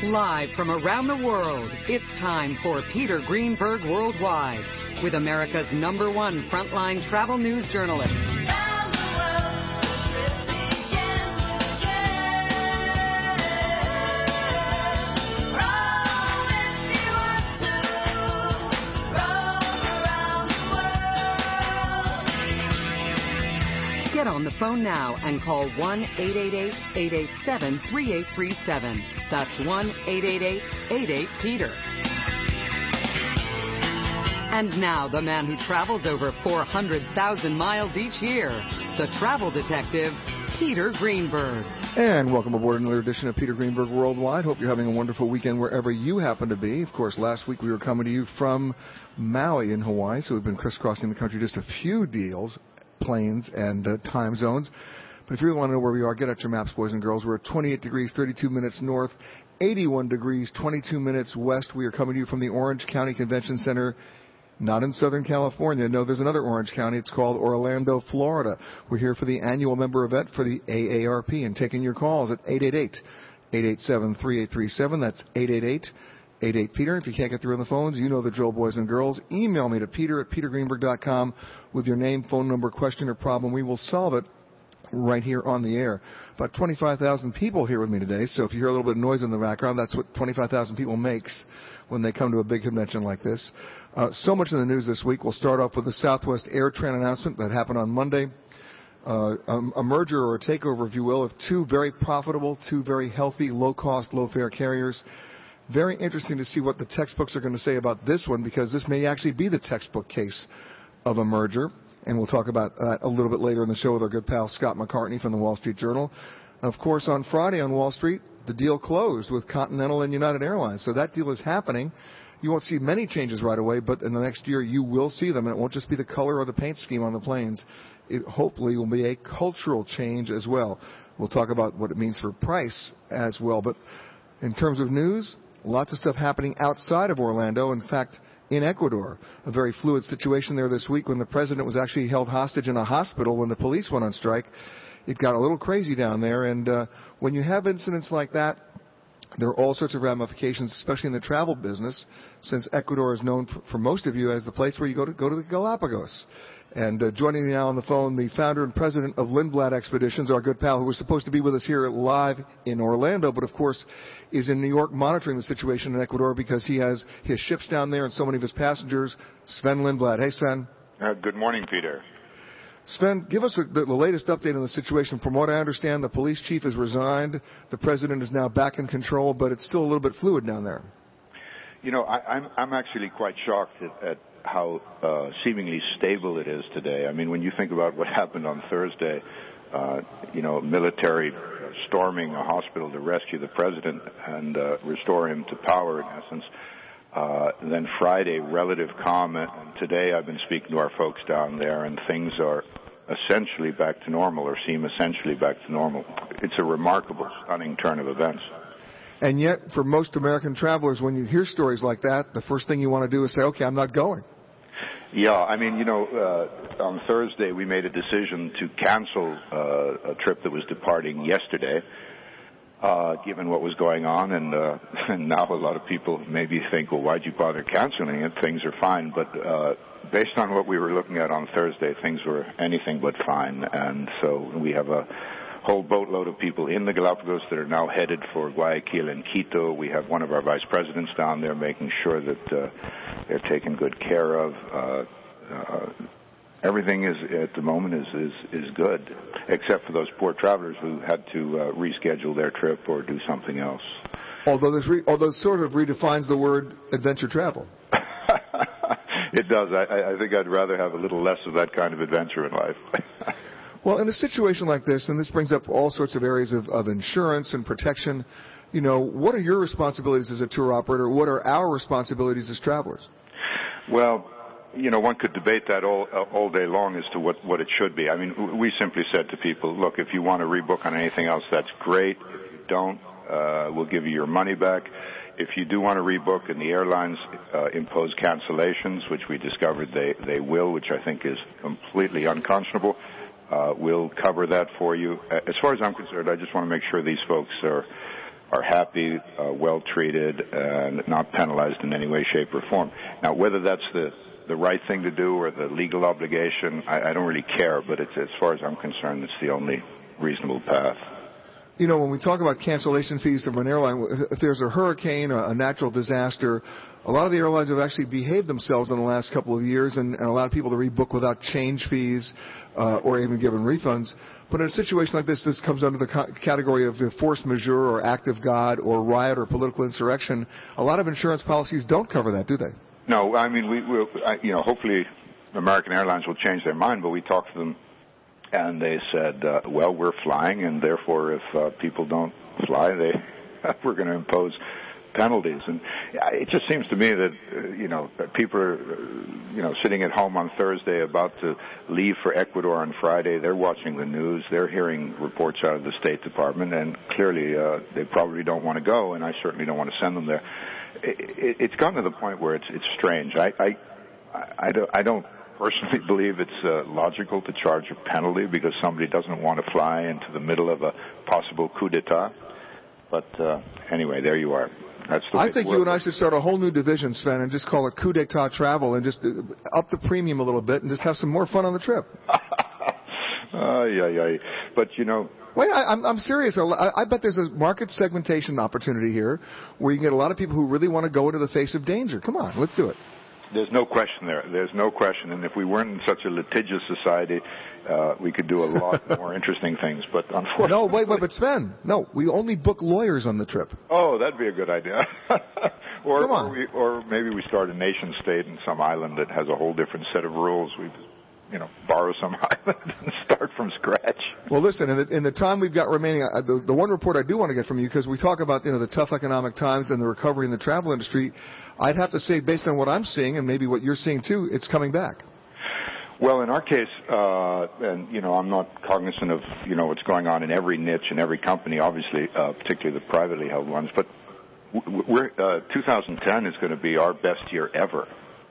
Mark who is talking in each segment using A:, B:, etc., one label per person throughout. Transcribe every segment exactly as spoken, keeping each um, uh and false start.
A: Live from around the world, it's time for Peter Greenberg Worldwide with America's number one frontline travel news journalist.
B: Around the world, the trip begins again. Roam if you want to, roam around the world.
A: Get on the phone now and call one eight eight eight, eight eight seven, three eight three seven. That's one eight eight eight, eight eight, Peter. And now, the man who travels over four hundred thousand miles each year, the travel detective, Peter Greenberg.
C: And welcome aboard another edition of Peter Greenberg Worldwide. Hope you're having a wonderful weekend wherever you happen to be. Of course, last week we were coming to you from Maui in Hawaii, so we've been crisscrossing the country just a few deals, planes, and uh, time zones. But if you really want to know where we are, get out your maps, boys and girls. We're at twenty-eight degrees, thirty-two minutes north, eighty-one degrees, twenty-two minutes west. We are coming to you from the Orange County Convention Center, not in Southern California. No, there's another Orange County. It's called Orlando, Florida. We're here for the annual member event for the A A R P and taking your calls at eight eight eight, eight eight seven, three eight three seven. That's eight eight eight, eight eight, Peter. If you can't get through on the phones, you know the drill, boys and girls. Email me to peter at peter greenberg dot com with your name, phone number, question, or problem. We will solve it right here on the air. About twenty-five thousand people here with me today, so if you hear a little bit of noise in the background, that's what twenty-five thousand people makes when they come to a big convention like this. Uh, so much in the news this week. We'll start off with the Southwest AirTran announcement that happened on Monday. Uh, um, a merger or a takeover, if you will, of two very profitable, two very healthy, low-cost, low-fare carriers. Very interesting to see what the textbooks are going to say about this one, because this may actually be the textbook case of a merger. And we'll talk about that a little bit later in the show with our good pal Scott McCartney from the Wall Street Journal. Of course, on Friday on Wall Street, the deal closed with Continental and United Airlines. So that deal is happening. You won't see many changes right away, but in the next year you will see them. And it won't just be the color or the paint scheme on the planes. It hopefully will be a cultural change as well. We'll talk about what it means for price as well. But in terms of news, lots of stuff happening outside of Orlando. In fact, in Ecuador, a very fluid situation there this week when the president was actually held hostage in a hospital when the police went on strike. It got a little crazy down there, and uh, when you have incidents like that, there are all sorts of ramifications, especially in the travel business, since Ecuador is known for, for most of you as the place where you go to go to the Galapagos. And uh, joining me now on the phone, the founder and president of Lindblad Expeditions, our good pal, who was supposed to be with us here live in Orlando, but of course is in New York monitoring the situation in Ecuador because he has his ships down there and so many of his passengers. Sven Lindblad. Hey, Sven.
D: Uh, good morning, Peter.
C: Sven, give us a, the, the latest update on the situation. From what I understand, the police chief has resigned. The president is now back in control, but it's still a little bit fluid down there.
D: You know, I, I'm, I'm actually quite shocked at, at how uh, seemingly stable it is today. I mean, when you think about what happened on Thursday, uh, you know, military storming a hospital to rescue the president and uh, restore him to power, in essence. Uh, then Friday, relative calm. And today I've been speaking to our folks down there, and things are essentially back to normal, or seem essentially back to normal. It's a remarkable, stunning turn of events.
C: And yet, for most American travelers, when you hear stories like that, the first thing you want to do is say, okay, I'm not going.
D: Yeah, I mean, you know, uh, on Thursday we made a decision to cancel uh, a trip that was departing yesterday, uh, given what was going on, and, uh, and now a lot of people maybe think, well, why'd you bother canceling it? Things are fine, but uh, based on what we were looking at on Thursday, things were anything but fine, and so we have a whole boatload of people in the Galapagos that are now headed for Guayaquil and Quito. We have one of our vice presidents down there making sure that uh, they're taken good care of. Uh, uh, everything is at the moment is, is is good, except for those poor travelers who had to uh, reschedule their trip or do something else.
C: Although this, re- although this sort of redefines the word adventure travel.
D: It does. I, I think I'd rather have a little less of that kind of adventure in life.
C: Well, in a situation like this, and this brings up all sorts of areas of, of insurance and protection, you know, what are your responsibilities as a tour operator? What are our responsibilities as travelers?
D: Well, you know, one could debate that all all day long as to what, what it should be. I mean, we simply said to people, look, if you want to rebook on anything else, that's great. If you don't, uh, we'll give you your money back. If you do want to rebook and the airlines uh, impose cancellations, which we discovered they, they will, which I think is completely unconscionable, Uh, we'll cover that for you. As far as I'm concerned, I just want to make sure these folks are are happy, uh, well treated, and not penalized in any way, shape, or form. Now, whether that's the, the right thing to do or the legal obligation, I, I don't really care, but it's, as far as I'm concerned, it's the only reasonable path.
C: You know, when we talk about cancellation fees of an airline, if there's a hurricane, a natural disaster, a lot of the airlines have actually behaved themselves in the last couple of years and, and allowed people to rebook without change fees uh, or even given refunds. But in a situation like this, this comes under the co- category of the force majeure or act of God or riot or political insurrection. A lot of insurance policies don't cover that, do they?
D: No, I mean, we will, you know, hopefully American Airlines will change their mind, but we talked to them and they said, uh, well, we're flying, and therefore if uh, people don't fly, they we're going to impose penalties. And it just seems to me that, uh, you know, people are, uh, you know, sitting at home on Thursday about to leave for Ecuador on Friday. They're watching the news. They're hearing reports out of the State Department, and clearly uh, they probably don't want to go, and I certainly don't want to send them there. It, it, it's gotten to the point where it's, it's strange. I, I, I, don't, I don't personally believe it's uh, logical to charge a penalty because somebody doesn't want to fly into the middle of a possible coup d'etat. But uh, anyway, there you are. That's the
C: I think you and I should start a whole new division, Sven, and just call it coup d'etat travel and just up the premium a little bit and just have some more fun on the trip.
D: uh, yeah, yeah. But, you know...
C: Wait, I, I'm, I'm serious. I, I bet there's a market segmentation opportunity here where you can get a lot of people who really want to go into the face of danger. Come on, let's do it.
D: There's no question there. There's no question. And if we weren't in such a litigious society, uh, we could do a lot more interesting things. But unfortunately...
C: No, wait, wait, but Sven, no, we only book lawyers on the trip.
D: Oh, that'd be a good idea. or,
C: Come on.
D: Or, we, or maybe we start a nation state in some island that has a whole different set of rules. We you know, borrow some island and start from scratch.
C: Well, listen, in the, in the time we've got remaining, uh, the, the one report I do want to get from you, because we talk about, you know, the tough economic times and the recovery in the travel industry, I'd have to say, based on what I'm seeing and maybe what you're seeing too, it's coming back.
D: Well, in our case, uh, and, you know, I'm not cognizant of, you know, what's going on in every niche and every company, obviously, uh, particularly the privately held ones, but we're, uh, two thousand ten is going to be our best year ever.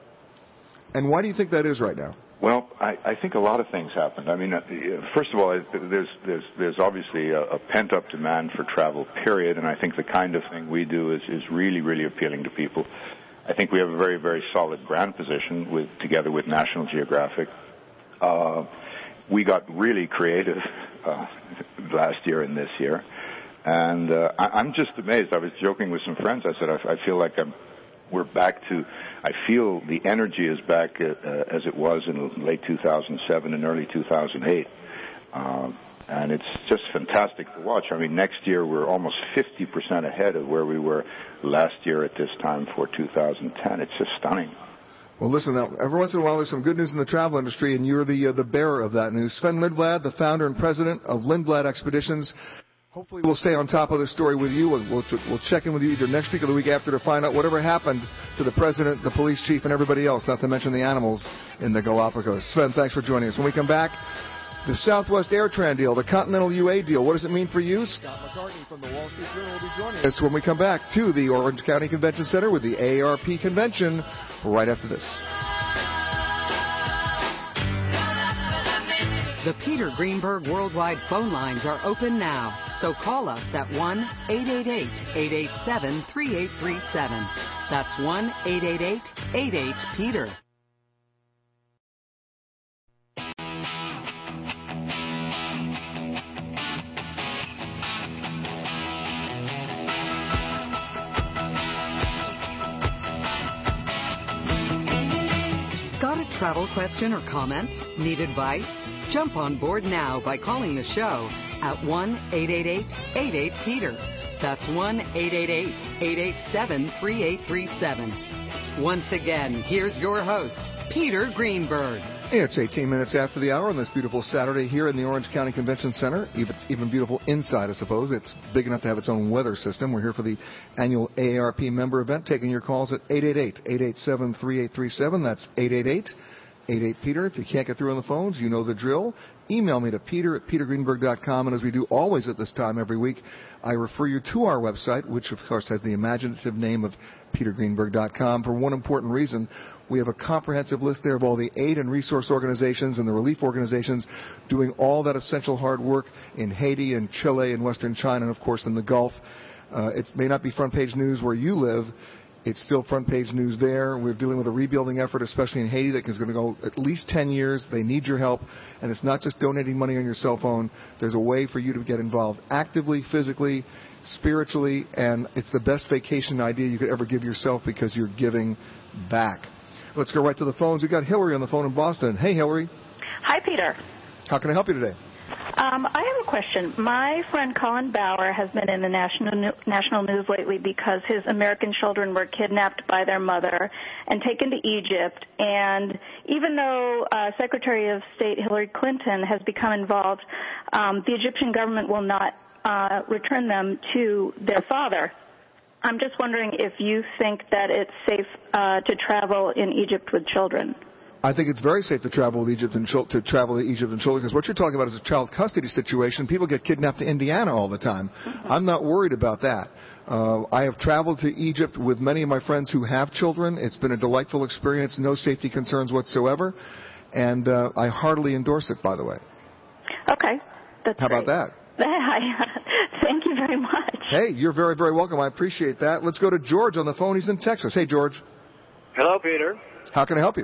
C: And why do you think that is right now?
D: Well, I, I think a lot of things happened. I mean, uh, first of all, there's there's there's obviously a, a pent-up demand for travel, period, and I think the kind of thing we do is, is really, really appealing to people. I think we have a very, very solid brand position with together with National Geographic. Uh, we got really creative uh, last year and this year, and uh, I, I'm just amazed. I was joking with some friends. I said, I, I feel like I'm we're back to, I feel the energy is back uh, as it was in late two thousand seven and early two thousand eight. Um, and it's just fantastic to watch. I mean, next year we're almost fifty percent ahead of where we were last year at this time for two thousand ten. It's just stunning. Well,
C: listen, now, every once in a while there's some good news in the travel industry, and you're the uh, the bearer of that news. Sven Lindblad, the founder and president of Lindblad Expeditions. Hopefully we'll stay on top of this story with you. We'll, we'll, we'll check in with you either next week or the week after to find out whatever happened to the president, the police chief, and everybody else, not to mention the animals in the Galapagos. Sven, thanks for joining us. When we come back, the Southwest AirTran deal, the Continental U A deal, what does it mean for you? Scott McCartney from the Wall Street Journal will be joining us when we come back to the Orange County Convention Center with the A A R P convention right after this.
A: The Peter Greenberg Worldwide phone lines are open now, so call us at one eight eight eight, eight eight seven, three eight three seven. That's one eight eight eight, eight eight, Peter. Got a travel question or comment? Need advice? Jump on board now by calling the show at one eight eight eight, eight eight, Peter. That's one eight eight eight, eight eight seven, three eight three seven. Once again, here's your host, Peter Greenberg.
C: Hey, it's eighteen minutes after the hour on this beautiful Saturday here in the Orange County Convention Center. It's even beautiful inside, I suppose. It's big enough to have its own weather system. We're here for the annual A A R P member event, taking your calls at eight eight eight, eight eight seven, three eight three seven. That's eight eight eight, eight eight, Peter. If you can't get through on the phones, you know the drill. Email me to peter at peter greenberg dot com. And as we do always at this time every week, I refer you to our website, which of course has the imaginative name of peter greenberg dot com, for one important reason. We have a comprehensive list there of all the aid and resource organizations and the relief organizations doing all that essential hard work in Haiti and Chile and Western China and, of course, in the Gulf. Uh, it may not be front page news where you live. It's still front page news there. We're dealing with a rebuilding effort, especially in Haiti, that is going to go at least ten years. They need your help. And it's not just donating money on your cell phone. There's a way for you to get involved actively, physically, spiritually, and it's the best vacation idea you could ever give yourself because you're giving back. Let's go right to the phones. We've got Hillary on the phone in Boston. Hey, Hillary.
E: Hi, Peter.
C: How can I help you today?
E: Um, I have a question. My friend Colin Bauer has been in the national national news lately because his American children were kidnapped by their mother and taken to Egypt. And even though uh, Secretary of State Hillary Clinton has become involved, um, the Egyptian government will not uh, return them to their father. I'm just wondering if you think that it's safe uh, to travel in Egypt with children.
C: I think it's very safe to travel with Egypt and chil- to travel to Egypt and children, because what you're talking about is a child custody situation. People get kidnapped to Indiana all the time. Mm-hmm. I'm not worried about that. Uh, I have traveled to Egypt with many of my friends who have children. It's been a delightful experience, no safety concerns whatsoever, and uh, I heartily endorse it, by the way.
E: Okay. That's
C: How
E: great.
C: about that?
E: Thank you very much.
C: Hey, you're very, very welcome. I appreciate that. Let's go to George on the phone. He's in Texas. Hey, George.
F: Hello, Peter.
C: How can I help you?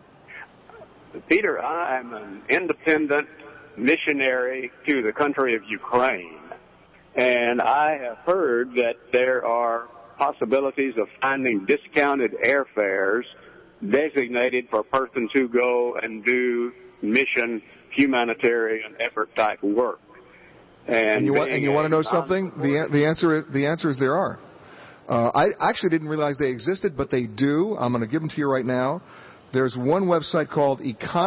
F: Peter, I'm an independent missionary to the country of Ukraine, and I have heard that there are possibilities of finding discounted airfares designated for persons who go and do mission humanitarian effort type work. And,
C: and you want and you want to know something? The the answer is, the answer is there are. Uh, I actually didn't realize they existed, but they do. I'm going to give them to you right now. There's one website called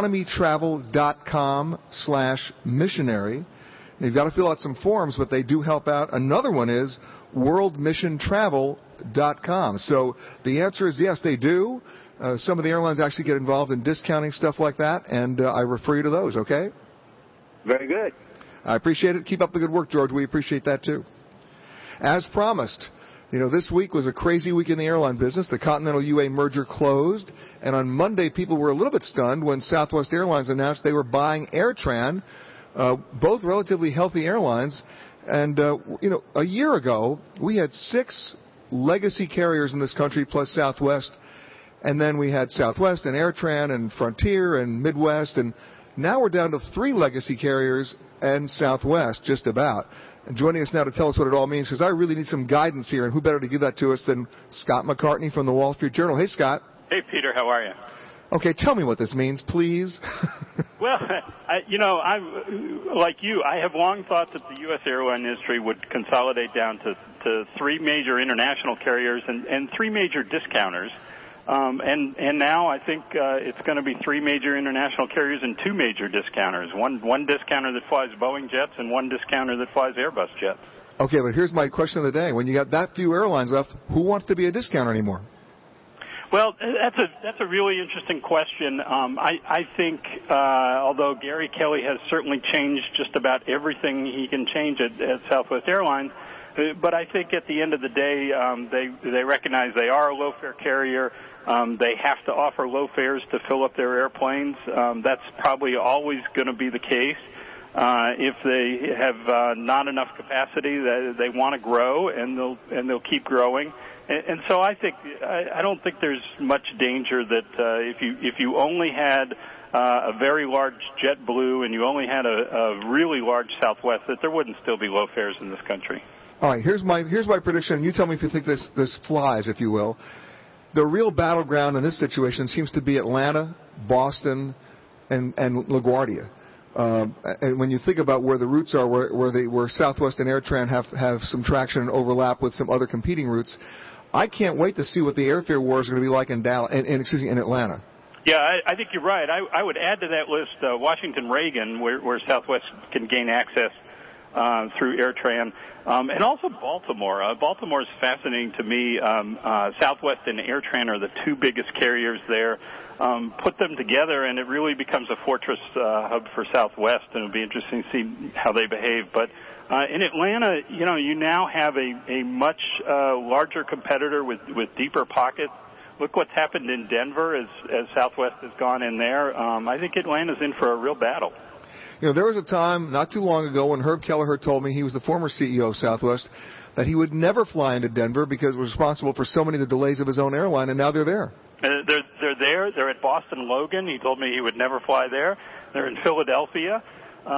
C: economytravel.com slash missionary. You've got to fill out some forms, but they do help out. Another one is world mission travel dot com. So the answer is yes, they do. Uh, some of the airlines actually get involved in discounting stuff like that, and uh, I refer you to those, okay?
F: Very good.
C: I appreciate it. Keep up the good work, George. We appreciate that, too. As promised, you know, this week was a crazy week in the airline business. The Continental U A merger closed, and on Monday, people were a little bit stunned when Southwest Airlines announced they were buying AirTran, uh, both relatively healthy airlines. And, uh, you know, a year ago, we had six legacy carriers in this country plus Southwest, and then we had Southwest and AirTran and Frontier and Midwest, and now we're down to three legacy carriers and Southwest, just about. And joining us now to tell us what it all means, because I really need some guidance here, and who better to give that to us than Scott McCartney from the Wall Street Journal. Hey, Scott.
G: Hey, Peter. How are you?
C: Okay, tell me what this means, please.
G: Well, I, you know, I, like you, I have long thought that the U S airline industry would consolidate down to, to three major international carriers and, and three major discounters. Um, and, and now I think uh, it's going to be three major international carriers and two major discounters. One, one discounter that flies Boeing jets and one discounter that flies Airbus jets.
C: Okay, but here's my question of the day. When you got that few airlines left, who wants to be a discounter anymore?
G: Well, that's a that's a really interesting question. Um, I, I think, uh, although Gary Kelly has certainly changed just about everything he can change at, at Southwest Airlines, uh, but I think at the end of the day, um, they they recognize they are a low-fare carrier. Um, they have to offer low fares to fill up their airplanes. Um, that's probably always going to be the case. Uh, if they have uh, not enough capacity, they, they want to grow, and they'll and they'll keep growing. And, and so I think I, I don't think there's much danger that uh, if you if you only had uh, a very large JetBlue and you only had a, a really large Southwest, that there wouldn't still be low fares in this country.
C: All right, here's my here's my prediction. You tell me if you think this this flies, if you will. The real battleground in this situation seems to be Atlanta, Boston, and, and LaGuardia. Uh, and when you think about where the routes are, where, where, they, where Southwest and AirTran have, have some traction and overlap with some other competing routes, I can't wait to see what the airfare war is going to be like in Dallas, in, in, excuse me, in Atlanta.
G: Yeah, I, I think you're right. I, I would add to that list uh, Washington Reagan, where, where Southwest can gain access uh, through AirTran. Um, and also Baltimore. Uh, Baltimore is fascinating to me. Um, uh, Southwest and AirTran are the two biggest carriers there. Um, put them together, and it really becomes a fortress uh, hub for Southwest, and it'll be interesting to see how they behave. But uh, in Atlanta, you know, you now have a, a much uh, larger competitor with, with deeper pockets. Look what's happened in Denver as, as Southwest has gone in there. Um, I think Atlanta's in for a real battle.
C: You know, there was a time not too long ago when Herb Kelleher told me, he was the former C E O of Southwest, that he would never fly into Denver because it was responsible for so many of the delays of his own airline, and now they're there.
G: Uh, they're they're there. They're at Boston Logan. He told me he would never fly there. They're in Philadelphia, uh,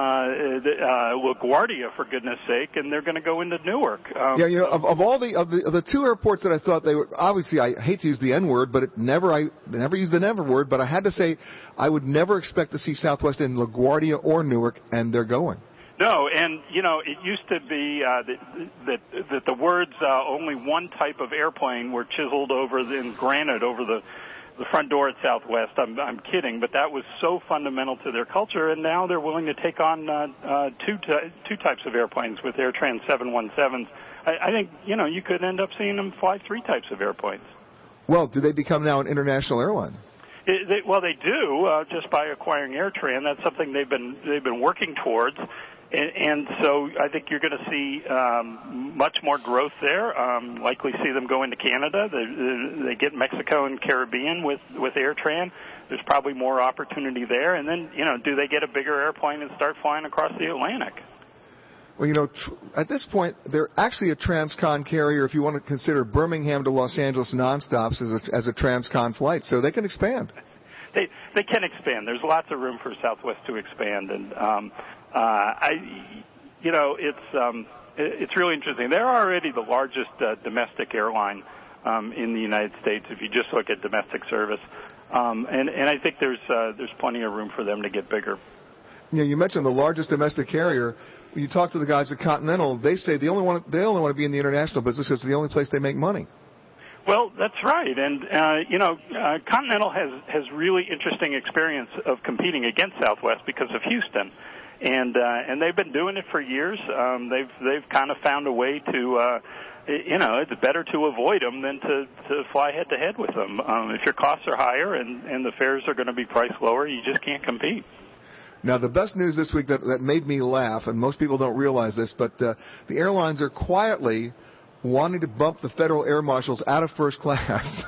G: uh, LaGuardia, for goodness sake, and they're going to go into Newark. Um,
C: yeah, you know, of, of all the of the of the two airports that I thought they were, obviously I hate to use the N word, but it never I never use the never word, but I had to say I would never expect to see Southwest in LaGuardia or Newark, and they're going.
G: No, and, you know, it used to be uh, that, that, that the words uh, only one type of airplane were chiseled over the, in granite over the, the front door at Southwest. I'm, I'm kidding, but that was so fundamental to their culture, and now they're willing to take on uh, uh, two, t- two types of airplanes with AirTran seven one sevens. I, I think, you know, you could end up seeing them fly three types of airplanes.
C: Well, do they become now an international airline?
G: It, they, well, they do, uh, just by acquiring AirTran. That's something they've been they've been working towards. And, and so I think you're going to see um, much more growth there. Um, likely see them go into Canada. They, they get Mexico and Caribbean with, with AirTran. There's probably more opportunity there. And then, you know, do they get a bigger airplane and start flying across the Atlantic?
C: Well, you know, tr- at this point, they're actually a transcon carrier if you want to consider Birmingham to Los Angeles nonstops as a, as a transcon flight. So they can expand.
G: They they can expand. There's lots of room for Southwest to expand. And, um, Uh, I, you know, it's um, it's really interesting. They're already the largest uh, domestic airline um, in the United States if you just look at domestic service, um, and and I think there's uh, there's plenty of room for them to get bigger.
C: You know, you mentioned the largest domestic carrier. When you talk to the guys at Continental, they say they only want to, they only want to be in the international business because it's the only place they make money.
G: Well, that's right, and uh, you know, uh, Continental has has really interesting experience of competing against Southwest because of Houston. And uh, and they've been doing it for years. Um, they've they've kind of found a way to, uh, you know, it's better to avoid them than to, to fly head to head with them. Um, if your costs are higher and, and the fares are going to be priced lower, you just can't compete.
C: Now, the best news this week that, that made me laugh, and most people don't realize this, but uh, the airlines are quietly wanting to bump the federal air marshals out of first class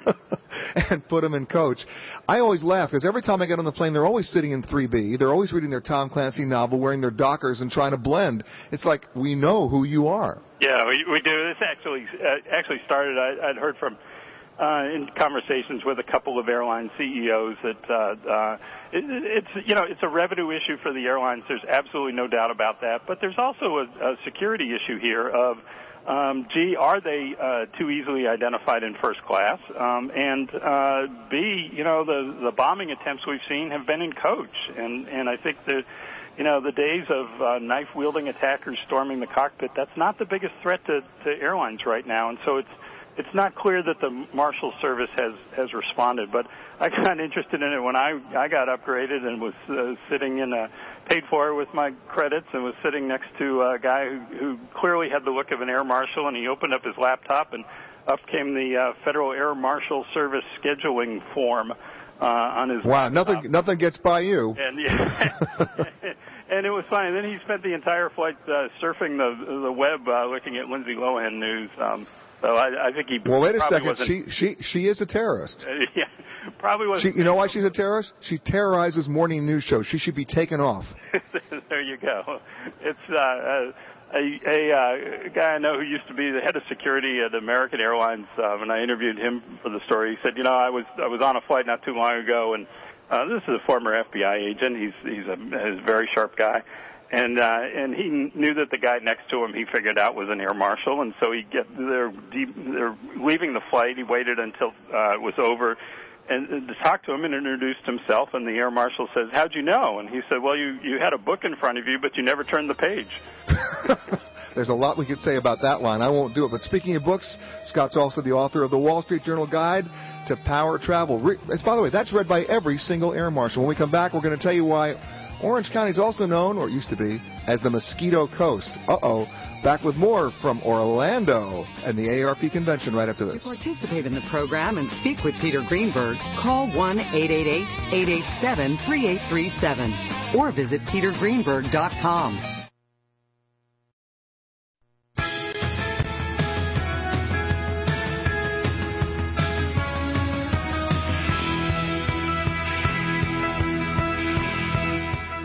C: and put them in coach. I always laugh because every time I get on the plane, they're always sitting in three B. They're always reading their Tom Clancy novel, wearing their Dockers, and trying to blend. It's like, we know who you are.
G: Yeah, we, we do. This actually uh, actually started, I, I'd heard from uh, in conversations with a couple of airline C E Os that uh, uh, it, it's, you know, it's a revenue issue for the airlines. There's absolutely no doubt about that. But there's also a, a security issue here of, Um, gee, are they uh, too easily identified in first class? Um, and uh, B, you know, the the bombing attempts we've seen have been in coach, and and I think that, you know, the days of uh, knife wielding attackers storming the cockpit, that's not the biggest threat to, to airlines right now, and so it's it's not clear that the Marshal Service has has responded. But I got interested in it when I I got upgraded and was uh, sitting in a paid for it with my credits and was sitting next to a guy who, who clearly had the look of an air marshal, and he opened up his laptop and up came the uh, Federal Air Marshal Service scheduling form uh, on his
C: wow,
G: laptop.
C: nothing nothing gets by you.
G: And, yeah, and it was funny. Then he spent the entire flight uh, surfing the the web, uh, looking at Lindsay Lohan news. Um, so I, I think he.
C: Well, wait a
G: probably
C: second.
G: wasn't,
C: She she she is a terrorist.
G: Uh, yeah, probably was.
C: She, you know why she's a terrorist? She terrorizes morning news shows. She should be taken off.
G: There you go. It's uh, a, a, a guy I know who used to be the head of security at American Airlines. Um, and I interviewed him for the story. He said, "You know, I was I was on a flight not too long ago, and uh, this is a former F B I agent. He's he's a, he's a very sharp guy." And uh, and he knew that the guy next to him he figured out was an air marshal, and so he get they're deep, they're leaving the flight. He waited until uh, it was over, and, and to talk to him and introduced himself. And the air marshal says, "How'd you know?" And he said, "Well, you you had a book in front of you, but you never turned the page."
C: There's a lot we could say about that line. I won't do it. But speaking of books, Scott's also the author of the Wall Street Journal Guide to Power Travel. Re- by the way, that's read by every single air marshal. When we come back, we're going to tell you why Orange County is also known, or used to be, as the Mosquito Coast. Uh-oh. Back with more from Orlando and the A A R P convention right after this.
A: To participate in the program and speak with Peter Greenberg, call one eight eight eight, eight eight seven, three eight three seven or visit peter greenberg dot com.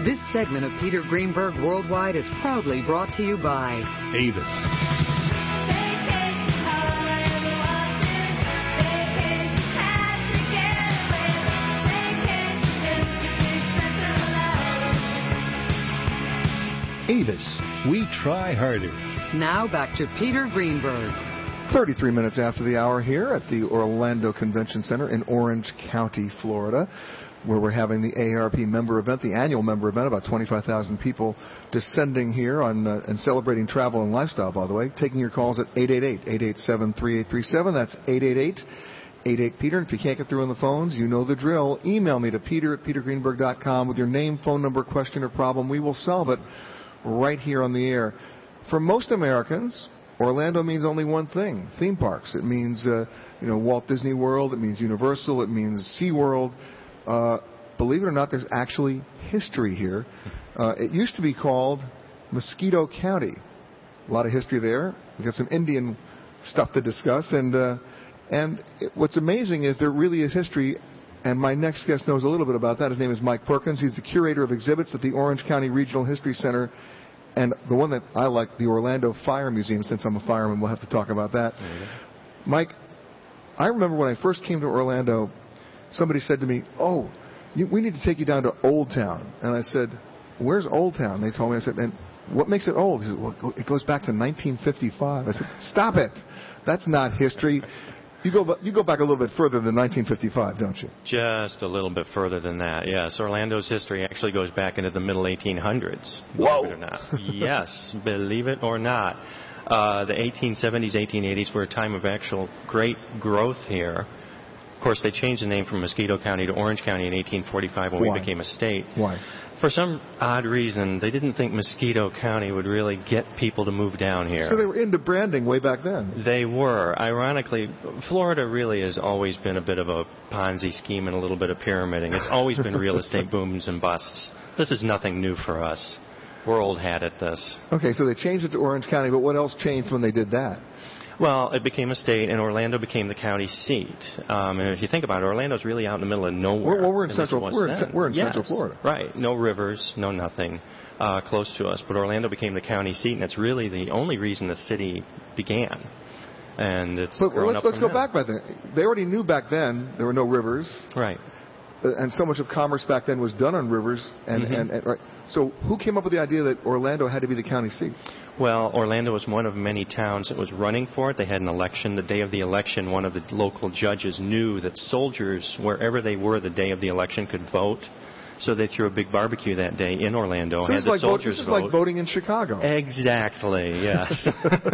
A: This segment of Peter Greenberg Worldwide is proudly brought to you by
H: Avis. Avis, we try harder.
A: Now back to Peter Greenberg.
C: thirty-three minutes after the hour here at the Orlando Convention Center in Orange County, Florida, where we're having the A A R P member event, the annual member event, about twenty-five thousand people descending here on uh, and celebrating travel and lifestyle, by the way. Taking your calls at eight eight eight, eight eight seven, three eight three seven. That's eight eight eight, eight eight, Peter. And if you can't get through on the phones, you know the drill. Email me to peter at peter greenberg dot com with your name, phone number, question, or problem. We will solve it right here on the air. For most Americans, Orlando means only one thing: theme parks. It means, uh, you know, Walt Disney World. It means Universal. It means SeaWorld. Uh, believe it or not, there's actually history here. Uh, it used to be called Mosquito County. A lot of history there. We've got some Indian stuff to discuss. And uh, and it, what's amazing is there really is history. And my next guest knows a little bit about that. His name is Mike Perkins. He's the curator of exhibits at the Orange County Regional History Center. And the one that I like, the Orlando Fire Museum. Since I'm a fireman, we'll have to talk about that. Mike, I remember when I first came to Orlando, somebody said to me, oh, you, we need to take you down to Old Town. And I said, where's Old Town? They told me. I said, and what makes it old? He said, well, it goes back to nineteen fifty-five. I said, stop it. That's not history. You go, you go back a little bit further than nineteen fifty-five, don't you?
I: Just a little bit further than that, yes. Orlando's history actually goes back into the middle eighteen hundreds.
C: Whoa!
I: Believe it or not. Yes, believe it or not. Uh, the eighteen seventies, eighteen eighties were a time of actual great growth here. Of course, they changed the name from Mosquito County to Orange County in eighteen forty-five when
C: Why?
I: we became a state.
C: Why?
I: For some odd reason, they didn't think Mosquito County would really get people to move down here.
C: So they were into branding way back then.
I: They were. Ironically, Florida really has always been a bit of a Ponzi scheme and a little bit of pyramiding. It's always been real estate booms and busts. This is nothing new for us. We're old hat at this.
C: Okay, so they changed it to Orange County, but what else changed when they did that?
I: Well, it became a state, and Orlando became the county seat. Um, and if you think about it, Orlando's really out in the middle of nowhere.
C: Well, we're in
I: And
C: central.
I: this was
C: We're in,
I: then.
C: we're in
I: Yes,
C: Central Florida.
I: Right. No rivers, no nothing uh, close to us. But Orlando became the county seat, and it's really the only reason the city began. And it's
C: But
I: grown
C: let's
I: up
C: let's
I: from
C: go
I: there.
C: back by then. They already knew back then there were no rivers.
I: Right.
C: Uh, and so much of commerce back then was done on rivers. And,
I: Mm-hmm.
C: and, and right. So who came up with the idea that Orlando had to be the county seat?
I: Well, Orlando was one of many towns that was running for it. They had an election. The day of the election, one of the local judges knew that soldiers, wherever they were the day of the election, could vote. So they threw a big barbecue that day in Orlando.
C: So
I: had
C: this is,
I: the
C: like, vote,
I: soldiers
C: this is
I: vote.
C: like voting in Chicago.
I: Exactly, yes.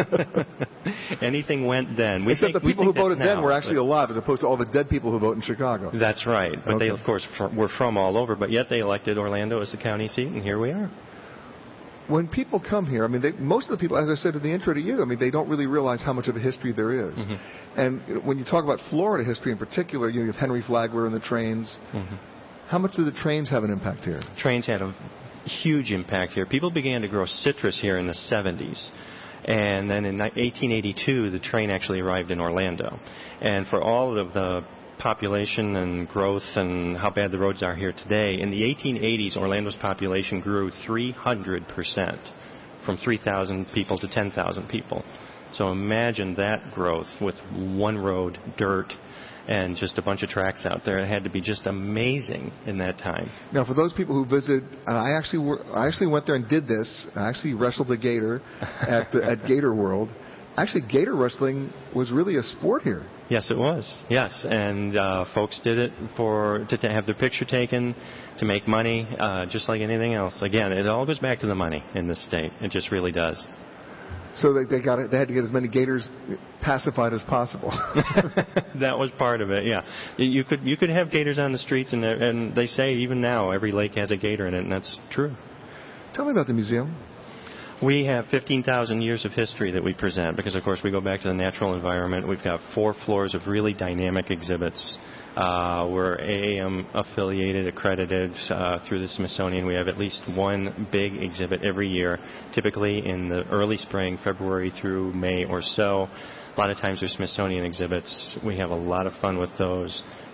I: Anything went then. We
C: Except
I: think,
C: the people
I: we
C: who
I: think
C: voted
I: that's
C: then
I: now,
C: were actually
I: but-
C: alive, as opposed to all the dead people who vote in Chicago.
I: That's right. But
C: Okay.
I: they, of course, fr- were from all over. But yet they elected Orlando as the county seat, and here we are.
C: When people come here, I mean, they, most of the people, as I said in the intro to you, I mean, they don't really realize how much of a history there is.
I: Mm-hmm.
C: And you know, when you talk about Florida history in particular, you know, you have Henry Flagler and the trains.
I: Mm-hmm.
C: How much do the trains have an impact here?
I: Trains had a huge impact here. People began to grow citrus here in the seventies. And then in eighteen eighty-two, the train actually arrived in Orlando. And for all of the population and growth and how bad the roads are here today, in the eighteen eighties, Orlando's population grew three hundred percent, from three thousand people to ten thousand people. So imagine that growth with one road, dirt, and just a bunch of tracks out there. It had to be just amazing in that time.
C: Now, for those people who visit, and I actually were, I actually went there and did this. I actually wrestled a gator at uh, at Gator World. Actually, gator wrestling was really a sport here.
I: Yes, it was. Yes, and uh, folks did it for to, to have their picture taken, to make money, uh, just like anything else. Again, it all goes back to the money in this state. It just really does.
C: So they, they got it. They had to get as many gators pacified as possible.
I: That was part of it. Yeah, you could you could have gators on the streets, and and they say even now every lake has a gator in it, and that's true.
C: Tell me about the museum.
I: We have fifteen thousand years of history that we present because, of course, we go back to the natural environment. We've got four floors of really dynamic exhibits. Uh, we're A A M affiliated, accredited uh, through the Smithsonian. We have at least one big exhibit every year, typically in the early spring, February through May or so. A lot of times there's Smithsonian exhibits. We have a lot of fun with those.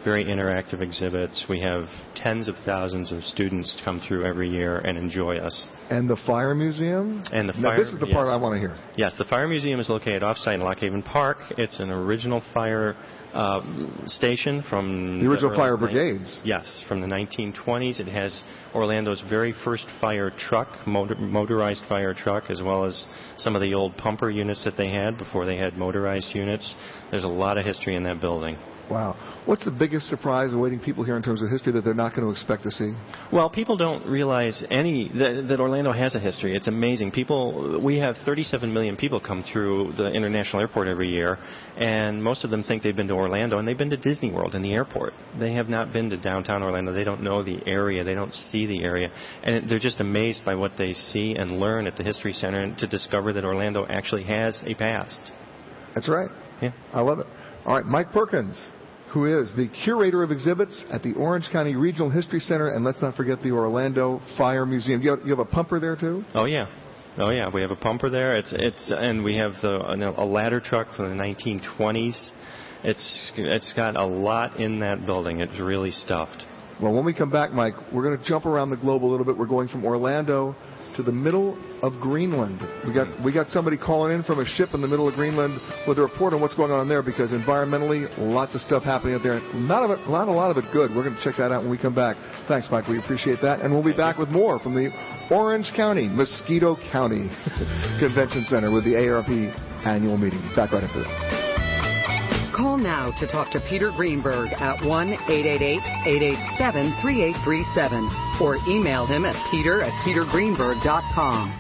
I: very interactive exhibits. We have tens of thousands of students come through every year and enjoy us.
C: And the Fire Museum?
I: And the
C: now,
I: fire,
C: this is the part
I: yes.
C: I want to hear.
I: Yes, the Fire Museum is located off-site in Lock Haven Park. It's an original fire uh, station from...
C: The original
I: early
C: fire
I: ni-
C: brigades.
I: Yes, from the nineteen twenties. It has Orlando's very first fire truck, motor, motorized fire truck, as well as some of the old pumper units that they had before they had motorized units. There's a lot of history in that building.
C: Wow. What's the biggest surprise awaiting people here in terms of history that they're not going to expect to see?
I: Well, people don't realize any that, that Orlando has a history. It's amazing. People, we have thirty-seven million people come through the international airport every year, and most of them think they've been to Orlando, and they've been to Disney World and the airport. They have not been to downtown Orlando. They don't know the area. They don't see the area, and it, they're just amazed by what they see and learn at the History Center, and to discover that Orlando actually has a past.
C: That's right.
I: Yeah.
C: I love it. All right, Mike Perkins, who is the curator of exhibits at the Orange County Regional History Center, and let's not forget the Orlando Fire Museum. You have, you have a pumper there too?
I: Oh yeah, oh yeah. We have a pumper there. It's it's and we have the a ladder truck from the nineteen twenties. It's it's got a lot in that building. It's really stuffed.
C: Well, when we come back, Mike, we're going to jump around the globe a little bit. We're going from Orlando to the middle of Greenland. We got we got somebody calling in from a ship in the middle of Greenland with a report on what's going on there, because environmentally, lots of stuff happening out there. Not of it, not a lot of it good. We're going to check that out when we come back. Thanks, Mike. We appreciate that, and we'll be back with more from the Orange County, Mosquito County Convention Center with the A A R P annual meeting. Back right after this.
A: Call now to talk to Peter Greenberg at one eight eight eight, eight eight seven, three eight three seven or email him at peter at peter greenberg dot com.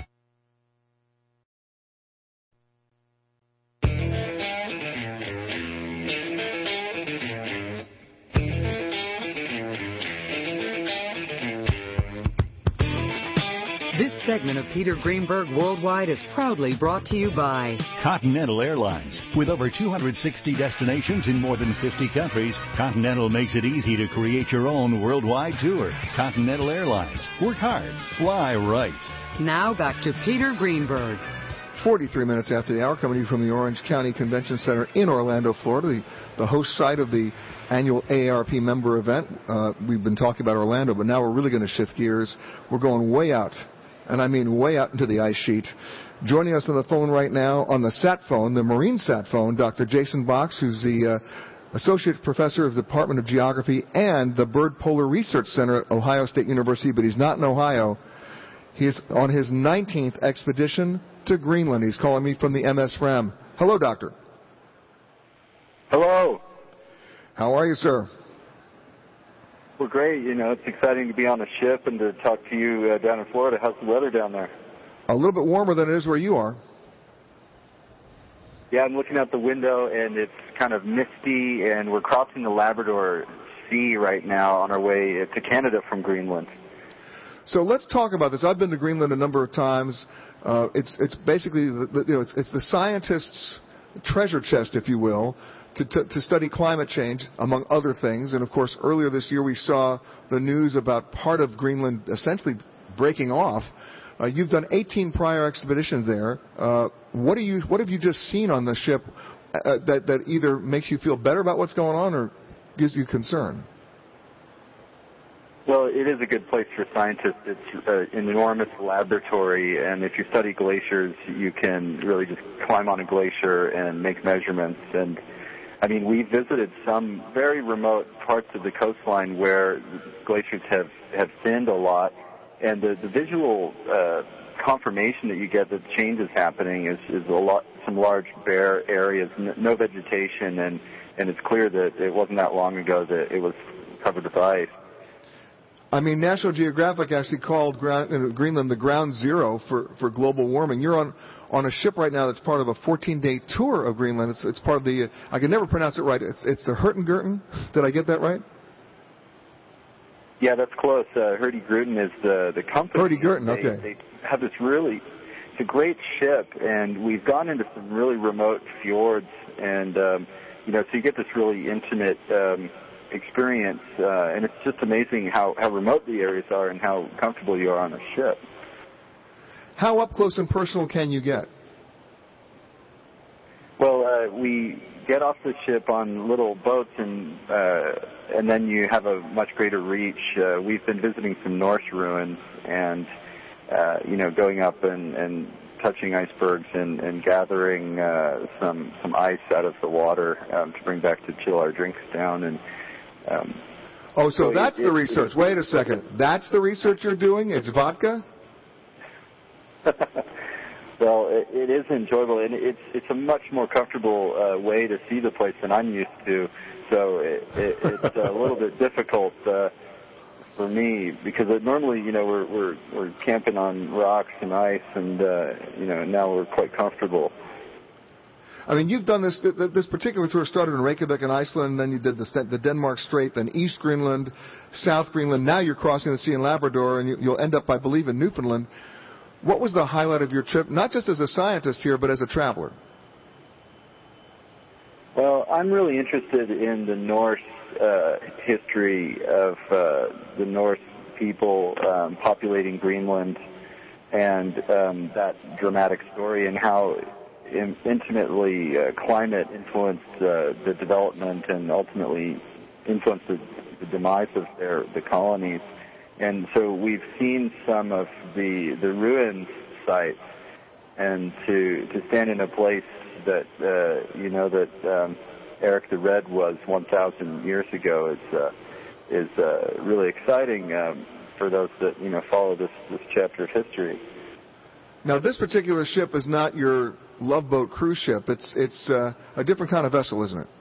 A: This segment of Peter Greenberg Worldwide is proudly brought to you by
H: Continental Airlines. With over two hundred sixty destinations in more than fifty countries, Continental makes it easy to create your own worldwide tour. Continental Airlines. Work hard. Fly right.
A: Now back to Peter Greenberg.
C: forty-three minutes after the hour, coming to you from the Orange County Convention Center in Orlando, Florida, the, the host site of the annual A A R P member event. Uh, we've been talking about Orlando, but now we're really going to shift gears. We're going way out, and I mean way out into the ice sheet. Joining us on the phone right now, on the sat phone, the Marine sat phone, Doctor Jason Box, who's the uh, Associate Professor of the Department of Geography and the Bird Polar Research Center at Ohio State University, but he's not in Ohio. He's on his nineteenth expedition to Greenland. He's calling me from the M S R A M. Hello, Doctor.
F: Hello.
C: How are you, sir?
F: Well, great. You know, it's exciting to be on a ship and to talk to you uh, down in Florida. How's the weather down there?
C: A little bit warmer than it is where you are.
F: Yeah, I'm looking out the window, and it's kind of misty, and we're crossing the Labrador Sea right now on our way to Canada from Greenland.
C: So let's talk about this. I've been to Greenland a number of times. Uh, it's it's basically the, the, you know it's, it's the scientists' treasure chest, if you will, to, to to study climate change, among other things. And of course, earlier this year we saw the news about part of Greenland essentially breaking off. Uh, you've done eighteen prior expeditions there. Uh, what do you what have you just seen on the ship uh, that that either makes you feel better about what's going on or gives you concern?
F: Well, it is a good place for scientists. It's uh, an enormous laboratory, and if you study glaciers, you can really just climb on a glacier and make measurements. And, I mean, we visited some very remote parts of the coastline where glaciers have, have thinned a lot, and the, the visual uh, confirmation that you get that change is happening is, is a lot, some large bare areas, no vegetation, and, and it's clear that it wasn't that long ago that it was covered with ice.
C: I mean, National Geographic actually called ground, uh, Greenland the ground zero for, for global warming. You're on, on a ship right now that's part of a fourteen-day tour of Greenland. It's, it's part of the, uh, I can never pronounce it right, it's, it's the Hurtigruten. Did I get that right?
F: Yeah, that's close. Uh, Hurtigruten is the, the company.
C: Hurtigruten,
F: they,
C: okay.
F: They have this really, it's a great ship, and we've gone into some really remote fjords, and, um, you know, so you get this really intimate um experience, uh, and it's just amazing how, how remote the areas are and how comfortable you are on a ship.
C: How up close and personal can you get?
F: Well, uh, we
J: get off the ship on little boats, and uh, and then you have a much greater reach. Uh, we've been visiting some Norse ruins, and uh, you know, going up and, and touching icebergs and, and gathering uh, some some ice out of the water um, to bring back to chill our drinks down. And um,
C: oh, so,
J: so
C: that's
J: it,
C: the
J: it,
C: research.
J: It,
C: Wait a second. That's the research you're doing? It's vodka?
J: Well, it, it is enjoyable, and it's it's a much more comfortable uh, way to see the place than I'm used to. So it, it, it's a little bit difficult uh, for me because it, normally, you know, we're we're we're camping on rocks and ice, and uh, you know, now we're quite comfortable.
C: I mean, you've done this. This particular tour started in Reykjavik in Iceland, then you did the, the Denmark Strait, then East Greenland, South Greenland. Now you're crossing the sea in Labrador, and you, you'll end up, I believe, in Newfoundland. What was the highlight of your trip, not just as a scientist here, but as a traveler?
J: Well, I'm really interested in the Norse uh, history of uh, the Norse people um, populating Greenland, and um, that dramatic story, and how in- intimately uh, climate influenced uh, the development and ultimately influenced the, the demise of their the colonies. And so we've seen some of the the ruins sites, and to to stand in a place that uh, you know that um, Eric the Red was one thousand years ago is uh, is uh, really exciting um, for those that you know follow this this chapter of history.
C: Now, this particular ship is not your Love Boat cruise ship. It's it's uh, a different kind of vessel, isn't it?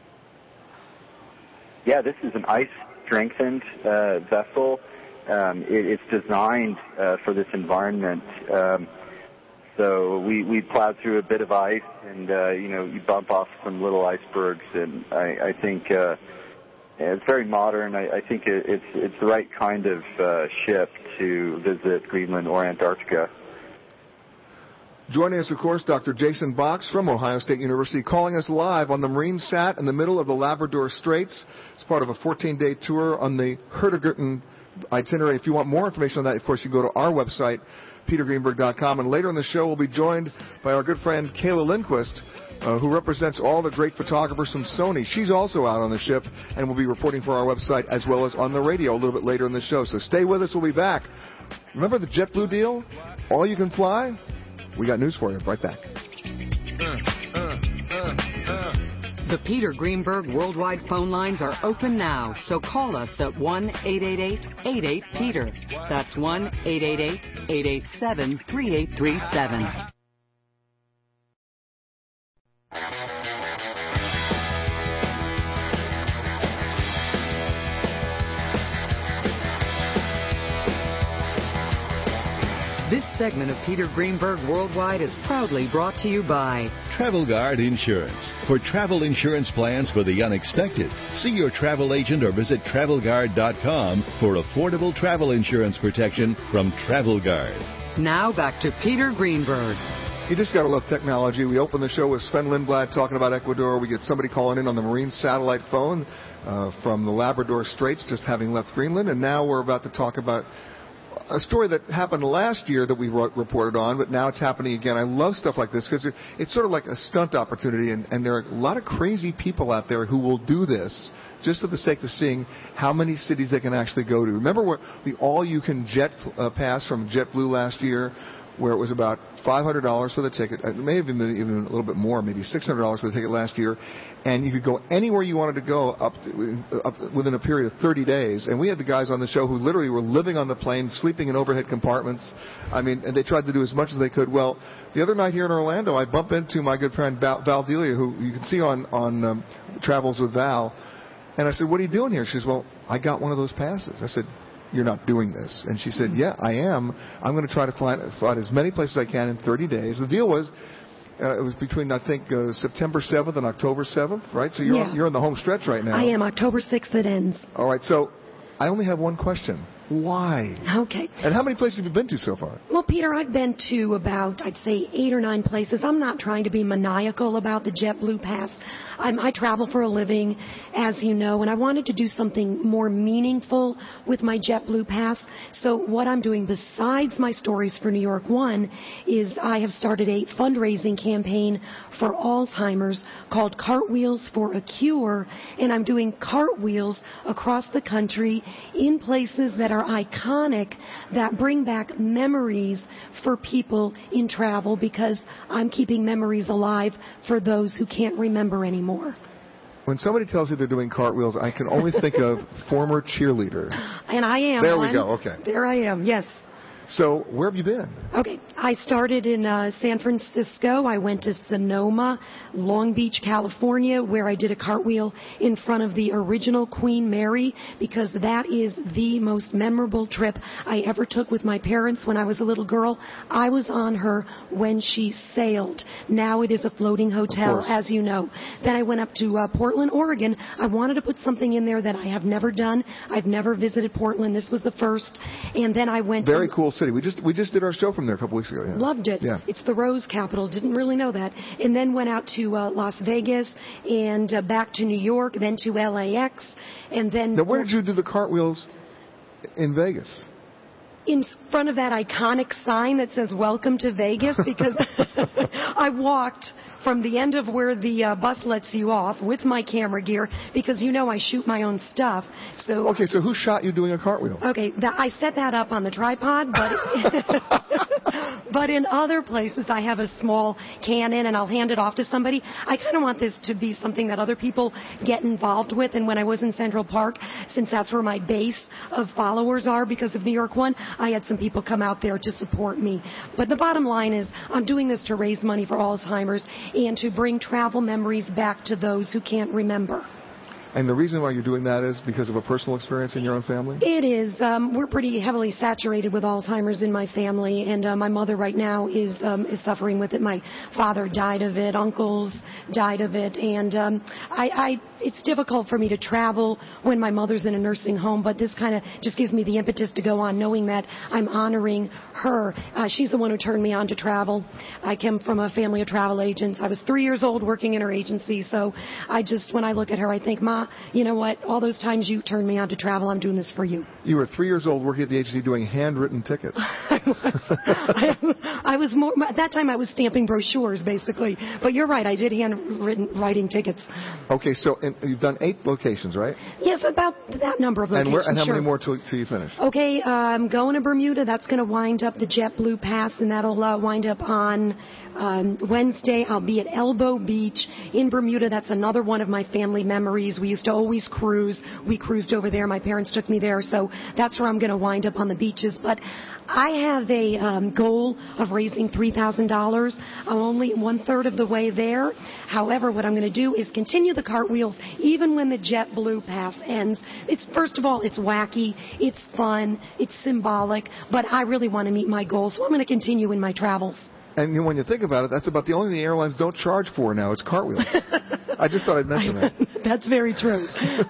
J: Yeah, this is an ice-strengthened uh, vessel. Um, it, it's designed uh, for this environment. Um, so we, we plowed through a bit of ice, and uh, you know, you bump off some little icebergs, and I, I think uh, it's very modern. I, I think it, it's it's the right kind of uh, ship to visit Greenland or Antarctica.
C: Joining us, of course, Doctor Jason Box from Ohio State University, calling us live on the Marine Sat in the middle of the Labrador Straits. It's part of a fourteen-day tour on the Hurtigruten itinerary. If you want more information on that, of course, you go to our website, peter greenberg dot com. And later in the show, we'll be joined by our good friend Kayla Lindquist, uh, who represents all the great photographers from Sony. She's also out on the ship and will be reporting for our website as well as on the radio a little bit later in the show. So stay with us. We'll be back. Remember the JetBlue deal? All you can fly? We got news for you. Right back.
A: The Peter Greenberg Worldwide phone lines are open now, so call us at one eight eight eight, eight eight, Peter. That's one eight eight eight, eight eight seven, three eight three seven. This segment of Peter Greenberg Worldwide is proudly brought to you by
H: Travel Guard Insurance. For travel insurance plans for the unexpected, see your travel agent or visit travel guard dot com for affordable travel insurance protection from Travel Guard.
A: Now back to Peter Greenberg.
C: You just got to love technology. We open the show with Sven Lindblad talking about Ecuador. We get somebody calling in on the Marine satellite phone uh, from the Labrador Straits, just having left Greenland. And now we're about to talk about a story that happened last year that we wrote, reported on, but now it's happening again. I love stuff like this because it's sort of like a stunt opportunity, and, and there are a lot of crazy people out there who will do this just for the sake of seeing how many cities they can actually go to. Remember what the all-you-can-jet uh, pass from JetBlue last year, where it was about five hundred dollars for the ticket. It may have been even a little bit more, maybe six hundred dollars for the ticket last year. And you could go anywhere you wanted to go up, to, up within a period of thirty days. And we had the guys on the show who literally were living on the plane, sleeping in overhead compartments. I mean, and they tried to do as much as they could. Well, the other night here in Orlando, I bumped into my good friend Val, Val Delia, who you can see on, on um, Travels with Val. And I said, what are you doing here? She says, well, I got one of those passes. I said, you're not doing this. And she said, yeah, I am. I'm going to try to fly, fly as many places as I can in thirty days. The deal was, uh, it was between, I think, uh, September seventh and October seventh, right? So you're,
K: yeah.
C: on, you're on the home stretch right now.
K: I am. October sixth it ends.
C: All right. So I only have one question. Why?
K: Okay.
C: And how many places have you been to so far?
K: Well, Peter, I've been to about, I'd say, eight or nine places. I'm not trying to be maniacal about the JetBlue Pass. I'm, I travel for a living, as you know, and I wanted to do something more meaningful with my JetBlue Pass. So what I'm doing besides my stories for New York One is I have started a fundraising campaign for Alzheimer's called Cartwheels for a Cure, and I'm doing cartwheels across the country in places that are iconic, that bring back memories for people in travel, because I'm keeping memories alive for those who can't remember anymore.
C: When somebody tells you they're doing cartwheels, I can only think of former cheerleader.
K: And I am.
C: There
K: one.
C: we go. Okay.
K: There I am. Yes.
C: So where have you been?
K: Okay. I started in uh, San Francisco. I went to Sonoma, Long Beach, California, where I did a cartwheel in front of the original Queen Mary, because that is the most memorable trip I ever took with my parents when I was a little girl. I was on her when she sailed. Now it is a floating hotel, as you know. Then I went up to uh, Portland, Oregon. I wanted to put something in there that I have never done. I've never visited Portland. This was the first. And then I went
C: Very
K: to...
C: cool city. We just we just did our show from there a couple weeks ago. Yeah.
K: Loved it.
C: Yeah.
K: It's the Rose capital. Didn't really know that. And then went out to uh, Las Vegas and uh, back to New York, then to L A X, and then...
C: Now, where did you do the cartwheels in Vegas?
K: In front of that iconic sign that says "Welcome to Vegas," because I walked from the end of where the uh, bus lets you off with my camera gear, because you know I shoot my own stuff. So
C: okay, so who shot you doing a cartwheel?
K: Okay, that, I set that up on the tripod, but but in other places I have a small Canon and I'll hand it off to somebody. I kind of want this to be something that other people get involved with. And when I was in Central Park, since that's where my base of followers are because of New York One, I had some people come out there to support me. But the bottom line is I'm doing this to raise money for Alzheimer's and to bring travel memories back to those who can't remember.
C: And the reason why you're doing that is because of a personal experience in your own family?
K: It is. Um, we're pretty heavily saturated with Alzheimer's in my family, and uh, my mother right now is um, is suffering with it. My father died of it. Uncles died of it, and um, I, I it's difficult for me to travel when my mother's in a nursing home. But this kind of just gives me the impetus to go on, knowing that I'm honoring her. Uh, she's the one who turned me on to travel. I came from a family of travel agents. I was three years old working in her agency, so I just when I look at her, I think, Ma, you know what? All those times you turned me on to travel, I'm doing this for you.
C: You were three years old working at the agency doing handwritten tickets.
K: I was. I, I was more, at that time I was stamping brochures, basically. But you're right, I did handwritten writing tickets.
C: Okay, so and you've done eight locations, right?
K: Yes, about that number of locations.
C: And, where, and how
K: sure.
C: many more till, till you finish?
K: Okay, uh, I'm going to Bermuda. That's going to wind up the JetBlue Pass, and that'll uh, wind up on um, Wednesday. I'll be at Elbow Beach in Bermuda. That's another one of my family memories. We used to always cruise. We cruised over there. My parents took me there, so that's where I'm going to wind up on the beaches. But I have a um, goal of raising three thousand dollars. I'm only one-third of the way there. However, what I'm going to do is continue the cartwheels even when the JetBlue Pass ends. It's first of all, it's wacky, it's fun, it's symbolic, but I really want to meet my goal, so I'm going to continue in my travels.
C: And you know, when you think about it, that's about the only thing the airlines don't charge for now. It's cartwheels. I just thought I'd mention that.
K: That's very true.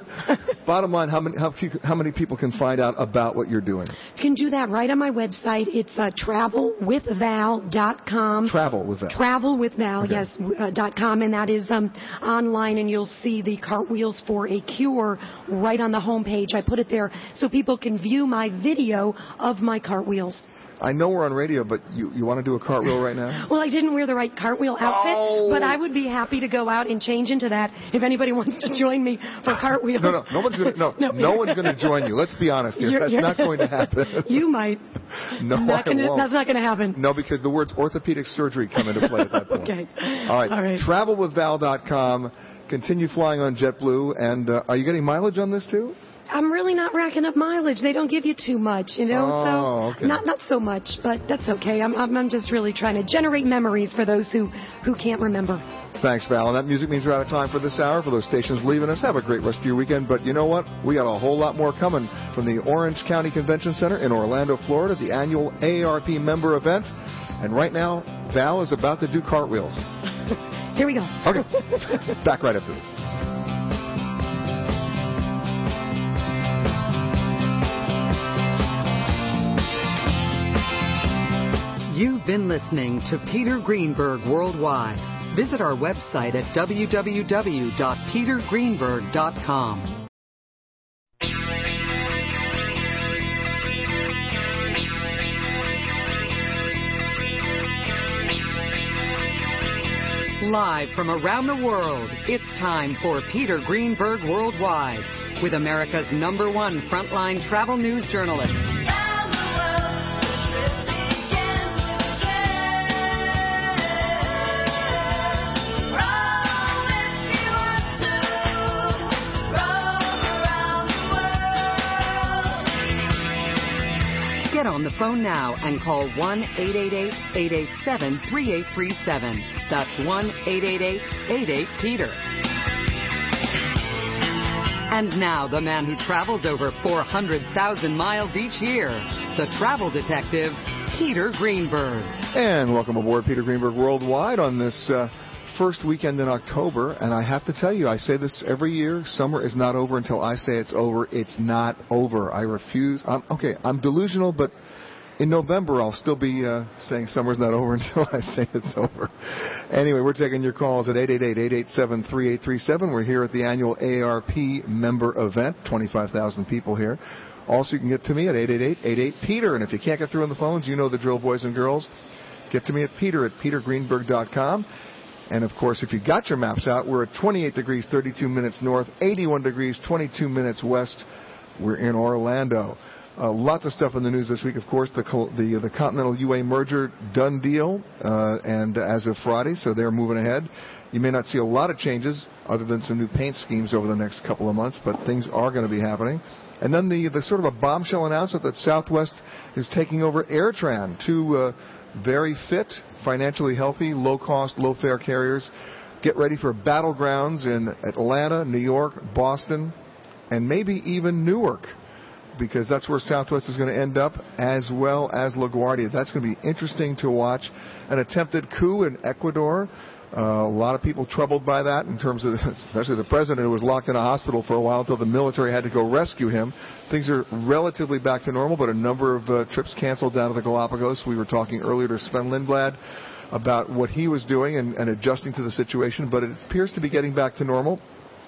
C: Bottom line, how many how, how many people can find out about what you're doing?
K: You can do that right on my website. It's uh, travel with val dot com.
C: Travel with Val.
K: Travel with Val,
C: Okay.
K: yes, uh, dot com, and that is um, online, and you'll see the Cartwheels for a Cure right on the homepage. I put it there so people can view my video of my cartwheels.
C: I know we're on radio, but you, you want to do a cartwheel right now?
K: Well, I didn't wear the right cartwheel outfit,
C: Oh.
K: but I would be happy to go out and change into that if anybody wants to join me for cartwheels.
C: No, no, no one's gonna, no,
K: No.
C: no one's going to join you. Let's be honest here.
K: You're-
C: That's
K: you're-
C: not going to happen.
K: You might.
C: No,
K: Not
C: I
K: gonna,
C: won't.
K: That's not going to happen.
C: No, because the words orthopedic surgery come into play at that point.
K: Okay.
C: All right.
K: All right.
C: travel with val dot com. Continue flying on JetBlue. And uh, are you getting mileage on this too?
K: I'm really not racking up mileage. They don't give you too much, you know.
C: Oh,
K: so
C: okay.
K: not not so much, but that's okay. I'm, I'm I'm just really trying to generate memories for those who who can't remember.
C: Thanks, Val. And that music means we're out of time for this hour. For those stations leaving us, have a great rest of your weekend. But you know what? We got a whole lot more coming from the Orange County Convention Center in Orlando, Florida, the annual A A R P member event. And right now, Val is about to do cartwheels.
K: Here we go.
C: Okay. Back right after this.
A: You've been listening to Peter Greenberg Worldwide. Visit our website at w w w dot peter greenberg dot com. Live from around the world, it's time for Peter Greenberg Worldwide with America's number one frontline travel news journalist. Get on the phone now and call one eight eight eight, eight eight seven, three eight three seven. That's one eight eight eight, eight eight, Peter. And now the man who travels over four hundred thousand miles each year, the travel detective, Peter Greenberg.
C: And welcome aboard Peter Greenberg Worldwide on this uh, first weekend in October. And I have to tell you, I say this every year, summer is not over until I say it's over. It's not over. I refuse. I'm, okay, I'm delusional, but in November I'll still be uh, saying summer's not over until I say it's over. Anyway, we're taking your calls at eight eight eight, eight eight seven, three eight three seven. We're here at the annual A A R P member event, twenty-five thousand people here. Also, you can get to me at eight eight eight, eight eight, Peter. And if you can't get through on the phones, you know the drill, boys and girls. Get to me at Peter at peter greenberg dot com. And, of course, if you got your maps out, we're at twenty-eight degrees, thirty-two minutes north, eighty-one degrees, twenty-two minutes west. We're in Orlando. Uh, lots of stuff in the news this week, of course. The the, the Continental U A merger, done deal, uh, and as of Friday, so they're moving ahead. You may not see a lot of changes other than some new paint schemes over the next couple of months, but things are going to be happening. And then the, the sort of a bombshell announcement that Southwest is taking over AirTran, two uh, very fit, financially healthy, low-cost, low-fare carriers. Get ready for battlegrounds in Atlanta, New York, Boston, and maybe even Newark, because that's where Southwest is going to end up, as well as LaGuardia. That's going to be interesting to watch. An attempted coup in Ecuador. Uh, a lot of people troubled by that, in terms of, especially the president, who was locked in a hospital for a while until the military had to go rescue him. Things are relatively back to normal, but a number of uh, trips canceled down to the Galapagos. We were talking earlier to Sven Lindblad about what he was doing and, and adjusting to the situation, but it appears to be getting back to normal.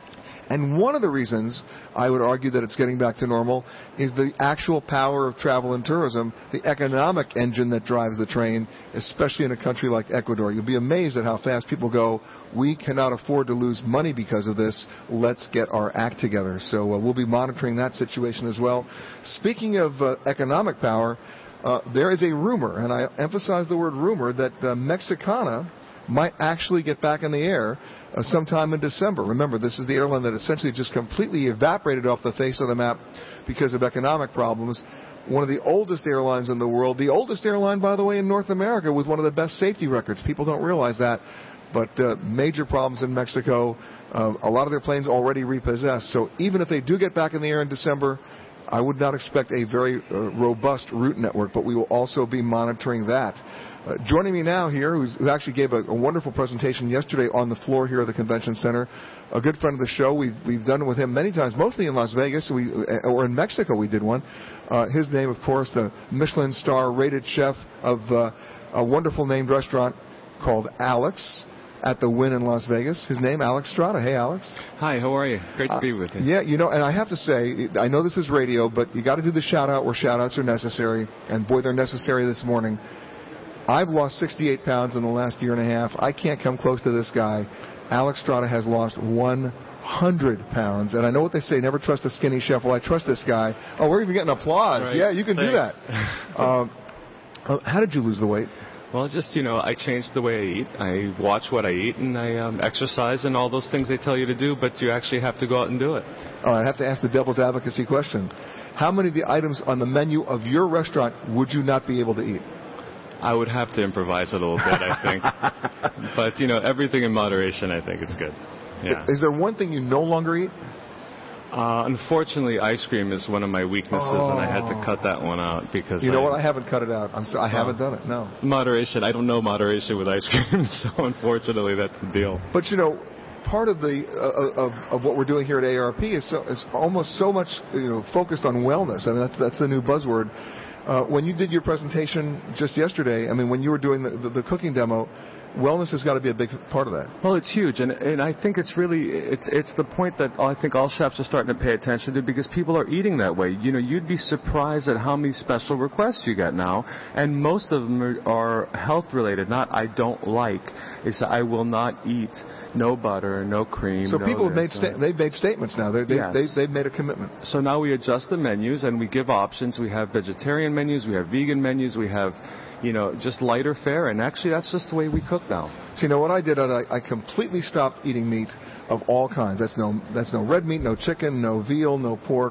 C: And one of the reasons I would argue that it's getting back to normal is the actual power of travel and tourism, the economic engine that drives the train, especially in a country like Ecuador. You'll be amazed at how fast people go, we cannot afford to lose money because of this. Let's get our act together. So uh, we'll be monitoring that situation as well. Speaking of uh, economic power, uh, there is a rumor, and I emphasize the word rumor, that uh, Mexicana might actually get back in the air uh, sometime in December. Remember, this is the airline that essentially just completely evaporated off the face of the map because of economic problems. One of the oldest airlines in the world, the oldest airline, by the way, in North America, with one of the best safety records. People don't realize that, but uh, major problems in Mexico. Uh, a lot of their planes already repossessed. So even if they do get back in the air in December, I would not expect a very uh, robust route network, but we will also be monitoring that. Uh, joining me now here, who's, who actually gave a, a wonderful presentation yesterday on the floor here at the convention center, a good friend of the show. We've, we've done it with him many times, mostly in Las Vegas, we, or in Mexico we did one. Uh, his name, of course, the Michelin star rated chef of uh, a wonderful named restaurant called Alex at the Wynn in Las Vegas. His name, Alex Strada. Hey, Alex.
L: Hi, how are you? Great to be with you.
C: Uh, yeah, you know, and I have to say, I know this is radio, but you got to do the shout-out where shout-outs are necessary, and boy, they're necessary this morning. I've lost sixty-eight pounds in the last year and a half. I can't come close to this guy. Alex Strada has lost one hundred pounds, and I know what they say, never trust a skinny chef. Well, I trust this guy. Oh, we're even getting applause.
L: Right.
C: Yeah, you can
L: Thanks.
C: do that. um, how did you lose the weight?
L: Well, just, you know, I changed the way I eat. I watch what I eat, and I um, exercise and all those things they tell you to do, but you actually have to go out and do it.
C: All right, I have to ask the devil's advocacy question. How many of the items on the menu of your restaurant would you not be able to eat?
L: I would have to improvise a little bit, I think. But, you know, everything in moderation, I think it's good. Yeah.
C: Is there one thing you no longer eat?
L: Uh, unfortunately, ice cream is one of my weaknesses,
C: oh.
L: and I had to cut that one out because
C: you know
L: I,
C: what? I haven't cut it out. I'm so, I haven't done it. No
L: moderation. I don't know moderation with ice cream, so unfortunately, that's the deal.
C: But you know, part of the uh, of, of what we're doing here at A A R P is, so, is almost so much you know focused on wellness. I mean, that's that's the new buzzword. Uh, when you did your presentation just yesterday, I mean, when you were doing the, the, the cooking demo, wellness has got to be a big part of that.
L: Well, it's huge, and and I think it's really it's it's the point that I think all chefs are starting to pay attention to, because people are eating that way. You know, you'd be surprised at how many special requests you get now, and most of them are, are health related. Not I don't like, it's I will not eat no butter, no cream.
C: So
L: no
C: people have made
L: this,
C: sta- they've made statements now. They, they,
L: Yes.
C: they, they've made a commitment.
L: So now we adjust the menus and we give options. We have vegetarian menus, we have vegan menus, we have, you know, just lighter fare, and actually that's just the way we cook now.
C: See, now what I did, I, I completely stopped eating meat of all kinds. That's no, that's no red meat, no chicken, no veal, no pork,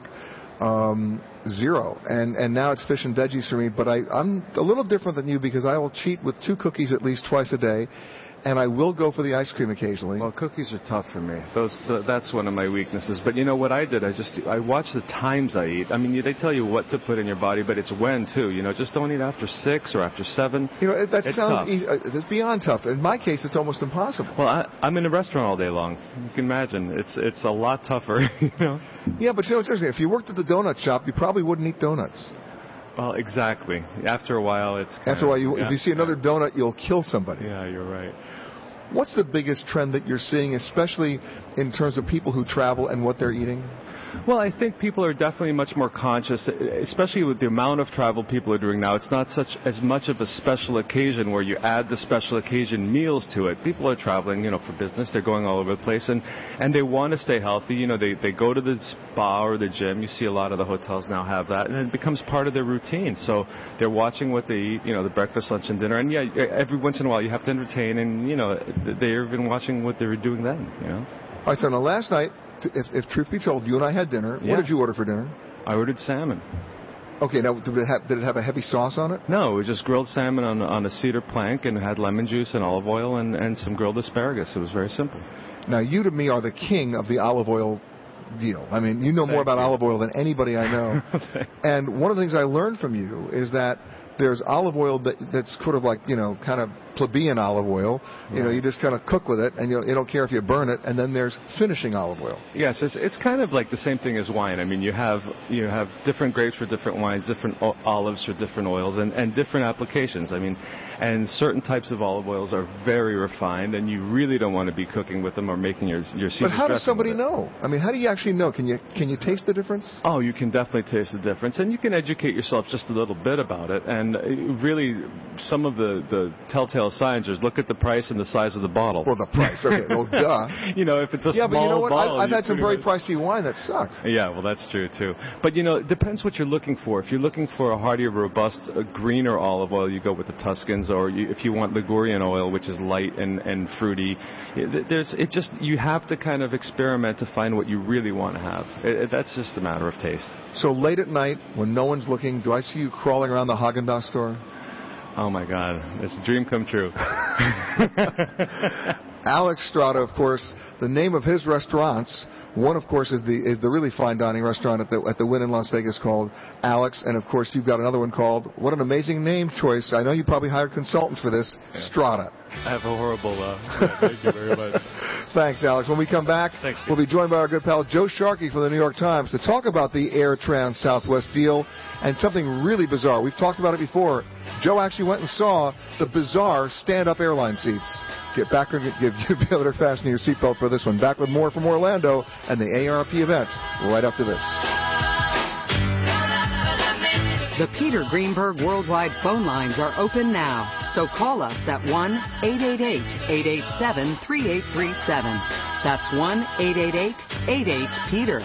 C: um, zero. And and now it's fish and veggies for me. But I, I'm a little different than you, because I will cheat with two cookies at least twice a day. And I will go for the ice cream occasionally.
L: Well, cookies are tough for me. Those, the, that's one of my weaknesses. But you know what I did? I just I watch the times I eat. I mean, they tell you what to put in your body, but it's when too. You know, just don't eat after six or after seven.
C: You know, it- that
L: It's
C: sounds
L: tough.
C: easy. uh, It's beyond tough. In my case, it's almost impossible.
L: Well, I, I'm in a restaurant all day long. You can imagine. It's it's a lot tougher. You know.
C: Yeah, but you know, seriously, if you worked at the donut shop, you probably wouldn't eat donuts.
L: Well, exactly. After a while, it's kind
C: After a while, you,
L: yeah.
C: if you see another donut, you'll kill somebody.
L: Yeah, you're right.
C: What's the biggest trend that you're seeing, especially in terms of people who travel and what they're eating?
L: Well, I think people are definitely much more conscious, especially with the amount of travel people are doing now. It's not such as much of a special occasion where you add the special occasion meals to it. People are traveling, you know, for business. They're going all over the place, and, and they want to stay healthy. You know, they, they go to the spa or the gym. You see a lot of the hotels now have that, and it becomes part of their routine. So they're watching what they eat, you know, the breakfast, lunch, and dinner. And, yeah, every once in a while you have to entertain, and, you know, they're even watching what they were doing then, you know.
C: All right, so now last night, if, if truth be told, you and I had dinner.
L: Yeah.
C: What did you order for dinner?
L: I ordered salmon.
C: Okay, now did it, have, did it have a heavy sauce on it?
L: No, it was just grilled salmon on, on a cedar plank, and it had lemon juice and olive oil and, and some grilled asparagus. It was very simple.
C: Now, you to me are the king of the olive oil deal. I mean, you know more
L: Thank
C: about
L: you.
C: olive oil than anybody I know. And one of the things I learned from you is that there's olive oil that, that's sort of like, you know, kind of plebeian olive oil. You know,
L: Right.
C: you just kind of cook with it, and you, you don't care if you burn it. And then there's finishing olive oil.
L: Yes, it's it's kind of like the same thing as wine. I mean, you have you have different grapes for different wines, different o- olives for different oils, and, and different applications. I mean, and certain types of olive oils are very refined, and you really don't want to be cooking with them or making your your Caesar
C: But how does
L: dressing
C: somebody
L: with it.
C: know? I mean, how do you actually know? Can you can you taste the difference?
L: Oh, you can definitely taste the difference, and you can educate yourself just a little bit about it. And uh, really, some of the, the telltale signs is look at the price and the size of the bottle.
C: Well, the price. Okay, well, duh.
L: You know, if it's a
C: Yeah,
L: small
C: but you know what?
L: bottle,
C: I, I've
L: you
C: had some
L: pretty
C: very
L: much-
C: pricey wine that sucked.
L: Yeah, well, that's true too. But you know, it depends what you're looking for. If you're looking for a heartier, robust, uh, greener olive oil, you go with the Tuscans. Or you, if you want Ligurian oil, which is light and, and fruity, it- there's it just you have to kind of experiment to find what you really want to have. It, it, that's just a matter of taste.
C: So late at night, when no one's looking, do I see you crawling around the Haagen-Dazs store?
L: Oh my God, it's a dream come true.
C: Alex Strada, of course, the name of his restaurants. One, of course, is the is the really fine dining restaurant at the at the Wynn in Las Vegas called Alex, and of course you've got another one called, what an amazing name choice. I know you probably hired consultants for this, Strada.
L: I have a horrible. Uh, thank you very much.
C: Thanks, Alex. When we come back,
L: Thanks,
C: we'll be joined by our good pal Joe Sharkey from the New York Times to talk about the Air Trans Southwest deal and something really bizarre. We've talked about it before. Joe actually went and saw the bizarre stand-up airline seats. Get back and give you be able to fasten your seatbelt for this one. Back with more from Orlando and the A R P event right after this.
A: The Peter Greenberg Worldwide phone lines are open now, so call us at one eight eight eight, eight eight seven, three eight three seven. That's one eight eight eight, eight eight, Peter.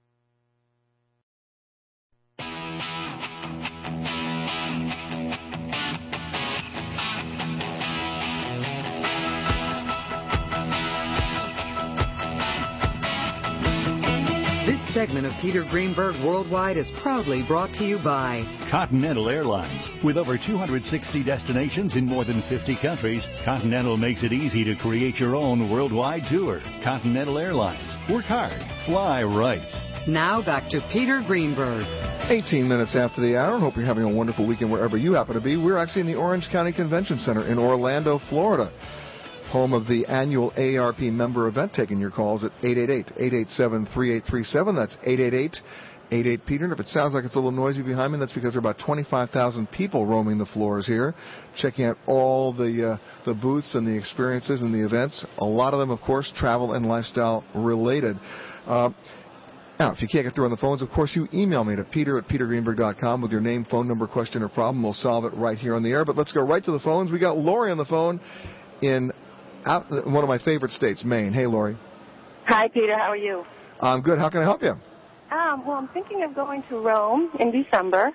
A: This segment of Peter Greenberg Worldwide is proudly brought to you by
H: Continental Airlines. With over two hundred sixty destinations in more than fifty countries, Continental makes it easy to create your own worldwide tour. Continental Airlines. Work hard. Fly right.
A: Now back to Peter Greenberg.
C: eighteen minutes after the hour. Hope you're having a wonderful weekend wherever you happen to be. We're actually in the Orange County Convention Center in Orlando, Florida, home of the annual A A R P member event. Taking your calls at eight eight eight, eight eight seven, three eight three seven. That's eight eight eight, eight eight, Peter. And if it sounds like it's a little noisy behind me, that's because there are about twenty-five thousand people roaming the floors here, checking out all the uh, the booths and the experiences and the events. A lot of them, of course, travel and lifestyle related. Uh, now, if you can't get through on the phones, of course, you email me to peter at peter greenberg dot com with your name, phone number, question, or problem. We'll solve it right here on the air. But let's go right to the phones. We got Lori on the phone in out, one of my favorite states, Maine. Hey, Lori.
M: Hi, Peter. How are you?
C: I'm good. How can I help you?
M: Um, well, I'm thinking of going to Rome in December,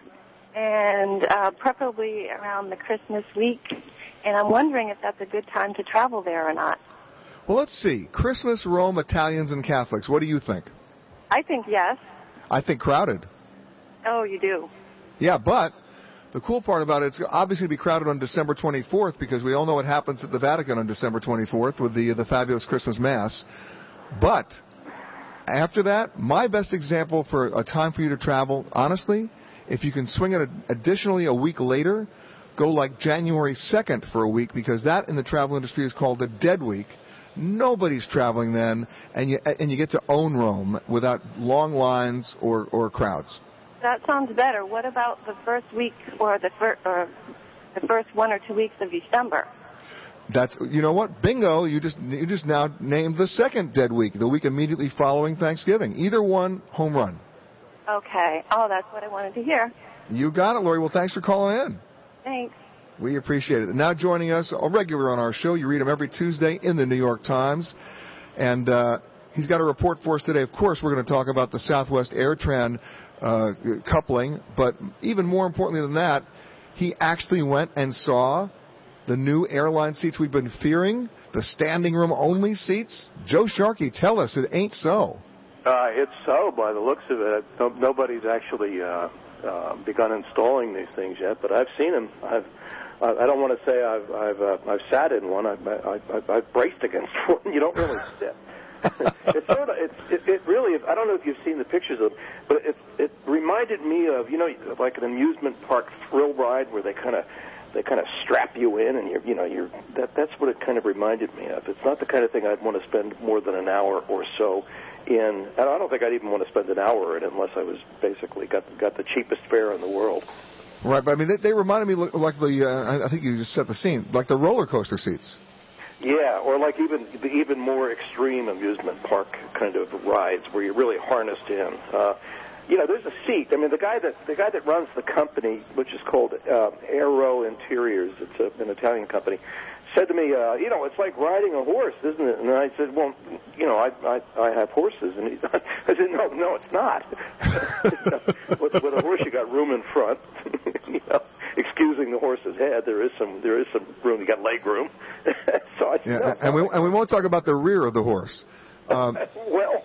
M: and uh, preferably around the Christmas week. And I'm wondering if that's a good time to travel there or not.
C: Well, let's see. Christmas, Rome, Italians, and Catholics. What do you think?
M: I think yes.
C: I think crowded.
M: Oh, you do?
C: Yeah, but the cool part about it, it's obviously going to be crowded on December twenty-fourth because we all know what happens at the Vatican on December twenty-fourth with the the fabulous Christmas Mass. But after that, my best example for a time for you to travel, honestly, if you can swing it additionally a week later, go like January second for a week, because that in the travel industry is called the dead week. Nobody's traveling then, and you and you get to own Rome without long lines or, or crowds.
M: That sounds better. What about the first week or the, fir- or the first one or two weeks of December?
C: That's, you know what, bingo, you just you just now named the second dead week, the week immediately following Thanksgiving. Either one, home run.
M: Okay. Oh, that's what I wanted to hear.
C: You got it, Lori. Well, thanks for calling in.
M: Thanks.
C: We appreciate it. And now joining us, a regular on our show, you read him every Tuesday in the New York Times, and uh, he's got a report for us today. Of course, we're going to talk about the Southwest AirTran uh, coupling, but even more importantly than that, he actually went and saw the new airline seats we've been fearing, the standing room only seats. Joe Sharkey, tell us it ain't so.
N: Uh, it's so by the looks of it. No, nobody's actually uh, uh, begun installing these things yet, but I've seen them. I've, I don't want to say I've I've, uh, I've sat in one. I've, I've, I've braced against one. You don't really sit. it's sort of it's it, it really. I don't know if you've seen the pictures of, but it it reminded me of, you know, like an amusement park thrill ride where they kind of. They kind of strap you in, and you're, you know, you're. That, that's what it kind of reminded me of. It's not the kind of thing I'd want to spend more than an hour or so in. And I don't think I'd even want to spend an hour in it unless I was basically got got the cheapest fare in the world.
C: Right, but I mean, they, they reminded me like the. Uh, I think you just set the scene, like the roller coaster seats.
N: Yeah, or like even the even more extreme amusement park kind of rides where you're really harnessed in. Uh, You know, there's a seat. I mean, the guy that the guy that runs the company, which is called uh, Aero Interiors, it's a, an Italian company, said to me, uh, you know, it's like riding a horse, isn't it? And I said, well, you know, I I, I have horses, and he, I said, no, no, it's not. You know, with, with a horse, you got room in front. You know, excusing the horse's head, there is some there is some room. You got leg room. So I said,
C: yeah,
N: no,
C: and we and we won't talk about the rear of the horse. Um,
N: well.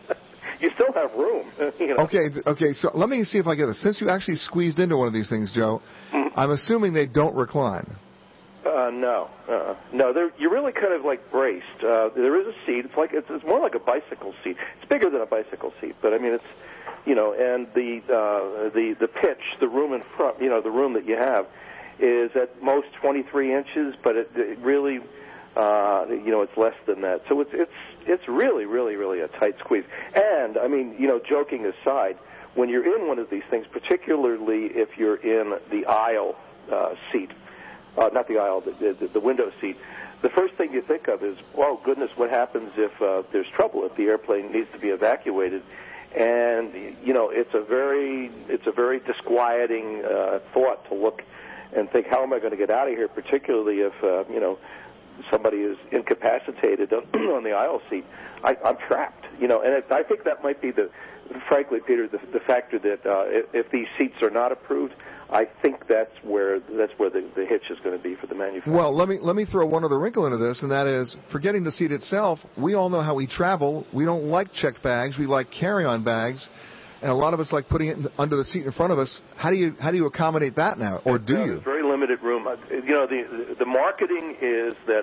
N: You still have room. You know?
C: Okay, okay. So let me see if I get this. Since you actually squeezed into one of these things, Joe, mm-hmm. I'm assuming they don't recline.
N: Uh, no, uh, no. They're, you're really kind of like braced. Uh, there is a seat. It's like it's, it's more like a bicycle seat. It's bigger than a bicycle seat, but I mean it's, you know, and the uh, the the pitch, the room in front, you know, the room that you have, is at most twenty-three inches, but it, it really. Uh, you know, it's less than that. So it's it's it's really, really, really a tight squeeze. And, I mean, you know, joking aside, when you're in one of these things, particularly if you're in the aisle uh, seat, uh, not the aisle, the, the, the window seat, the first thing you think of is, oh, goodness, what happens if uh, there's trouble, if the airplane needs to be evacuated? And, you know, it's a very, it's a very disquieting uh, thought to look and think, how am I going to get out of here, particularly if, uh, you know, somebody is incapacitated on the aisle seat. I, I'm trapped, you know, and it, I think that might be the, frankly, Peter, the, the factor that uh, if, if these seats are not approved, I think that's where that's where the, the hitch is going to be for the manufacturer.
C: Well, let me let me throw one other wrinkle into this, and that is, forgetting the seat itself, we all know how we travel. We don't like check bags. We like carry-on bags. And a lot of us like putting it under the seat in front of us. How do you how do you accommodate that now, or do you?
N: There's very limited room. You know, the the marketing is that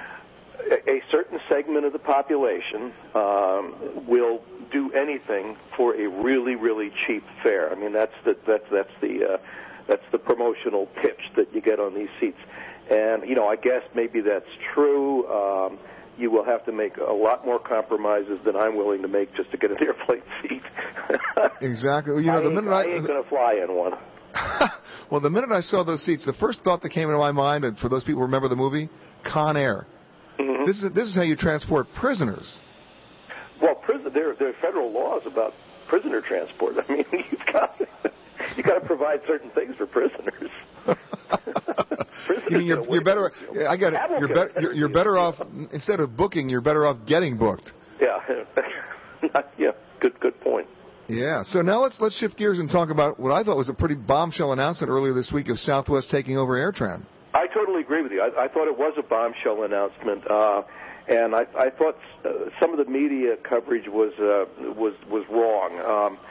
N: a certain segment of the population um, will do anything for a really, really cheap fare. I mean, that's the that's that's the uh, that's the promotional pitch that you get on these seats. And you know, I guess maybe that's true. Um, you will have to make a lot more compromises than I'm willing to make just to get an airplane seat.
C: Exactly. You know,
N: I
C: the
N: ain't,
C: minute
N: I
C: I,
N: ain't going to fly in one.
C: well, the minute I saw those seats, the first thought that came into my mind, and for those people who remember the movie, Con Air.
N: Mm-hmm.
C: This is this is how you transport prisoners.
N: Well, prison, there there are federal laws about prisoner transport. I mean, you've got you got to provide certain things for prisoners.
C: You mean you're, you're better? I got it. You're, be, you're, you're better off instead of booking. You're better off getting booked.
N: Yeah, yeah. Good, good point.
C: Yeah. So now let's let's shift gears and talk about what I thought was a pretty bombshell announcement earlier this week of Southwest taking over AirTran.
N: I totally agree with you. I, I thought it was a bombshell announcement, uh, and I, I thought uh, some of the media coverage was uh, was was wrong. Um,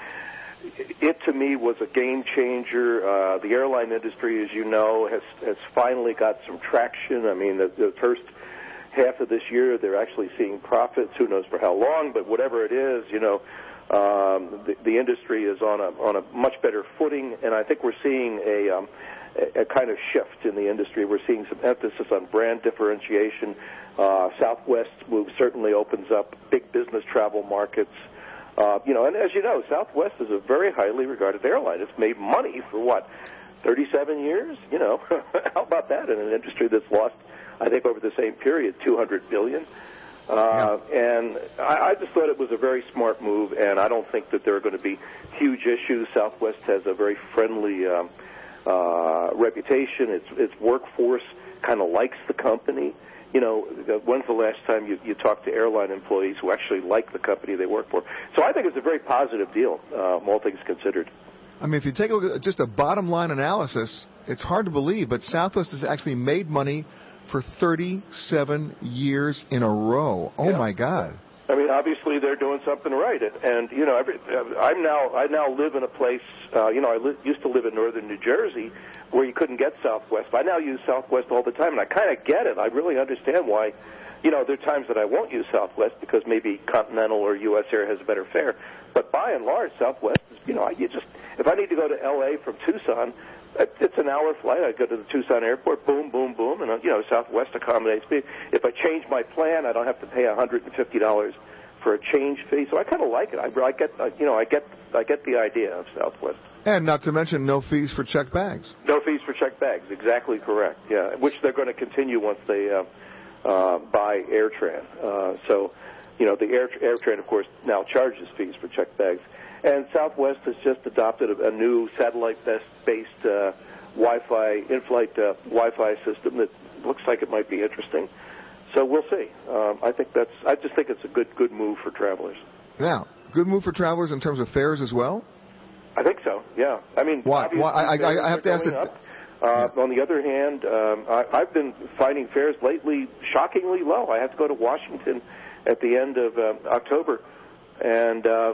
N: It, to me, was a game changer. Uh, the airline industry, as you know, has has finally got some traction. I mean, the, the first half of this year, they're actually seeing profits. Who knows for how long? But whatever it is, you know, um, the, the industry is on a on a much better footing, and I think we're seeing a um, a, a kind of shift in the industry. We're seeing some emphasis on brand differentiation. Uh, Southwest move certainly opens up big business travel markets. Uh, you know, and as you know, Southwest is a very highly regarded airline. It's made money for, what, thirty-seven years? You know, how about that in an industry that's lost, I think, over the same period, two hundred billion dollars? Uh, yeah. And I, I just thought it was a very smart move, and I don't think that there are going to be huge issues. Southwest has a very friendly um, uh, reputation. Its, its workforce kind of likes the company. You know, when's the last time you, you talked to airline employees who actually like the company they work for? So I think it's a very positive deal, uh, all things considered.
C: I mean, if you take a look at just a bottom-line analysis, it's hard to believe, but Southwest has actually made money for thirty-seven years in a row. Oh,
N: yeah.
C: My God.
N: I mean, obviously they're doing something right, and, and you know, every, I'm now I now live in a place. Uh, you know, I li- used to live in northern New Jersey, where you couldn't get Southwest. I now use Southwest all the time, and I kind of get it. I really understand why. You know, there are times that I won't use Southwest because maybe Continental or U S Air has a better fare. But by and large, Southwest is, you know, you just if I need to go to L A from Tucson, it's an hour flight. I go to the Tucson airport, boom, boom, boom, and, you know, Southwest accommodates me. If I change my plan, I don't have to pay one hundred fifty dollars for a change fee. So I kind of like it. I, I get, you know, I get, I get the idea of Southwest.
C: And not to mention no fees for checked bags.
N: No fees for checked bags. Exactly correct. Yeah, which they're going to continue once they uh, uh, buy AirTran. Uh, so, you know, the Air, AirTran, of course, now charges fees for checked bags. And Southwest has just adopted a, a new satellite-based uh, Wi-Fi, in-flight uh, Wi-Fi system that looks like it might be interesting. So we'll see. Um, I think that's. I just think it's a good, good move for travelers.
C: Now, good move for travelers in terms of fares as well.
N: I think so. Yeah. I mean,
C: why? Why? I, I, I have to ask
N: that. Uh, yeah. On the other hand, um, I, I've been finding fares lately shockingly low. I have to go to Washington at the end of uh, October, and uh,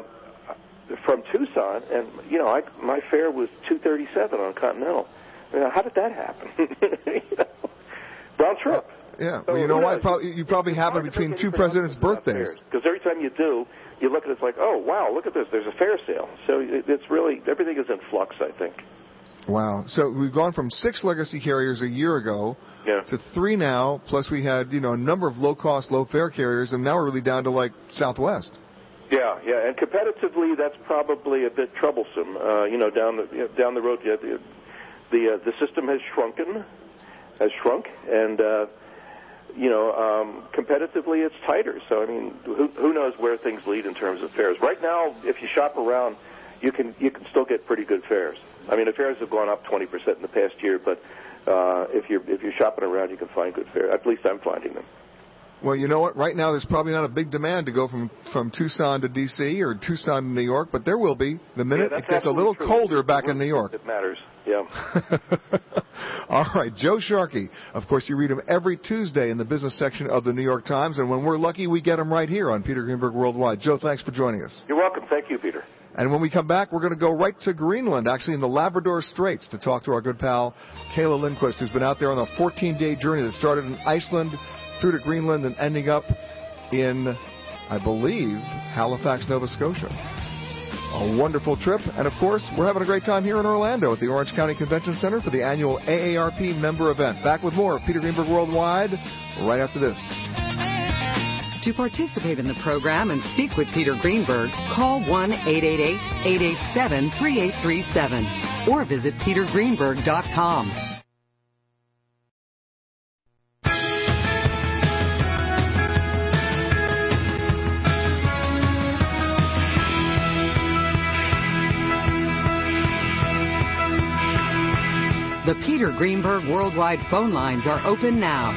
N: from Tucson, and you know, I, my fare was two thirty-seven on Continental. You know, how did that happen? you know, round trip.
C: Yeah, well, you know what? Probably, you probably have it between two presidents' birthdays.
N: Because every time you do, you look at it, it's like, oh, wow, look at this. There's a fare sale. So it's really, everything is in flux, I think.
C: Wow. So we've gone from six legacy carriers a year ago
N: yeah.
C: to three now, plus we had, you know, a number of low-cost, low-fare carriers, and now we're really down to, like, Southwest.
N: Yeah, yeah, and competitively, that's probably a bit troublesome. Uh, you know, down the you know, down the road, yeah, the the, uh, the system has shrunken, has shrunk, and uh, you know, um, competitively, it's tighter. So, I mean, who, who knows where things lead in terms of fares? Right now, if you shop around, you can you can still get pretty good fares. I mean, the fares have gone up twenty percent in the past year, but uh, if you're if you're shopping around, you can find good fares. At least I'm finding them.
C: Well, you know what? Right now, there's probably not a big demand to go from, from Tucson to D C or Tucson to New York, but there will be the minute
N: yeah,
C: it gets a little
N: true.
C: colder back in New York.
N: It matters. Yeah.
C: All right, Joe Sharkey. Of course, you read him every Tuesday in the business section of the New York Times, and when we're lucky, we get him right here on Peter Greenberg Worldwide. Joe, thanks for joining us.
N: You're welcome. Thank you, Peter.
C: And when we come back, we're going to go right to Greenland, actually in the Labrador Straits, to talk to our good pal, Kayla Lindquist, who's been out there on a fourteen-day journey that started in Iceland, through to Greenland, and ending up in, I believe, Halifax, Nova Scotia. A wonderful trip. And, of course, we're having a great time here in Orlando at the Orange County Convention Center for the annual A A R P member event. Back with more of Peter Greenberg Worldwide right after this.
A: To participate in the program and speak with Peter Greenberg, call one eight eight eight, eight eight seven, three eight three seven or visit peter greenberg dot com. The Peter Greenberg Worldwide phone lines are open now.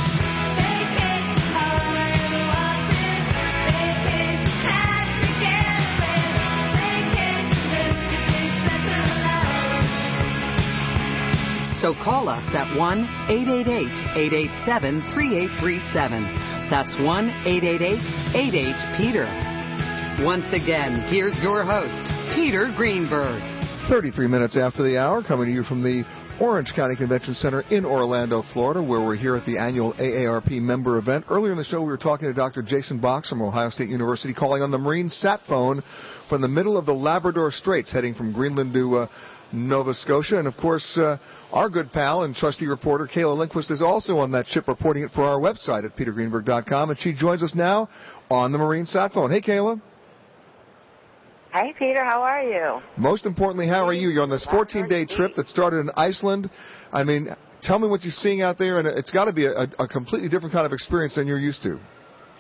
A: So call us at one eight eight eight, eight eight seven, three eight three seven. That's one eight eight eight, eight eight, Peter. Once again, here's your host, Peter Greenberg.
C: thirty-three minutes after the hour, coming to you from the Orange County Convention Center in Orlando, Florida, where we're here at the annual A A R P member event. Earlier in the show, we were talking to Doctor Jason Box from Ohio State University, calling on the Marine sat phone from the middle of the Labrador Straits, heading from Greenland to uh, Nova Scotia. And, of course, uh, our good pal and trusty reporter, Kayla Lindquist, is also on that ship reporting it for our website at peter greenberg dot com, and she joins us now on the Marine sat phone. Hey, Kayla.
O: Hey, Peter, how are you?
C: Most importantly, how are you? You're on this fourteen-day trip that started in Iceland. I mean, tell me what you're seeing out there, and it's got to be a, a completely different kind of experience than you're used to.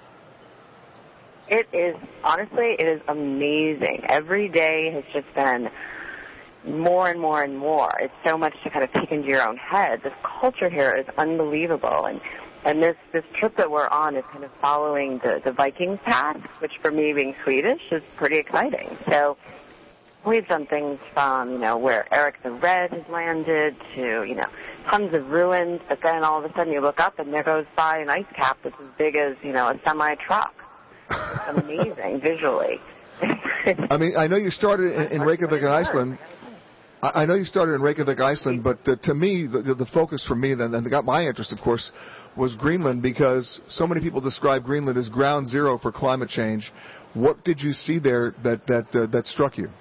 O: It is, honestly, it is amazing. Every day has just been more and more and more. It's so much to kind of take into your own head. This culture here is unbelievable, and And this, this trip that we're on is kind of following the, the Vikings path, which for me being Swedish is pretty exciting. So we've done things from, you know, where Eric the Red has landed to, you know, tons of ruins, but then all of a sudden you look up and there goes by an ice cap that's as big as, you know, a semi-truck. It's amazing visually.
C: I mean, I know you started in, in Reykjavik, Iceland. I know you started in Reykjavik, Iceland, but uh, to me, the, the focus for me, and, and got my interest, of course, was Greenland, because so many people describe Greenland as ground zero for climate change. What did you see there that that uh, that struck you?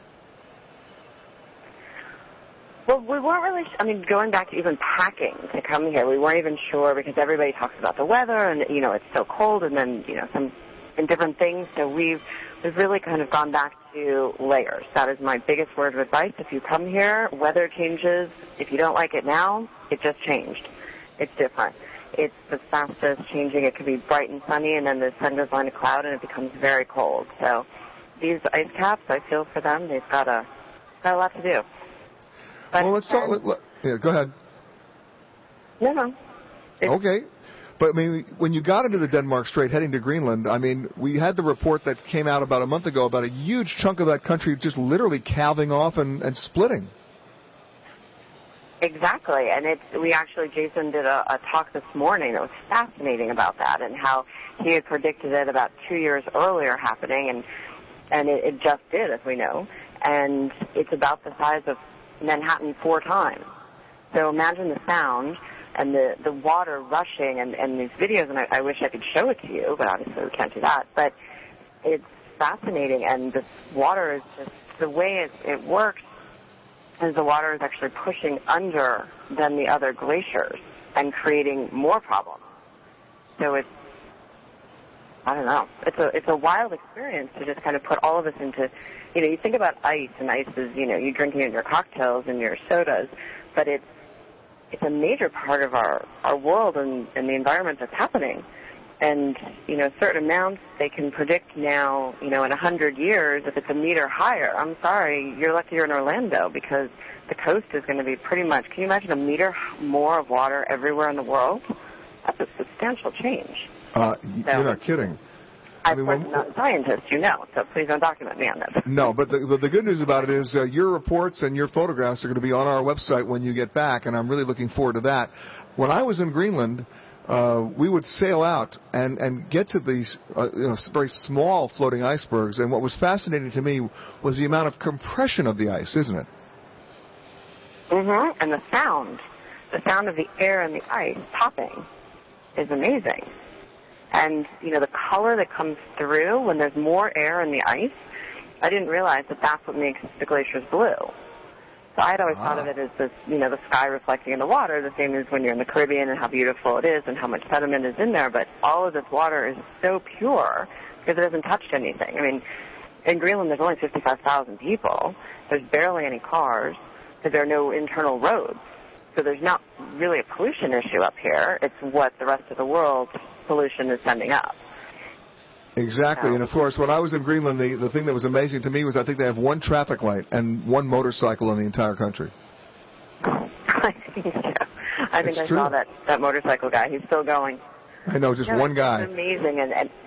O: Well, we weren't really, I mean, going back to even packing to come here, we weren't even sure, because everybody talks about the weather and, you know, it's so cold, and then, you know, some and different things. So we've we've really kind of gone back to layers. That is my biggest word of advice. If you come here, weather changes. If you don't like it now, it just changed. It's different. It's the fastest changing. It could be bright and sunny, and then the sun goes behind a cloud, and it becomes very cold. So these ice caps, I feel for them. They've got a got a lot to do. But
C: well, let's talk. Let, let, yeah, go ahead.
O: No, no. It's,
C: okay. But, I mean, when you got into the Denmark Strait heading to Greenland, I mean, we had the report that came out about a month ago about a huge chunk of that country just literally calving off and, and splitting.
O: Exactly. And it's, we actually, Jason did a, a talk this morning that was fascinating about that, and how he had predicted it about two years earlier happening, and, and it, it just did, as we know. And it's about the size of Manhattan four times. So imagine the sound and the, the water rushing, and, and these videos, and I, I wish I could show it to you, but obviously we can't do that. But it's fascinating, and the water is just, the way it, it works is the water is actually pushing under than the other glaciers and creating more problems. So it's, I don't know, it's a, it's a wild experience to just kind of put all of this into, you know, you think about ice, and ice is, you know, you drinking in your cocktails and your sodas, but it's, it's a major part of our, our world and, and the environment that's happening. And, you know, certain amounts they can predict now, you know, in a hundred years, if it's a meter higher, I'm sorry, you're lucky you're in Orlando, because the coast is going to be pretty much, can you imagine a meter more of water everywhere in the world? That's a substantial change.
C: Uh, so, you're not kidding.
O: I mean, I'm not a scientist, you know, so please don't document me on this.
C: No, but the, but the good news about it is uh, your reports and your photographs are going to be on our website when you get back, and I'm really looking forward to that. When I was in Greenland, uh, we would sail out and, and get to these uh, you know, very small floating icebergs, and what was fascinating to me was the amount of compression of the ice, isn't it?
O: Mm-hmm, and the sound. The sound of the air and the ice popping is amazing. And, you know, the color that comes through when there's more air in the ice, I didn't realize that that's what makes the glaciers blue. So I'd always ah. thought of it as this, you know, the sky reflecting in the water, the same as when you're in the Caribbean and how beautiful it is and how much sediment is in there. But all of this water is so pure because it hasn't touched anything. I mean, in Greenland, there's only fifty-five thousand people. There's barely any cars. So there are no internal roads. So there's not really a pollution issue up here. It's what the rest of the world pollution is sending up.
C: Exactly, and of course, when I was in Greenland, the, the thing that was amazing to me was I think they have one traffic light and one motorcycle in the entire country.
O: I think so. I think
C: it's
O: I
C: true.
O: saw that, that motorcycle guy. He's still going.
C: I know, just
O: yeah,
C: one guy.
O: It's amazing, and, and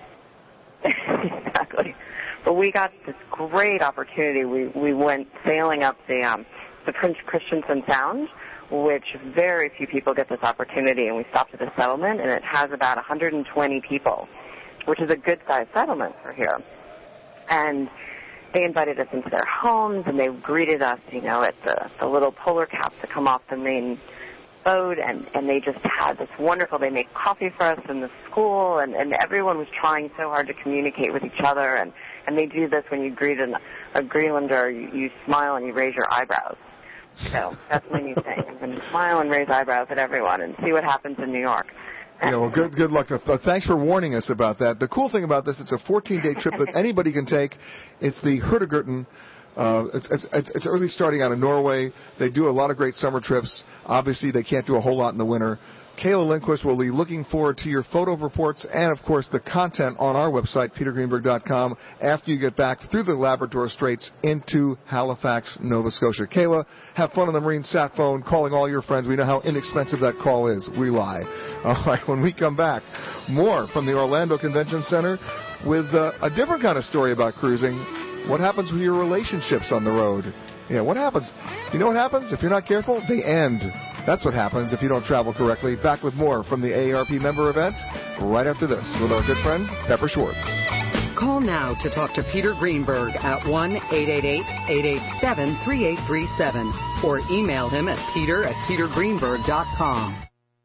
O: exactly. But we got this great opportunity. We we went sailing up the um, the Prince Christiansen Sound, which very few people get this opportunity, and we stopped at a settlement, and it has about one hundred twenty people, which is a good-sized settlement for here. And they invited us into their homes, and they greeted us, you know, at the, the little polar caps that come off the main boat, and, and they just had this wonderful, they make coffee for us in the school, and, and everyone was trying so hard to communicate with each other, and, and they do this when you greet an, a Greenlander, you, you smile and you raise your eyebrows. So that's my new thing. I'm going to smile and raise eyebrows at everyone and see what happens in New York.
C: Yeah, well, good good luck. Uh, thanks for warning us about that. The cool thing about this, it's a fourteen-day trip that anybody can take. It's the Hurtigruten. Uh, it's, it's, it's early starting out in Norway. They do a lot of great summer trips. Obviously, they can't do a whole lot in the winter. Kayla Lindquist will be looking forward to your photo reports and, of course, the content on our website, peter greenberg dot com, after you get back through the Labrador Straits into Halifax, Nova Scotia. Kayla, have fun on the Marine Sat phone, calling all your friends. We know how inexpensive that call is. We lie. All right, when we come back, more from the Orlando Convention Center with uh, a different kind of story about cruising. What happens with your relationships on the road? Yeah, what happens? You know what happens? If you're not careful, they end. That's what happens if you don't travel correctly. Back with more from the A A R P member event right after this with our good friend, Pepper Schwartz.
A: Call now to talk to Peter Greenberg at one eight eight eight, eight eight seven, three eight three seven or email him at peter at peter greenberg dot com.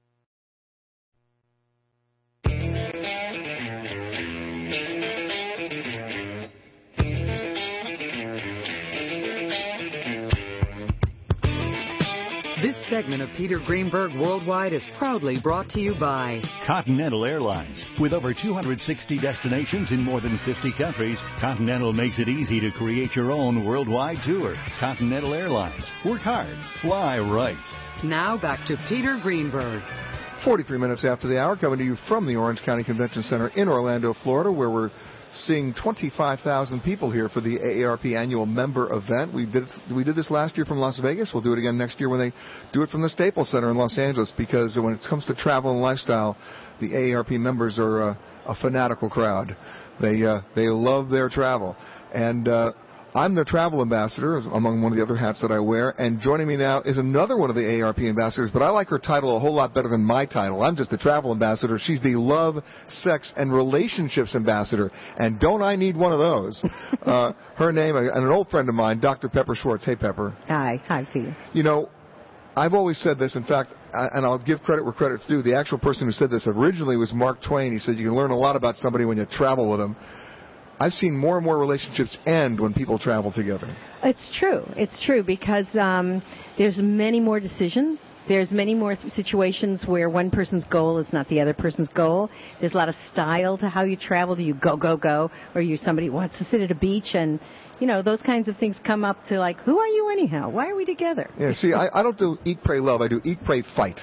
A: This segment of Peter Greenberg Worldwide is proudly brought to you by
H: Continental Airlines. With over two hundred sixty destinations in more than fifty countries, Continental makes it easy to create your own worldwide tour. Continental Airlines. Work hard. Fly right.
A: Now back to Peter Greenberg.
C: forty-three minutes after the hour, coming to you from the Orange County Convention Center in Orlando, Florida, where we're seeing twenty-five thousand people here for the A A R P annual member event. We did we did this last year from Las Vegas. We'll do it again next year when they do it from the Staples Center in Los Angeles, because when it comes to travel and lifestyle, the A A R P members are uh, a fanatical crowd. They uh, they love their travel. And uh, I'm the travel ambassador, among one of the other hats that I wear, and joining me now is another one of the A A R P ambassadors, but I like her title a whole lot better than my title. I'm just the travel ambassador. She's the love, sex, and relationships ambassador, and don't I need one of those? uh, her name, and an old friend of mine, Doctor Pepper Schwartz. Hey, Pepper.
P: Hi. Hi, Peter.
C: You know, I've always said this. In fact, and I'll give credit where credit's due, the actual person who said this originally was Mark Twain. He said you can learn a lot about somebody when you travel with them. I've seen more and more relationships end when people travel together.
P: It's true. It's true because um, there's many more decisions. There's many more th- situations where one person's goal is not the other person's goal. There's a lot of style to how you travel. Do you go, go, go? Or you somebody who wants to sit at a beach and, you know, those kinds of things come up to like, who are you anyhow? Why are we together?
C: Yeah, see, I, I don't do eat, pray, love. I do eat, pray, fight.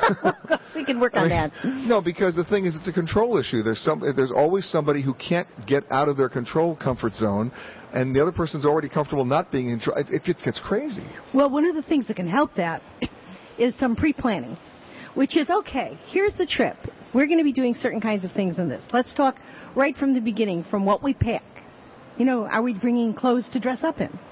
P: We can work on
C: I mean,
P: that.
C: No, because the thing is, it's a control issue. There's some, there's always somebody who can't get out of their control comfort zone, and the other person's already comfortable not being in control. It, it just gets crazy.
P: Well, one of the things that can help that is some pre-planning, which is, okay, here's the trip. We're going to be doing certain kinds of things in this. Let's talk right from the beginning, from what we pack. You know, are we bringing clothes to dress up in?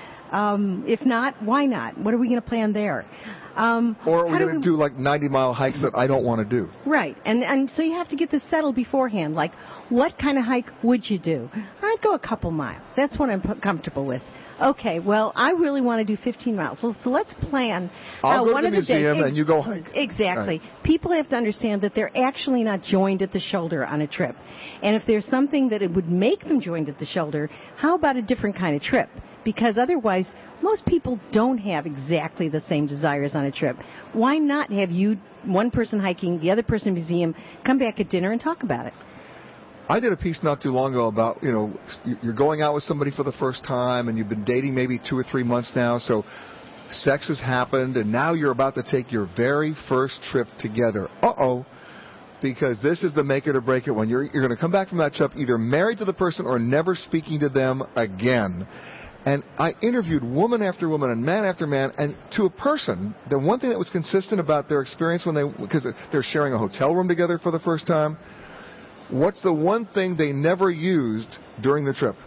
P: Um, if not, why not? What are we going to plan there? Um,
C: or are we going to
P: we...
C: do like ninety-mile hikes that I don't want to do?
P: Right. And and so you have to get this settled beforehand. Like, what kind of hike would you do? I'd go a couple miles. That's what I'm p- comfortable with. Okay, well, I really want to do fifteen miles. Well, so let's plan.
C: I'll
P: uh,
C: go
P: one
C: to the
P: of the
C: museum
P: days.
C: and you go hike.
P: Exactly.
C: Right.
P: People have to understand that they're actually not joined at the shoulder on a trip. And if there's something that it would make them joined at the shoulder, how about a different kind of trip? Because otherwise, most people don't have exactly the same desires on a trip. Why not have you, one person hiking, the other person in the museum, come back at dinner and talk about it?
C: I did a piece not too long ago about, you know, you're going out with somebody for the first time and you've been dating maybe two or three months now, so sex has happened and now you're about to take your very first trip together. Uh-oh. Because this is the make it or break it one. You're, you're going to come back from that trip either married to the person or never speaking to them again. And I interviewed woman after woman and man after man, and to a person, the one thing that was consistent about their experience when they, because they're sharing a hotel room together for the first time, what's the one thing they never used during the trip?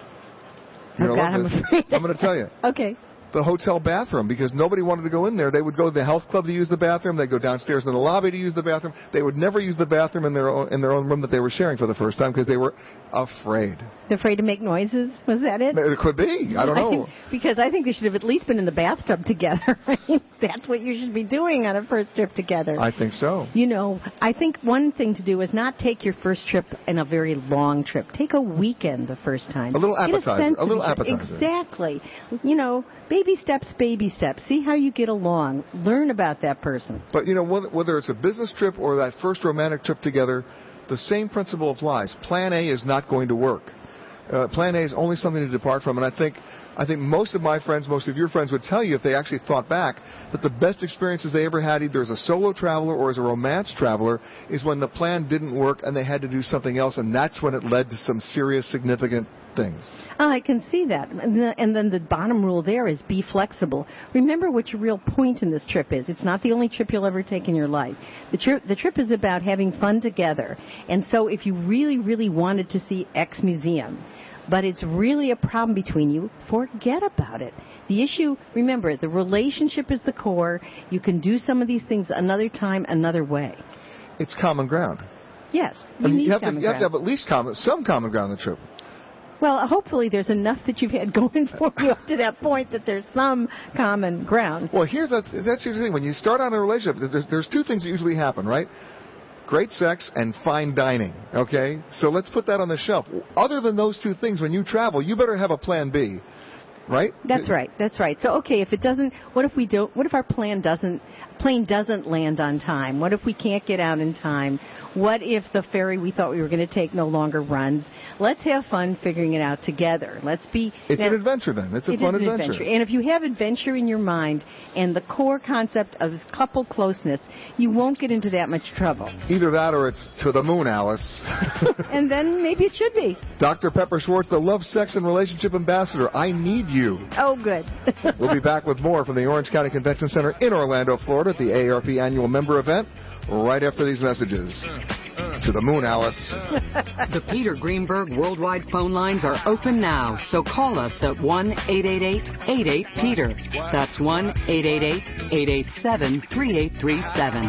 C: You're
P: Oh,
C: gonna
P: God,
C: love
P: I'm
C: this.
P: afraid.
C: I'm going to tell you.
P: Okay.
C: The hotel bathroom, because nobody wanted to go in there. They would go to the health club to use the bathroom. They'd go downstairs in the lobby to use the bathroom. They would never use the bathroom in their own, in their own room that they were sharing for the first time because they were afraid.
P: They're afraid to make noises? Was that it?
C: It could be. I don't know.
P: Because I think they should have at least been in the bathtub together. That's what you should be doing on a first trip together.
C: I think so.
P: You know, I think one thing to do is not take your first trip in a very long trip. Take a weekend the first time.
C: A little
P: Get
C: appetizer.
P: sense
C: A
P: of
C: little
P: each other.
C: appetizer.
P: Exactly. You know, baby steps, baby steps. See how you get along. Learn about that person.
C: But, you know, whether it's a business trip or that first romantic trip together, the same principle applies. Plan A is not going to work. Uh, plan A is only something to depart from, and I think I think most of my friends, most of your friends would tell you if they actually thought back that the best experiences they ever had either as a solo traveler or as a romance traveler is when the plan didn't work and they had to do something else, and that's when it led to some serious, significant things.
P: Oh, I can see that. And, the, and then the bottom rule there is be flexible. Remember what your real point in this trip is. It's not the only trip you'll ever take in your life. The trip, the trip is about having fun together. And so if you really, really wanted to see X museum, but it's really a problem between you, forget about it. The issue, remember, the relationship is the core. You can do some of these things another time, another way.
C: It's common ground.
P: Yes, you
C: I mean,
P: need
C: you have, to,
P: common
C: you have to
P: ground.
C: have at least common, some common ground on the trip.
P: Well, hopefully there's enough that you've had going for you up to that point that there's some common ground.
C: Well, here's that, that's the thing. When you start out a relationship, there's, there's two things that usually happen, right? Great sex and fine dining, okay? So let's put that on the shelf. Other than those two things, when you travel, you better have a plan B, right?
P: That's right. That's right. So, okay, if it doesn't, what if we don't, what if our plan doesn't, plane doesn't land on time? What if we can't get out in time? What if the ferry we thought we were going to take no longer runs? Let's have fun figuring it out together. Let's be...
C: It's
P: now,
C: an adventure then. It's a
P: it
C: fun
P: is an
C: adventure.
P: adventure. And if you have adventure in your mind and the core concept of couple closeness, you won't get into that much trouble.
C: Either that or it's to the moon, Alice.
P: And then maybe it should be.
C: Doctor Pepper Schwartz, the Love, Sex, and Relationship Ambassador. I need you.
P: Oh, good.
C: We'll be back with more from the Orange County Convention Center in Orlando, Florida at the A A R P Annual Member Event right after these messages. To the moon, Alice.
A: The Peter Greenberg Worldwide phone lines are open now, so call us at one eight eight eight, eight eight, Peter. That's one eight eight eight, eight eight seven, three eight three seven.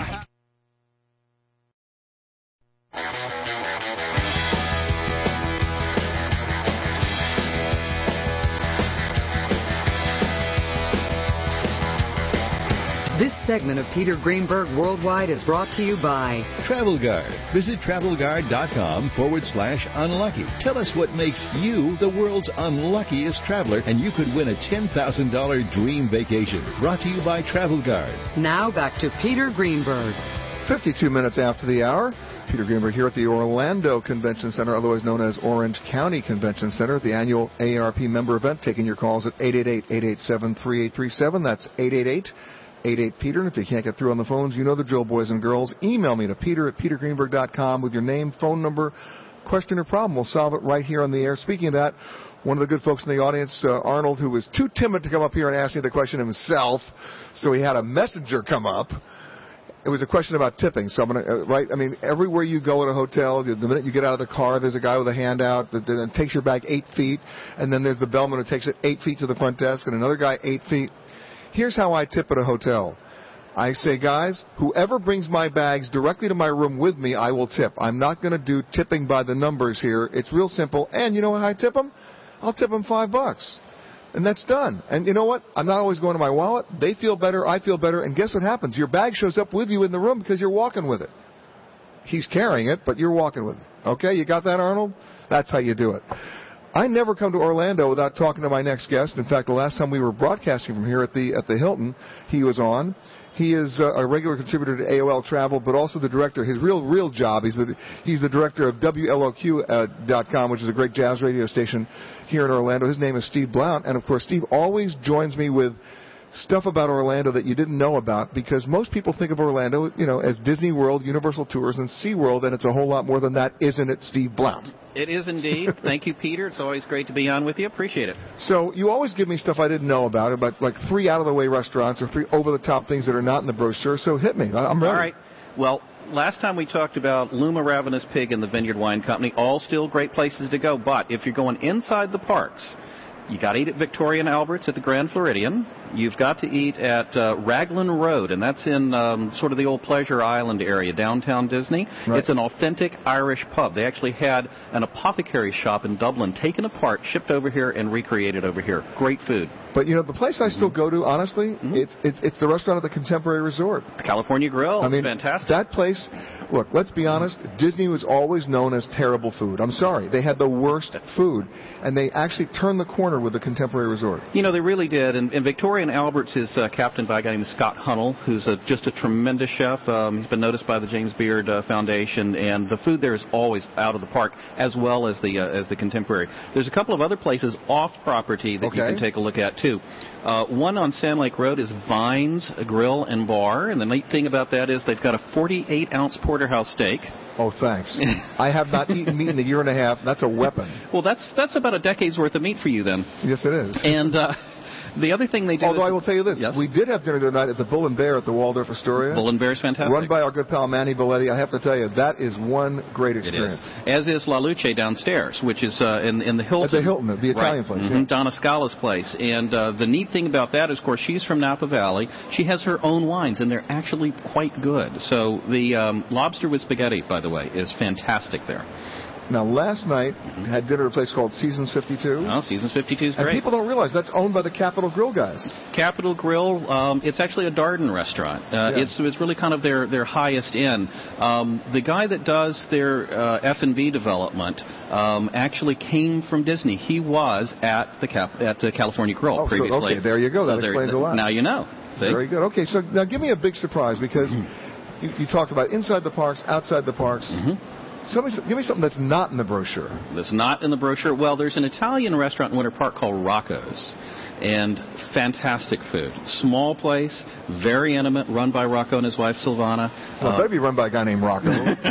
A: This segment of Peter Greenberg Worldwide is brought to you by
H: Travel Guard. Visit TravelGuard.com forward slash unlucky. Tell us what makes you the world's unluckiest traveler, and you could win a ten thousand dollars dream vacation. Brought to you by Travel Guard.
A: Now back to Peter Greenberg.
C: fifty-two minutes after the hour. Peter Greenberg here at the Orlando Convention Center, otherwise known as Orange County Convention Center, at the annual A A R P member event, taking your calls at eight eight eight, eight eight seven, three eight three seven. That's eight eight eight, eight eight, Peter. And if you can't get through on the phones, you know the drill, boys and girls. Email me to peter at peter greenberg dot com with your name, phone number, question, or problem. We'll solve it right here on the air. Speaking of that, one of the good folks in the audience, uh, Arnold, who was too timid to come up here and ask me the question himself, so he had a messenger come up. It was a question about tipping. So I'm going to, uh, right, I mean, everywhere you go at a hotel, the, the minute you get out of the car, there's a guy with a handout that, that takes your bag eight feet, and then there's the bellman who takes it eight feet to the front desk, and another guy eight feet. Here's how I tip at a hotel. I say, guys, whoever brings my bags directly to my room with me, I will tip. I'm not going to do tipping by the numbers here. It's real simple. And you know how I tip them? I'll tip them five bucks. And that's done. And you know what? I'm not always going to my wallet. They feel better. I feel better. And guess what happens? Your bag shows up with you in the room because you're walking with it. He's carrying it, but you're walking with it. Okay? You got that, Arnold? That's how you do it. I never come to Orlando without talking to my next guest. In fact, the last time we were broadcasting from here at the at the Hilton, he was on. He is uh, a regular contributor to A O L Travel, but also the director. His real real job, he's the he's the director of W L O Q dot com, which is a great jazz radio station here in Orlando. His name is Steve Blount, and of course, Steve always joins me with stuff about Orlando that you didn't know about, because most people think of Orlando, you know, as Disney World, Universal Tours, and SeaWorld, and it's a whole lot more than that, isn't it, Steve Blount?
Q: It is indeed. Thank you, Peter. It's always great to be on with you. Appreciate it.
C: So you always give me stuff I didn't know about, about like three out-of-the-way restaurants or three over-the-top things that are not in the brochure, so hit me. I'm ready.
Q: All right. Well, last time we talked about Luma Ravenous Pig and the Vineyard Wine Company, all still great places to go, but if you're going inside the parks, you got to eat at Victoria and Albert's at the Grand Floridian. You've got to eat at uh, Raglan Road, and that's in um, sort of the old Pleasure Island area, downtown Disney.
C: Right.
Q: It's an authentic Irish pub. They actually had an apothecary shop in Dublin taken apart, shipped over here, and recreated over here. Great food.
C: But, you know, the place I still go to, honestly, mm-hmm. it's, it's it's the restaurant at the Contemporary Resort.
Q: The California Grill.
C: I mean,
Q: it's fantastic.
C: That place, look, let's be honest, Disney was always known as terrible food. I'm sorry. They had the worst food, and they actually turned the corner with the Contemporary Resort.
Q: You know, they really did. And, and Victoria and Albert's is uh, captained by a guy named Scott Hunnell, who's a, just a tremendous chef. Um, he's been noticed by the James Beard uh, Foundation, and the food there is always out of the park, as well as the uh, as the Contemporary. There's a couple of other places off property that
C: okay.
Q: you can take a look at, too. Uh, one on Sand Lake Road is Vines Grill and Bar, and the neat thing about that is they've got a forty-eight ounce porterhouse steak.
C: Oh, thanks. I have not eaten meat in a year and a half. That's a weapon.
Q: Well, that's that's about a decade's worth of meat for you then.
C: Yes, it is.
Q: And uh, the other thing they do.
C: Although
Q: is,
C: I will tell you this,
Q: yes?
C: we did have dinner tonight at the Bull and Bear at the Waldorf Astoria.
Q: Bull and Bear is fantastic.
C: Run by our good pal Manny Belletti. I have to tell you, that is one great experience.
Q: It is. As is La Luce downstairs, which is uh, in in the Hilton.
C: At the Hilton, the Italian
Q: right.
C: place.
Q: Mm-hmm.
C: Yeah.
Q: Donna Scala's place. And uh, the neat thing about that is, of course, she's from Napa Valley. She has her own wines, and they're actually quite good. So the um, lobster with spaghetti, by the way, is fantastic there.
C: Now, last night, mm-hmm. had dinner at a place called Seasons fifty-two.
Q: Oh, Seasons fifty-two is great.
C: And people don't realize that's owned by the Capitol Grill guys.
Q: Capitol Grill, um, it's actually a Darden restaurant. Uh,
C: yeah.
Q: It's it's really kind of their, their highest end. Um, the guy that does their uh, F and B development um, actually came from Disney. He was at the Cap, at the California Grill
C: oh,
Q: previously.
C: So, okay, there you go.
Q: So
C: that explains a lot.
Q: Now you know. See?
C: Very good. Okay, so now give me a big surprise, because you, you talked about inside the parks, outside the parks.
Q: Mm-hmm.
C: Somebody, give me something that's not in the brochure.
Q: That's not in the brochure? Well, there's an Italian restaurant in Winter Park called Rocco's, and fantastic food. Small place, very intimate, run by Rocco and his wife Silvana.
C: Well, it
Q: uh,
C: better be run by a guy named Rocco.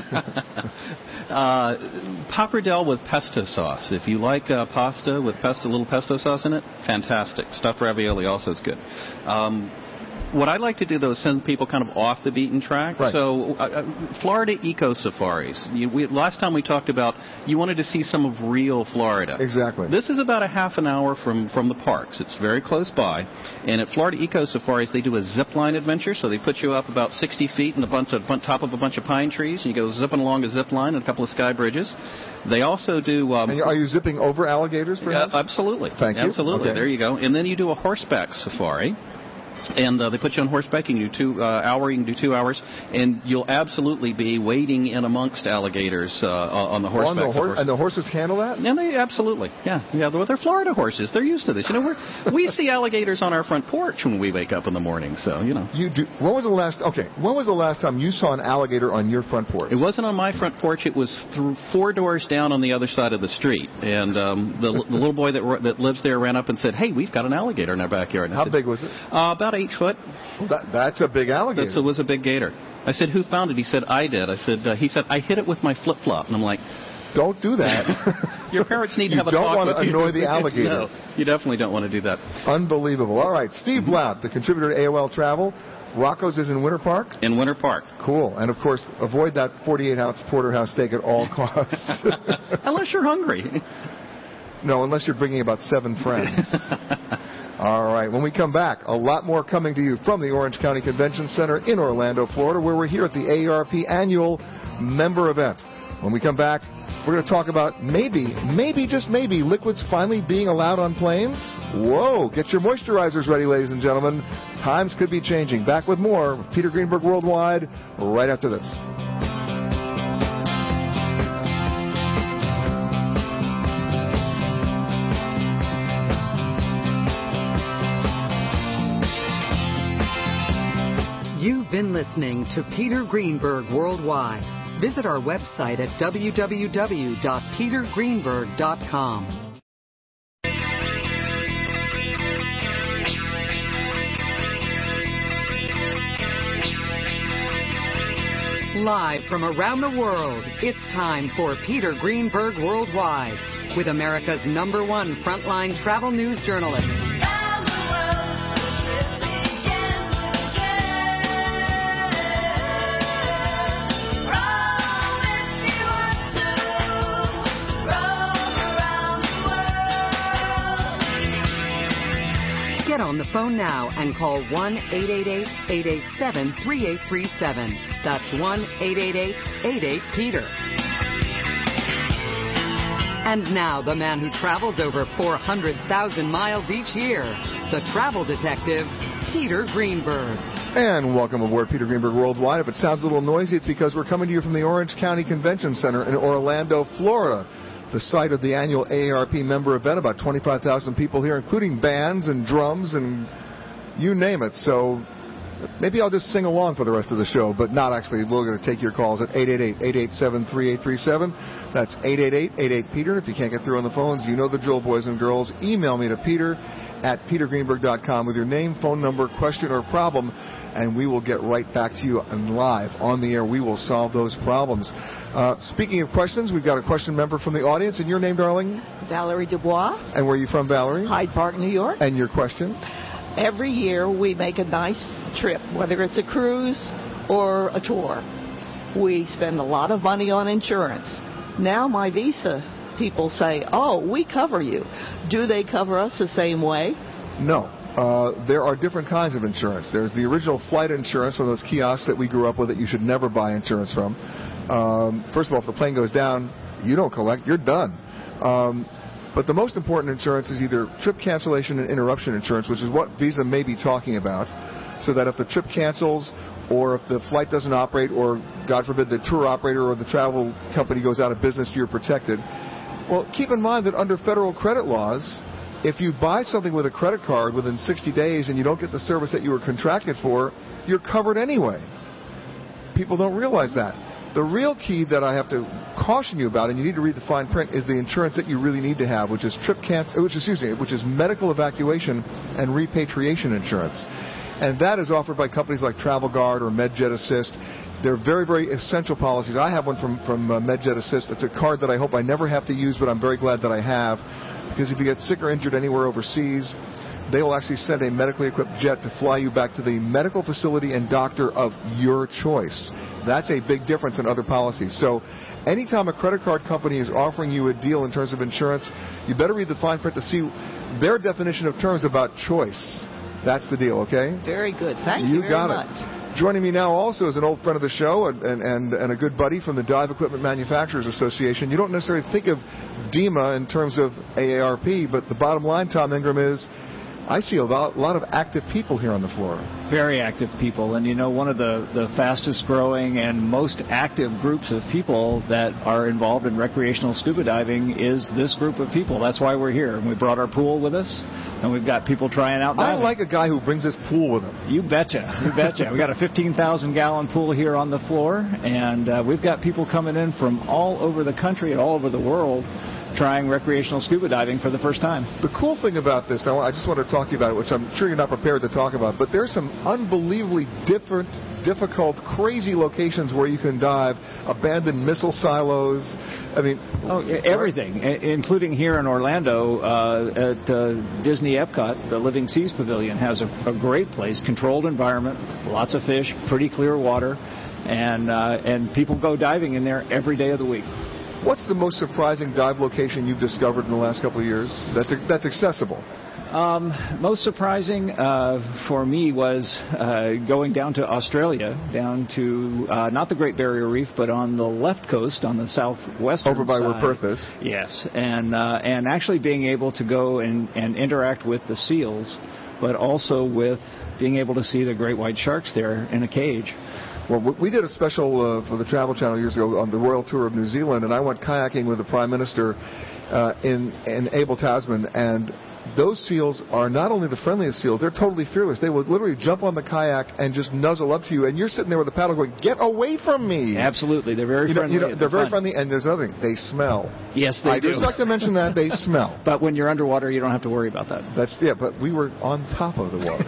Q: uh, pappardelle with pesto sauce. If you like uh, pasta with pesto, little pesto sauce in it, fantastic. Stuffed ravioli also is good. Um, What I'd like to do, though, is send people kind of off the beaten track.
C: Right.
Q: So, uh, Florida Eco Safaris. You, we, last time we talked about you wanted to see some of real Florida.
C: Exactly.
Q: This is about a half an hour from, from the parks. It's very close by. And at Florida Eco Safaris, they do a zip line adventure. So they put you up about sixty feet in a bunch of, top of a bunch of pine trees, and you go zipping along a zip line and a couple of sky bridges. They also do... Um,
C: and are you zipping over alligators, perhaps?
Q: Uh, absolutely.
C: Thank you.
Q: Absolutely.
C: Okay.
Q: There you go. And then you do a horseback safari. And uh, they put you on horseback. You can do two uh, hour. You can do two hours, and you'll absolutely be wading in amongst alligators uh, on the horseback.
C: On the hor- and the horses handle that?
Q: Yeah, they absolutely. Yeah, yeah. They're, they're Florida horses. They're used to this. You know, we're, we see alligators on our front porch when we wake up in the morning. So you know.
C: You do. When was the last? Okay. When was the last time you saw an alligator on your front porch?
Q: It wasn't on my front porch. It was through four doors down on the other side of the street. And um, the, the little boy that that lives there ran up and said, "Hey, we've got an alligator in our backyard." And I
C: How
Q: said,
C: big was it?
Q: Uh, about eight foot.
C: Well, that, that's a big alligator.
Q: That's, it was a big gator. I said, "Who found it?" He said, "I did." I said, uh, "He said I hit it with my flip flop," and I'm like,
C: "Don't do that."
Q: Your parents need to
C: you
Q: have a talk
C: with
Q: with you.
C: You don't want to annoy the alligator.
Q: No, you definitely don't want to do that.
C: Unbelievable. All right, Steve Blount, the contributor to A O L Travel. Rocco's is in Winter Park?
Q: In Winter Park.
C: Cool. And, of course, avoid that forty-eight ounce porterhouse steak at all costs.
Q: Unless you're hungry.
C: No, unless you're bringing about seven friends. All right. When we come back, a lot more coming to you from the Orange County Convention Center in Orlando, Florida, where we're here at the A A R P annual member event. When we come back, We're going to talk about maybe, maybe, just maybe, liquids finally being allowed on planes. Whoa, get your moisturizers ready, ladies and gentlemen. Times could be changing. Back with more with Peter Greenberg Worldwide right after this.
A: You've been listening to Peter Greenberg Worldwide. Visit our website at w w w dot peter greenberg dot com. Live from around the world, it's time for Peter Greenberg Worldwide with America's number one frontline travel news journalist. Get on the phone now and call one eight eight eight, eight eight seven, three eight three seven. That's one eight eight eight, eight eight, Peter. And now the man who travels over four hundred thousand miles each year, the travel detective, Peter Greenberg.
C: And welcome aboard Peter Greenberg Worldwide. If it sounds a little noisy, it's because we're coming to you from the Orange County Convention Center in Orlando, Florida, the site of the annual A A R P member event. About twenty-five thousand people here, including bands and drums and you name it. So maybe I'll just sing along for the rest of the show, but not actually. We're going to take your calls at eight eight eight, eight eight seven, three eight three seven. That's eight eight eight, eight eight, Peter. If you can't get through on the phones, you know the drill, boys and girls. Email me to peter at peter greenberg dot com with your name, phone number, question, or problem, and we will get right back to you and live on the air. We will solve those problems. Uh, speaking of questions, we've got a question member from the audience. And your name, darling?
R: Valerie Dubois.
C: And where are you from, Valerie?
R: Hyde Park, New York.
C: And your question?
R: Every year we make a nice trip, whether it's a cruise or a tour. We spend a lot of money on insurance. Now my Visa people say, oh, we cover you. Do they cover us the same way?
C: No. Uh, there are different kinds of insurance. There's the original flight insurance from those kiosks that we grew up with that you should never buy insurance from. Um, first of all, if the plane goes down, you don't collect, you're done. Um, but the most important insurance is either trip cancellation and interruption insurance, which is what Visa may be talking about, so that if the trip cancels or if the flight doesn't operate or, God forbid, the tour operator or the travel company goes out of business, you're protected. Well, keep in mind that under federal credit laws, if you buy something with a credit card within sixty days and you don't get the service that you were contracted for, you're covered anyway. People don't realize that. The real key that I have to caution you about, and you need to read the fine print, is the insurance that you really need to have, which is trip cancel, which excuse me, which is medical evacuation and repatriation insurance, and that is offered by companies like TravelGuard or MedJet Assist. They're very, very essential policies. I have one from from uh, MedJet Assist. It's a card that I hope I never have to use, but I'm very glad that I have, because if you get sick or injured anywhere overseas, they will actually send a medically equipped jet to fly you back to the medical facility and doctor of your choice. That's a big difference in other policies. So anytime a credit card company is offering you a deal in terms of insurance, you better read the fine print to see their definition of terms about choice. That's the deal, okay?
R: Very good. Thank you,
C: you
R: very
C: got
R: much.
C: It. Joining me now also is an old friend of the show and, and, and a good buddy from the Dive Equipment Manufacturers Association. You don't necessarily think of D E M A in terms of A A R P, but the bottom line, Tom Ingram, is I see a lot, a lot of active people here on the floor.
S: Very active people. And, you know, one of the, the fastest growing and most active groups of people that are involved in recreational scuba diving is this group of people. That's why we're here. And we brought our pool with us, and we've got people trying out diving.
C: I like a guy who brings his pool with him.
S: You betcha. You betcha. We've got a fifteen thousand gallon pool here on the floor, and uh, we've got people coming in from all over the country and all over the world trying recreational scuba diving for the first time.
C: The cool thing about this, I just want to talk to you about it, which I'm sure you're not prepared to talk about, but there's some unbelievably different, difficult, crazy locations where you can dive, abandoned missile silos. I mean,
S: oh, everything, right? Including here in Orlando uh, at uh, Disney Epcot, the Living Seas Pavilion has a, a great place, controlled environment, lots of fish, pretty clear water, and uh, and people go diving in there every day of the week.
C: What's the most surprising dive location you've discovered in the last couple of years that's that's accessible?
S: Um, most surprising uh, for me was uh, going down to Australia, down to uh, not the Great Barrier Reef, but on the left coast, on the southwestern
C: over by
S: side.
C: where Perth is.
S: Yes, and uh, and actually being able to go and, and interact with the seals, but also with being able to see the great white sharks there in a cage.
C: Well, we did a special uh, for the Travel Channel years ago on the Royal Tour of New Zealand, and I went kayaking with the Prime Minister uh, in in Abel Tasman, and those seals are not only the friendliest seals, they're totally fearless. They will literally jump on the kayak and just nuzzle up to you, and you're sitting there with the paddle going, get away from me.
S: Absolutely. They're very
C: you know,
S: friendly.
C: You know, they're very
S: fun.
C: friendly, and there's another thing. They smell.
S: Yes, they
C: I
S: do.
C: just like to mention that. They smell.
S: But when you're underwater, you don't have to worry about that.
C: That's Yeah, but we were on top of the water.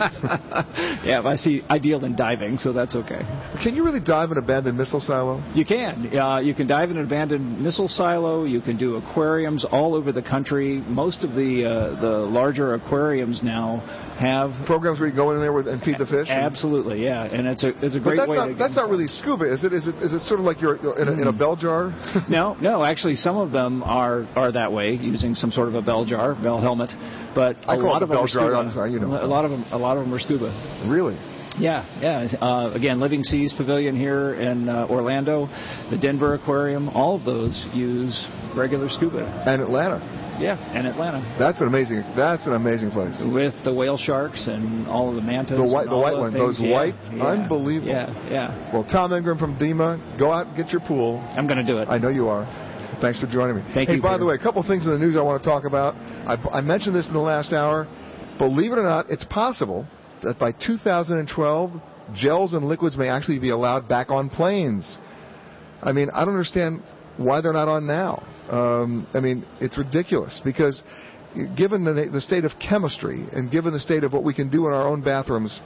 S: Yeah, I see. I deal in diving, so that's okay.
C: Can you really dive in an abandoned missile silo?
S: You can. Uh, you can dive in an abandoned missile silo. You can do aquariums all over the country. Most of the uh, the larger aquariums now have
C: programs where you go in there with, and feed the fish.
S: Absolutely, yeah, and it's a it's a
C: but
S: great
C: that's
S: way.
C: Not,
S: to
C: that's not really scuba, is it? Is it is it sort of like you're in a, in a bell jar?
S: no, no. Actually, some of them are are that way, using some sort of a bell jar, bell helmet. But
C: I
S: a
C: call
S: lot
C: it
S: of
C: a bell
S: them
C: jar.
S: are scuba.
C: I'm, you know,
S: a lot of them, a lot of them are scuba.
C: Really?
S: Yeah, yeah. Uh, again, Living Seas Pavilion here in uh, Orlando, the Denver Aquarium, all of those use regular scuba.
C: And Atlanta.
S: Yeah, and Atlanta.
C: That's an amazing. That's an amazing place.
S: With the whale sharks and all of the mantas.
C: The white,
S: and
C: the
S: all
C: white
S: the
C: one.
S: things.
C: Those
S: yeah,
C: white,
S: yeah,
C: unbelievable.
S: Yeah, yeah.
C: Well, Tom Ingram from D E M A, go out and get your pool.
S: I'm going to do it.
C: I know you are. Thanks for joining me.
S: Thank
C: hey,
S: you.
C: Hey, by
S: Peter.
C: the way, a couple things in the news I want to talk about. I, I mentioned this in the last hour. Believe it or not, it's possible that by two thousand twelve, gels and liquids may actually be allowed back on planes. I mean, I don't understand why they're not on now. Um, I mean, it's ridiculous because given the, the state of chemistry and given the state of what we can do in our own bathrooms,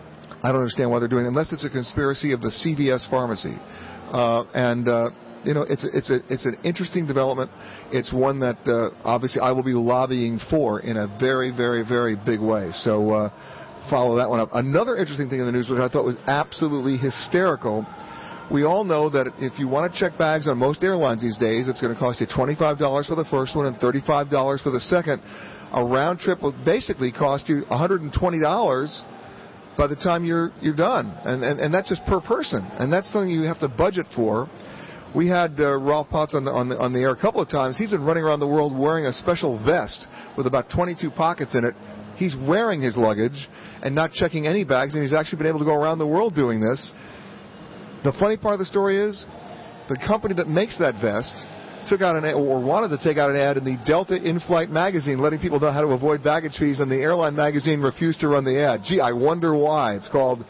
C: I don't understand why they're doing it, unless it's a conspiracy of the C V S pharmacy. Uh, and, uh, you know, it's a, it's a, it's an interesting development. It's one that uh, obviously I will be lobbying for in a very, very, very big way. So uh, follow that one up. Another interesting thing in the news, which I thought was absolutely hysterical. We all know that if you want to check bags on most airlines these days, it's going to cost you twenty-five dollars for the first one and thirty-five dollars for the second. A round trip will basically cost you one hundred twenty dollars by the time you're you're done, and, and and that's just per person, and that's something you have to budget for. We had uh, Ralph Potts on the, on the on the air a couple of times. He's been running around the world wearing a special vest with about twenty-two pockets in it. He's wearing his luggage and not checking any bags, and he's actually been able to go around the world doing this. The funny part of the story is the company that makes that vest took out an ad, or wanted to take out an ad in the Delta In-Flight magazine, letting people know how to avoid baggage fees, and the airline magazine refused to run the ad. Gee, I wonder why. It's called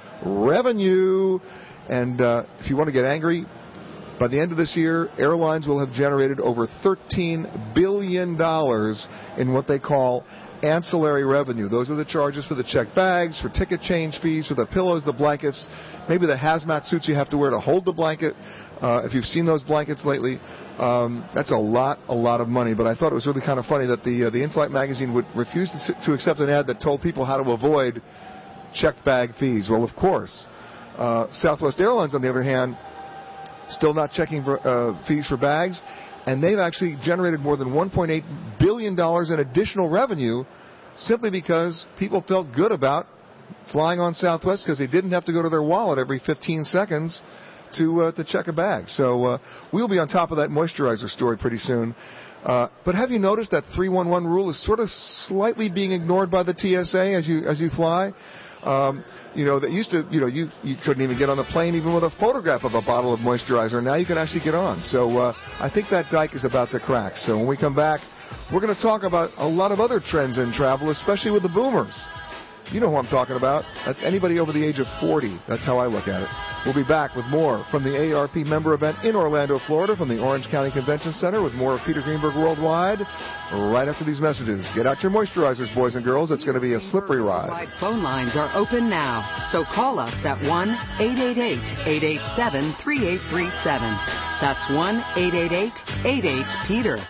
C: Revenue. And uh, if you want to get angry, by the end of this year, airlines will have generated over thirteen billion dollars in what they call ancillary revenue. Those are the charges for the checked bags, for ticket change fees, for the pillows, the blankets, maybe the hazmat suits you have to wear to hold the blanket. Uh, if you've seen those blankets lately, um, that's a lot, a lot of money. But I thought it was really kind of funny that the uh, the In-Flight magazine would refuse to, to accept an ad that told people how to avoid checked bag fees. Well, of course. Uh, Southwest Airlines, on the other hand, still not checking for, uh, fees for bags, and they've actually generated more than one point eight billion dollars in additional revenue simply because people felt good about flying on Southwest because they didn't have to go to their wallet every fifteen seconds to uh, to check a bag. So uh, we'll be on top of that moisturizer story pretty soon. Uh, but have you noticed that three one one rule is sort of slightly being ignored by the T S A as you as you fly? Um, you know, that used to, you know, you, you couldn't even get on the plane even with a photograph of a bottle of moisturizer. Now you can actually get on. So uh, I think that dike is about to crack. So when we come back, we're going to talk about a lot of other trends in travel, especially with the boomers. You know who I'm talking about. That's anybody over the age of forty. That's how I look at it. We'll be back with more from the A A R P member event in Orlando, Florida, from the Orange County Convention Center, with more of Peter Greenberg Worldwide right after these messages. Get out your moisturizers, boys and girls. It's going to be a slippery ride.
A: Worldwide phone lines are open now, so call us at one eight eight eight, eight eight seven, three eight three seven. That's one eight eight eight, eight eight, Peter.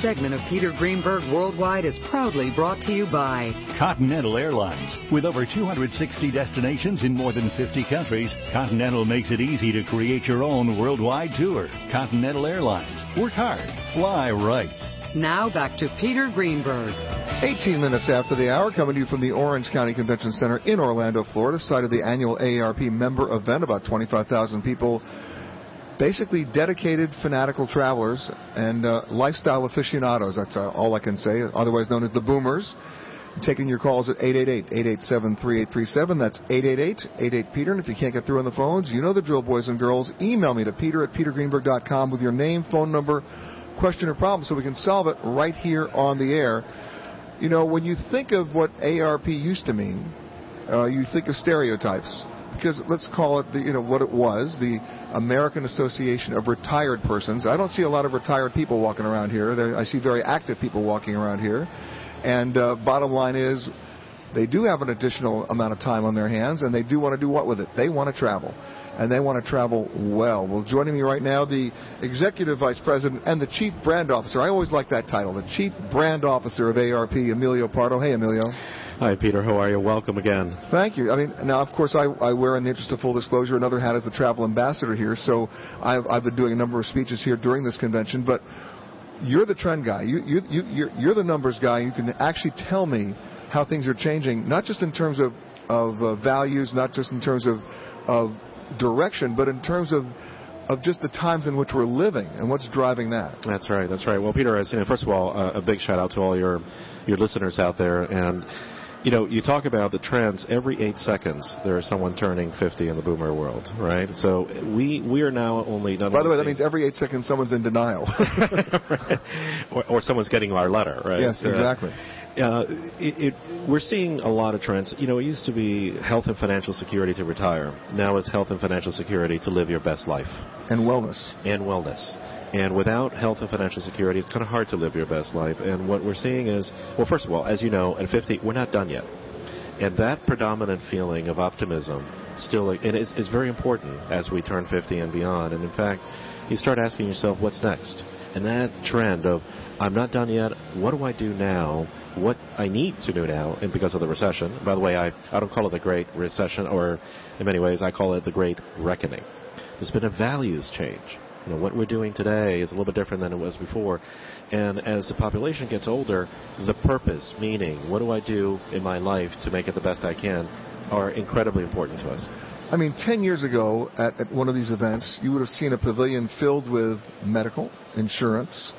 A: segment of Peter Greenberg Worldwide is proudly brought to you by
H: Continental Airlines. With over two hundred sixty destinations in more than fifty countries, Continental makes it easy to create your own worldwide tour. Continental Airlines. Work hard. Fly right.
A: Now back to Peter Greenberg.
C: eighteen minutes after the hour, coming to you from the Orange County Convention Center in Orlando, Florida, site of the annual A A R P member event. About twenty-five thousand people, basically dedicated fanatical travelers and uh, lifestyle aficionados. That's uh, all I can say, otherwise known as the Boomers. Taking your calls at eight eight eight, eight eight seven, three eight three seven. That's eight eight eight, eight eight, Peter. And if you can't get through on the phones, you know the drill, boys and girls. Email me to peter at peter greenberg dot com with your name, phone number, question, or problem so we can solve it right here on the air. You know, when you think of what A A R P used to mean, uh, you think of stereotypes. Because let's call it, the, you know, what it was, the American Association of Retired Persons. I don't see a lot of retired people walking around here. There, I see very active people walking around here. And uh, bottom line is, they do have an additional amount of time on their hands, and they do want to do what with it? They want to travel. And they want to travel well. Well, joining me right now, the Executive Vice President and the Chief Brand Officer. I always like that title, the Chief Brand Officer of A A R P, Emilio Pardo. Hey, Emilio.
T: Hi, Peter. How are you? Welcome again.
C: Thank you. I mean, now, of course, I, I wear, in the interest of full disclosure, another hat as the travel ambassador here. So I've, I've been doing a number of speeches here during this convention. But you're the trend guy. You, you, you, you're, you're the numbers guy. You can actually tell me how things are changing, not just in terms of, of uh, values, not just in terms of, of direction, but in terms of of just the times in which we're living and what's driving that.
T: That's right. That's right. Well, Peter, as you know, first of all, uh, a big shout out to all your your listeners out there. And you know, you talk about the trends. Every eight seconds, there is someone turning fifty in the boomer world, right? So we we are now only. Not
C: By
T: only
C: the way, that means every eight seconds someone's in denial,
T: or, or someone's getting our letter, right?
C: Yes, exactly.
T: Uh, it, it, we're seeing a lot of trends. You know, it used to be health and financial security to retire. Now it's health and financial security to live your best life.
C: And wellness.
T: And wellness. And without health and financial security, it's kind of hard to live your best life. And what we're seeing is, well, first of all, as you know, at fifty, we're not done yet. And that predominant feeling of optimism still and is, is very important as we turn fifty and beyond. And in fact, you start asking yourself, what's next? And that trend of, I'm not done yet, what do I do now? What I need to do now, and because of the recession. By the way, I, I don't call it the Great Recession, or in many ways, I call it the Great Reckoning. There's been a values change. You know, what we're doing today is a little bit different than it was before. And as the population gets older, the purpose, meaning, what do I do in my life to make it the best I can, are incredibly important to us.
C: I mean, ten years ago at, at one of these events, you would have seen a pavilion filled with medical, insurance,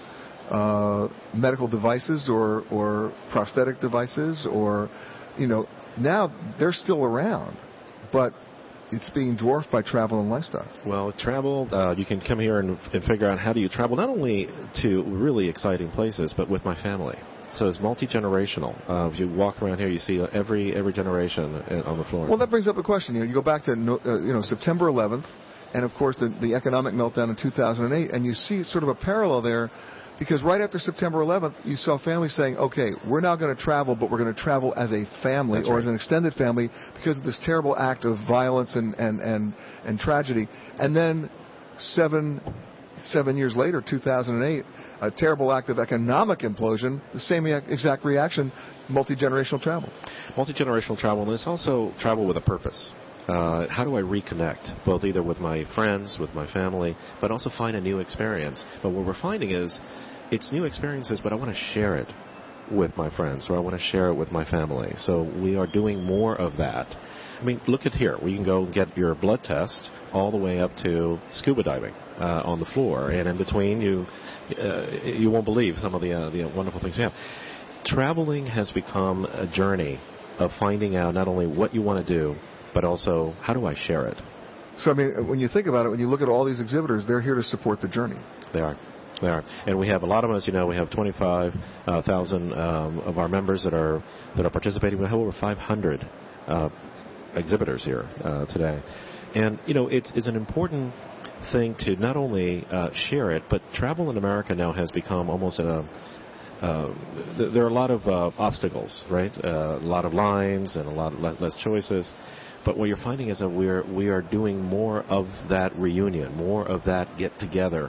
C: uh, medical devices or, or prosthetic devices, or, you know, now they're still around, but it's being dwarfed by travel and lifestyle.
T: Well, travel, uh, you can come here and, and figure out how do you travel not only to really exciting places, but with my family. So it's multi-generational. Uh, if you walk around here, you see every every generation on the floor.
C: Well, that brings up a question. You know, you go back to uh, you know September eleventh, and of course the, the economic meltdown in two thousand eight, and you see sort of a parallel there, because right after September eleventh, you saw families saying, "Okay, we're now going to travel, but we're going to travel as a family
T: That's
C: or
T: right.
C: as an extended family because of this terrible act of violence and and and, and tragedy." And then seven. Seven years later, two thousand eight, a terrible act of economic implosion, the same exact reaction, multi-generational travel.
T: Multi-generational travel, and it's also travel with a purpose. Uh, how do I reconnect, both either with my friends, with my family, but also find a new experience? But what we're finding is, it's new experiences, but I want to share it with my friends, or I want to share it with my family. So we are doing more of that. I mean, look at here. We can go and get your blood test all the way up to scuba diving uh, on the floor, and in between, you uh, you won't believe some of the uh, the wonderful things we have. Traveling has become a journey of finding out not only what you want to do, but also how do I share it.
C: So, I mean, when you think about it, when you look at all these exhibitors, they're here to support the journey.
T: They are. They are. And we have a lot of them, as you know, we have twenty-five thousand um, of our members that are that are participating. We have over five hundred uh, exhibitors here uh, today. And, you know, it's, it's an important thing to not only uh, share it, but travel in America now has become almost a, uh, th- there are a lot of uh, obstacles, right? Uh, a lot of lines and a lot of le- less choices. But what you're finding is that we're, we are doing more of that reunion, more of that get-together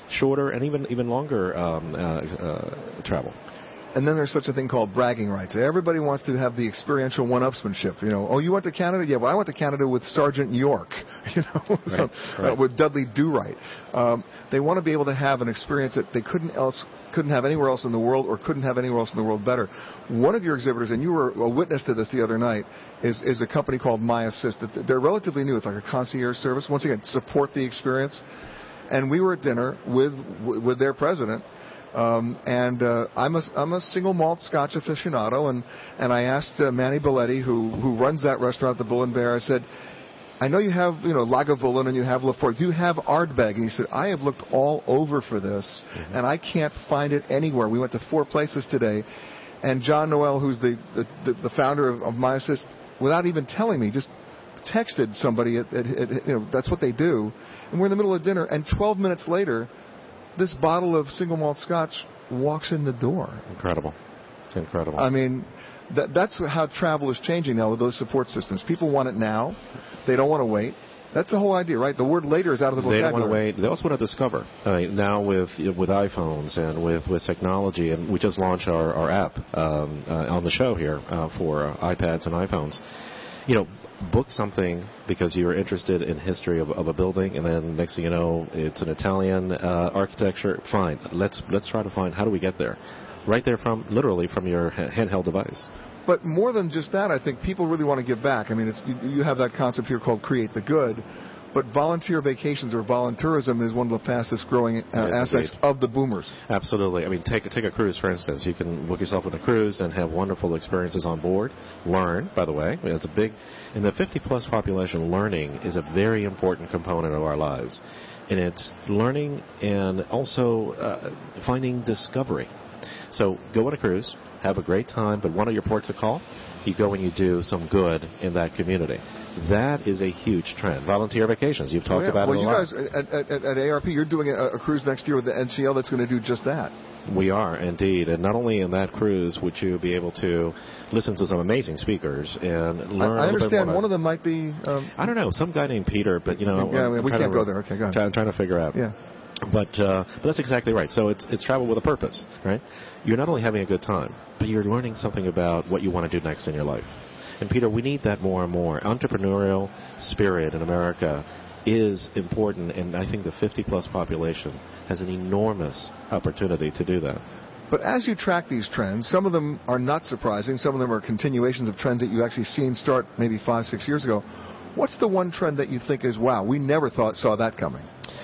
T: shorter and even even longer um, uh, uh, travel.
C: And then there's such a thing called bragging rights. Everybody wants to have the experiential one-upsmanship. You know, oh, you went to Canada? Yeah, well, I went to Canada with Sergeant York, you know,
T: Right,
C: so,
T: right.
C: Uh, with Dudley Do-Right. Um, they want to be able to have an experience that they couldn't else couldn't have anywhere else in the world, or couldn't have anywhere else in the world better. One of your exhibitors, and you were a witness to this the other night, is is a company called My Assist. They're relatively new. It's like a concierge service. Once again, support the experience. And we were at dinner with with their president. Um, and uh, I'm a I'm a single malt Scotch aficionado, and and I asked uh, Manny Belletti, who who runs that restaurant, the Bull and Bear. I said, I know you have you know Lagavulin and you have Lafroig. Do you have Ardbeg? And he said, I have looked all over for this, mm-hmm. and I can't find it anywhere. We went to four places today, and John Noel, who's the the, the, the founder of, of My Assist, without even telling me, just texted somebody. At, at, at, you know, that's what they do. And we're in the middle of dinner, and twelve minutes later, this bottle of single malt Scotch walks in the door.
T: Incredible. Incredible.
C: I mean, that, that's how travel is changing now with those support systems. People want it now. They don't want to wait. That's the whole idea, right? The word later is out of the vocabulary.
T: They don't want to wait. They also want to discover. I mean, now with with iPhones and with, with technology, and we just launched our, our app um, uh, on the show here uh, for uh, iPads and iPhones. You know, book something because you're interested in history of, of a building, and then next thing you know, it's an Italian uh, architecture. Fine, let's let's try to find how do we get there, right there from literally from your handheld device.
C: But more than just that, I think people really want to give back. I mean, it's, you, you have that concept here called create the good. But volunteer vacations or voluntourism is one of the fastest growing uh,
T: yes,
C: aspects
T: indeed.
C: of the boomers.
T: Absolutely. I mean, take, take a cruise, for instance. You can book yourself on a cruise and have wonderful experiences on board. Learn, by the way. I mean, it's a big, in the fifty-plus population, learning is a very important component of our lives. And it's learning and also uh, finding discovery. So go on a cruise, have a great time, but one of your ports of call, you go and you do some good in that community. That is a huge trend. Volunteer vacations, you've talked
C: oh, yeah.
T: about
C: well,
T: it a
C: lot.
T: lot.
C: Well, you guys at, at, at A A R P, you're doing a, a cruise next year with the N C L that's going to do just that.
T: We are, indeed. And not only in that cruise would you be able to listen to some amazing speakers and learn
C: I, I
T: a little
C: understand
T: bit more.
C: One of them might be... Um,
T: I don't know, some guy named Peter, but, you know...
C: Yeah,
T: I'm
C: we can't
T: to,
C: go there. Okay, go ahead.
T: Try, I'm trying to figure out.
C: Yeah.
T: But uh, but that's exactly right. So it's it's travel with a purpose, right? You're not only having a good time, but you're learning something about what you want to do next in your life. And Peter, we need that more and more. Entrepreneurial spirit in America is important, and I think the fifty-plus population has an enormous opportunity to do that.
C: But as you track these trends, some of them are not surprising. Some of them are continuations of trends that you actually seen start maybe five, six years ago. What's the one trend that you think is, wow, we never thought saw that coming?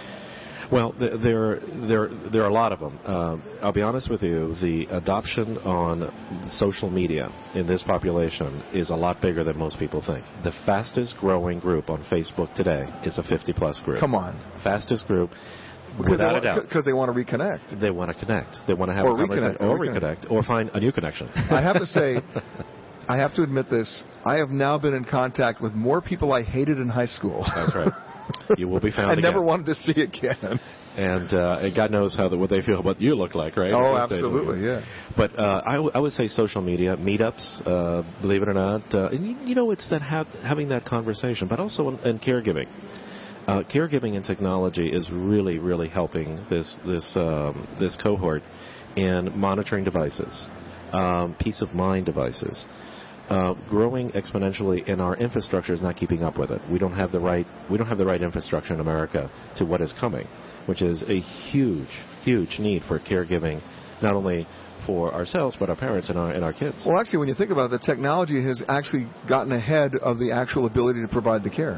T: Well, there, there, there are a lot of them. Uh, I'll be honest with you, the adoption on social media in this population is a lot bigger than most people think. The fastest growing group on Facebook today is a fifty-plus group.
C: Come on.
T: Fastest group,
C: because
T: without
C: they,
T: a doubt.
C: Because they want to reconnect.
T: They want to connect. They want to have
C: or
T: a conversation.
C: Reconnect, or,
T: or reconnect. Or find a new connection.
C: I have to say... I have to admit this. I have now been in contact with more people I hated in high school.
T: That's right. You will be found
C: I
T: again.
C: never wanted to see again.
T: And, uh, and God knows how the, what they feel about you look like, right?
C: Oh, absolutely, yeah.
T: But uh, I, w- I would say social media, meetups, uh, believe it or not. Uh, and you, you know, it's that ha- having that conversation, but also in, in caregiving. Uh, caregiving and technology is really, really helping this this um, this cohort in monitoring devices, um, peace of mind devices. Uh, growing exponentially, and our infrastructure is not keeping up with it. We don't have the right we don't have the right infrastructure in America to what is coming, which is a huge, huge need for caregiving, not only for ourselves but our parents and our and our kids.
C: Well, actually, when you think about it, the technology has actually gotten ahead of the actual ability to provide the care.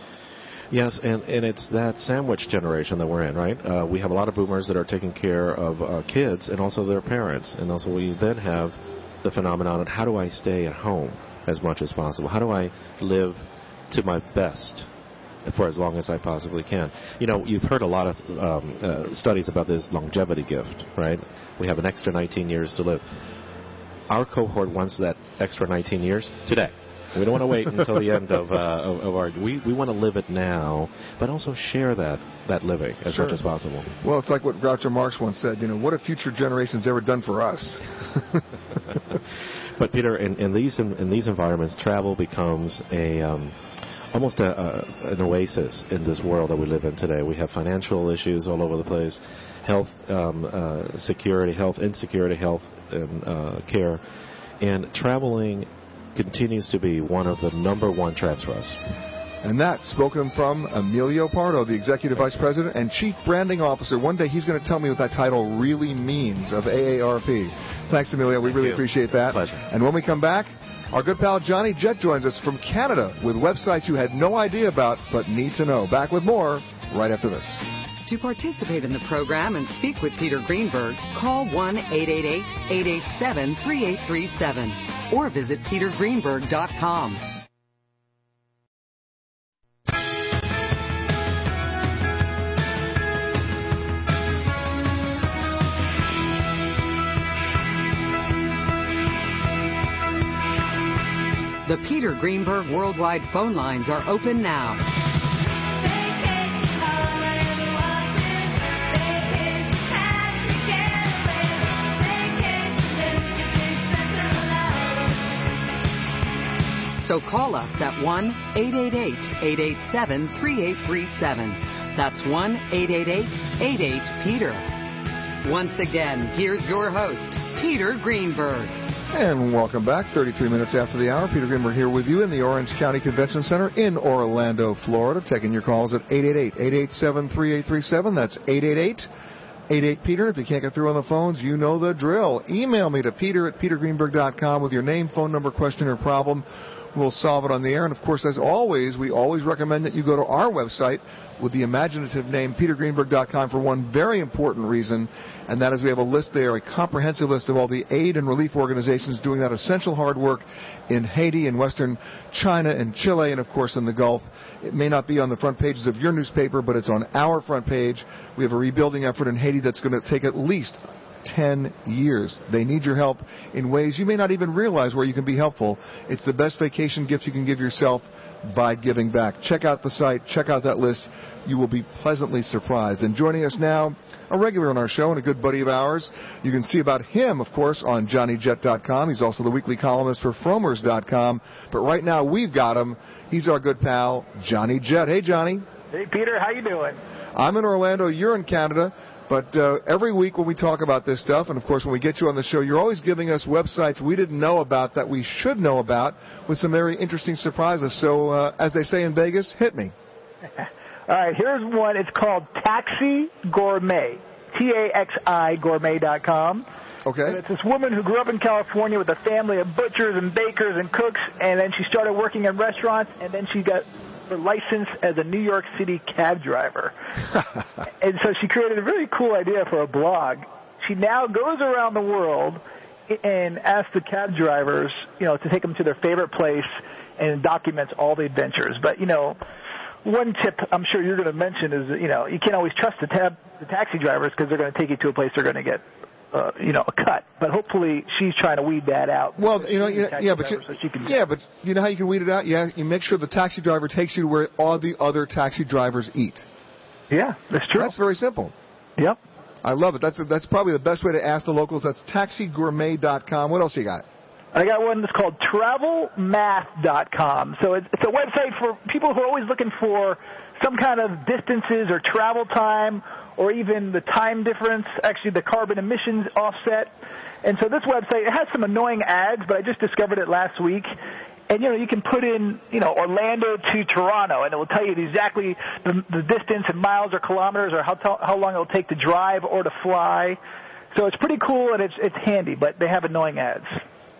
T: Yes, and, and it's that sandwich generation that we're in, right? Uh, we have a lot of boomers that are taking care of uh, kids and also their parents, and also we then have the phenomenon of how do I stay at home as much as possible? How do I live to my best for as long as I possibly can? You know, you've heard a lot of um, uh, studies about this longevity gift, right? We have an extra nineteen years to live. Our cohort wants that extra nineteen years today. We don't want to wait until the end of, uh, of, of our... We, we want to live it now, but also share that, that living as
C: sure.
T: much as possible.
C: Well, it's like what Groucho Marx once said, you know, what have future generations ever done for us?
T: But, Peter, in, in, these, in, in these environments, travel becomes a... Um, almost a, a, an oasis in this world that we live in today. We have financial issues all over the place, health um, uh, security, health insecurity, health and uh, care, and traveling continues to be one of the number one threats for us.
C: And that, spoken from Emilio Pardo, the Executive Vice President and Chief Branding Officer. One day he's going to tell me what that title really means of A A R P. Thanks, Emilio. We really appreciate that.
T: Pleasure.
C: And when we come back, our good pal Johnny Jett joins us from Canada with websites you had no idea about but need to know. Back with more right after this.
A: To participate in the program and speak with Peter Greenberg, call one eight eight eight, eight eight seven, three eight three seven or visit peter greenberg dot com. The Peter Greenberg Worldwide phone lines are open now. So call us at one eight eight eight, eight eight seven, three eight three seven. That's one eight eight eight, eight eight, Peter. Once again, here's your host, Peter Greenberg.
C: And welcome back. thirty-three minutes after the hour. Peter Greenberg here with you in the Orange County Convention Center in Orlando, Florida. Taking your calls at eight eight eight, eight eight seven, three eight three seven. That's eight eight eight, eight eight, Peter. If you can't get through on the phones, you know the drill. Email me to peter at peter greenberg dot com with your name, phone number, question, or problem. We'll solve it on the air. And, of course, as always, we always recommend that you go to our website with the imaginative name peter greenberg dot com for one very important reason, and that is we have a list there, a comprehensive list of all the aid and relief organizations doing that essential hard work in Haiti and Western China and Chile and, of course, in the Gulf. It may not be on the front pages of your newspaper, but it's on our front page. We have a rebuilding effort in Haiti that's going to take at least ten years. They need your help in ways you may not even realize where you can be helpful. It's the best vacation gift you can give yourself by giving back. Check out the site. Check out that list. You will be pleasantly surprised. And joining us now, a regular on our show and a good buddy of ours. You can see about him, of course, on johnny jet dot com. He's also the weekly columnist for fromers dot com. But right now, we've got him. He's our good pal, Johnny Jett. Hey, Johnny.
U: Hey, Peter. How you doing?
C: I'm in Orlando. You're in Canada. But uh, every week when we talk about this stuff, and of course when we get you on the show, you're always giving us websites we didn't know about that we should know about with some very interesting surprises. So uh, as they say in Vegas, hit me.
U: All right, here's one. It's called Taxi Gourmet, T A X I gourmet dot com.
C: Okay.
U: And it's this woman who grew up in California with a family of butchers and bakers and cooks, and then she started working in restaurants, and then she got her license as a New York City cab driver. And so she created a really cool idea for a blog. She now goes around the world and asks the cab drivers, you know, to take them to their favorite place and documents all the adventures. But, you know, one tip I'm sure you're going to mention is, you know, you can't always trust the, tab, the taxi drivers because they're going to take you to a place they're going to get Uh, you know, a cut, but hopefully she's trying to weed that out.
C: Well, you know, you, yeah, but you,
U: so she can,
C: yeah, but you know how you can weed it out? Yeah, you make sure the taxi driver takes you to where all the other taxi drivers eat.
U: Yeah, that's true.
C: That's very simple.
U: Yep.
C: I love it. That's that's probably the best way to ask the locals. That's taxi gourmet dot com. What else you got?
U: I got one that's called travel math dot com. So it's, it's a website for people who are always looking for some kind of distances or travel time, or even the time difference, actually the carbon emissions offset. And so this website, it has some annoying ads, but I just discovered it last week. And, you know, you can put in, you know, Orlando to Toronto, and it will tell you exactly the, the distance in miles or kilometers or how, t- how long it will take to drive or to fly. So it's pretty cool, and it's, it's handy, but they have annoying ads.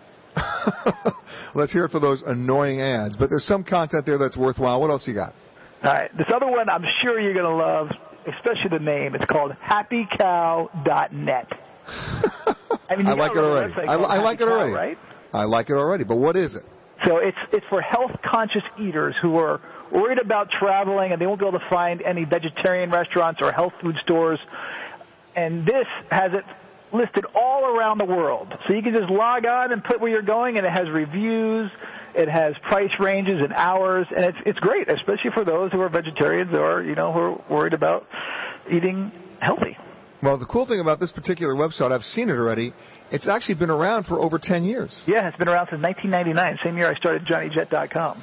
C: Let's hear it for those annoying ads. But there's some content there that's worthwhile. What else you got?
U: All right. This other one I'm sure you're going to love, especially the name. It's called happy cow dot net. I, mean,
C: I like it already. I, I like it
U: Cow,
C: already.
U: Right?
C: I like it already. But what is it?
U: So it's it's for health-conscious eaters who are worried about traveling and they won't be able to find any vegetarian restaurants or health food stores. And this has it listed all around the world. So you can just log on and put where you're going, and it has reviews, it has price ranges and hours, and it's it's great, especially for those who are vegetarians or, you know, who are worried about eating healthy.
C: Well, the cool thing about this particular website, I've seen it already, it's actually been around for over ten years.
U: Yeah, it's been around since nineteen ninety-nine, same year I started johnny jet dot com.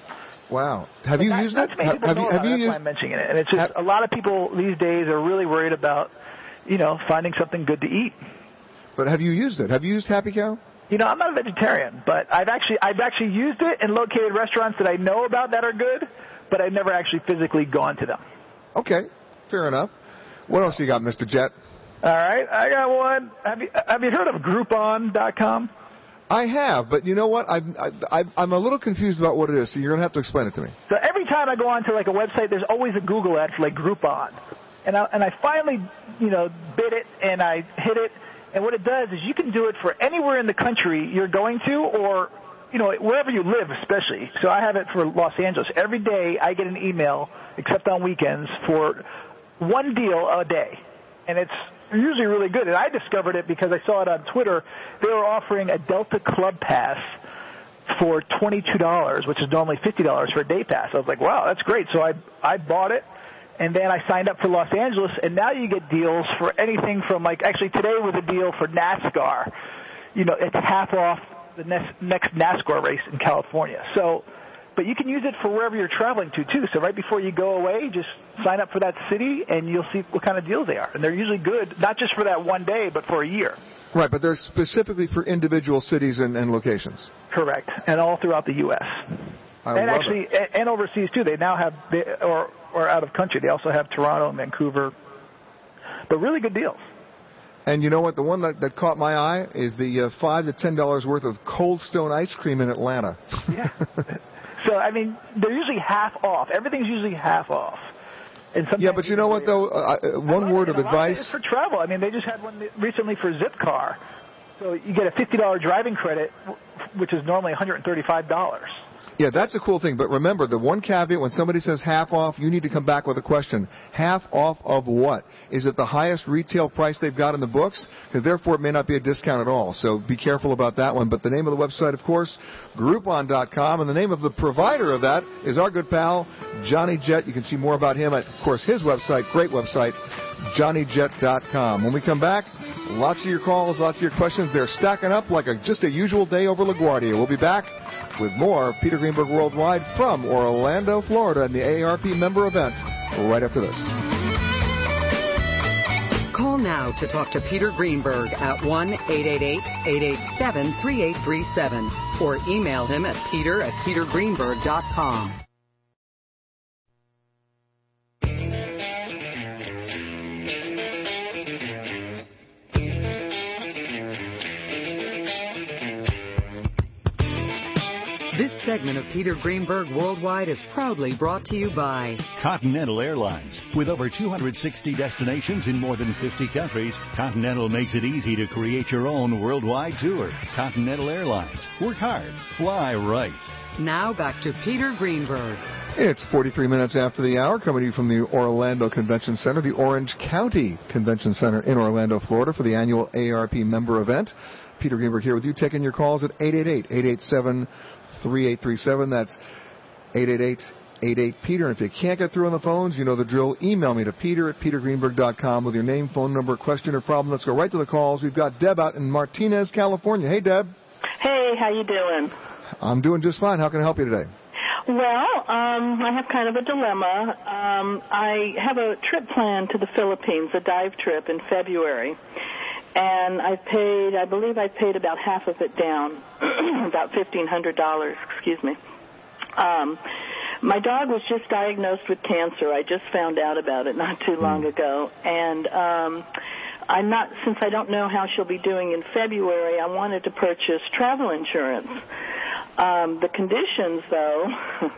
C: Wow. Have
U: But
C: you
U: not,
C: used
U: not
C: it?
U: many
C: Have,
U: people
C: have
U: know
C: you,
U: about
C: have
U: it.
C: you
U: That's
C: used
U: why I'm mentioning it. And it's just a lot of people these days are really worried about, you know, finding something good to eat.
C: But have you used it? Have you used Happy Cow?
U: You know, I'm not a vegetarian, but I've actually I've actually used it and located restaurants that I know about that are good, but I've never actually physically gone to them.
C: Okay, fair enough. What else you got, Mister Jet?
U: All right, I got one. Have you have you heard of Groupon dot com?
C: I have, but you know what? I'm I, I'm a little confused about what it is, so you're gonna have to explain it to me.
U: So every time I go onto like a website, there's always a Google ad for like Groupon, and I and I finally you know bid it and I hit it. And what it does is you can do it for anywhere in the country you're going to, or, you know, wherever you live especially. So I have it for Los Angeles. Every day I get an email, except on weekends, for one deal a day. And it's usually really good. And I discovered it because I saw it on Twitter. They were offering a Delta Club Pass for twenty-two dollars, which is normally fifty dollars for a day pass. I was like, wow, that's great. So I I bought it. And then I signed up for Los Angeles, and now you get deals for anything from, like, actually today was a deal for NASCAR. You know, it's half off the next, next NASCAR race in California. So, but you can use it for wherever you're traveling to, too. So right before you go away, just sign up for that city, and you'll see what kind of deals they are. And they're usually good, not just for that one day, but for a year.
C: Right, but they're specifically for individual cities and, and locations.
U: Correct, and all throughout the U S
C: I
U: and
C: love
U: actually,
C: it.
U: and overseas, too. They now have, they, or or out of country. They also have Toronto and Vancouver. But really good deals.
C: And you know what? The one that, that caught my eye is the uh, five to ten dollars worth of Cold Stone ice cream in Atlanta.
U: Yeah. So I mean, they're usually half off. Everything's usually half off. And
C: yeah, but you know what though? Uh, one word of advice.
U: It's for travel. I mean, they just had one recently for Zipcar. So you get a fifty dollars driving credit, which is normally one hundred thirty-five dollars.
C: Yeah, that's a cool thing. But remember, the one caveat, when somebody says half off, you need to come back with a question. Half off of what? Is it the highest retail price they've got in the books? Because therefore it may not be a discount at all. So be careful about that one. But the name of the website, of course, Groupon dot com. And the name of the provider of that is our good pal, Johnny Jet. You can see more about him at, of course, his website, great website, Johnny Jet dot com. When we come back, lots of your calls, lots of your questions. They're stacking up like a, just a usual day over LaGuardia. We'll be back with more Peter Greenberg Worldwide from Orlando, Florida, and the A A R P member event right after this.
A: Call now to talk to Peter Greenberg at one eight eight eight, eight eight seven, three eight three seven or email him at peter at peter greenberg dot com. This segment of Peter Greenberg Worldwide is proudly brought to you by
H: Continental Airlines. With over two hundred sixty destinations in more than fifty countries, Continental makes it easy to create your own worldwide tour. Continental Airlines. Work hard. Fly right.
A: Now back to Peter Greenberg.
C: It's forty-three minutes after the hour, coming to you from the Orlando Convention Center, the Orange County Convention Center in Orlando, Florida, for the annual A A R P member event. Peter Greenberg here with you, taking your calls at eight eight eight, eight eight seven, three eight three seven. That's eight eight eight, eight eight, Peter. And if you can't get through on the phones, you know the drill. Email me to peter at peter greenberg dot com with your name, phone number, question, or problem. Let's go right to the calls. We've got Deb out in Martinez, California. Hey, Deb.
B: Hey, how you doing?
C: I'm doing just fine. How can I help you today?
B: Well, um, I have kind of a dilemma. Um, I have a trip planned to the Philippines, a dive trip in February. And I paid, I believe I paid about half of it down, about fifteen hundred dollars, excuse me. Um, my dog was just diagnosed with cancer. I just found out about it not too long ago. And um, I'm not, since I don't know how she'll be doing in February, I wanted to purchase travel insurance. Um, the conditions, though,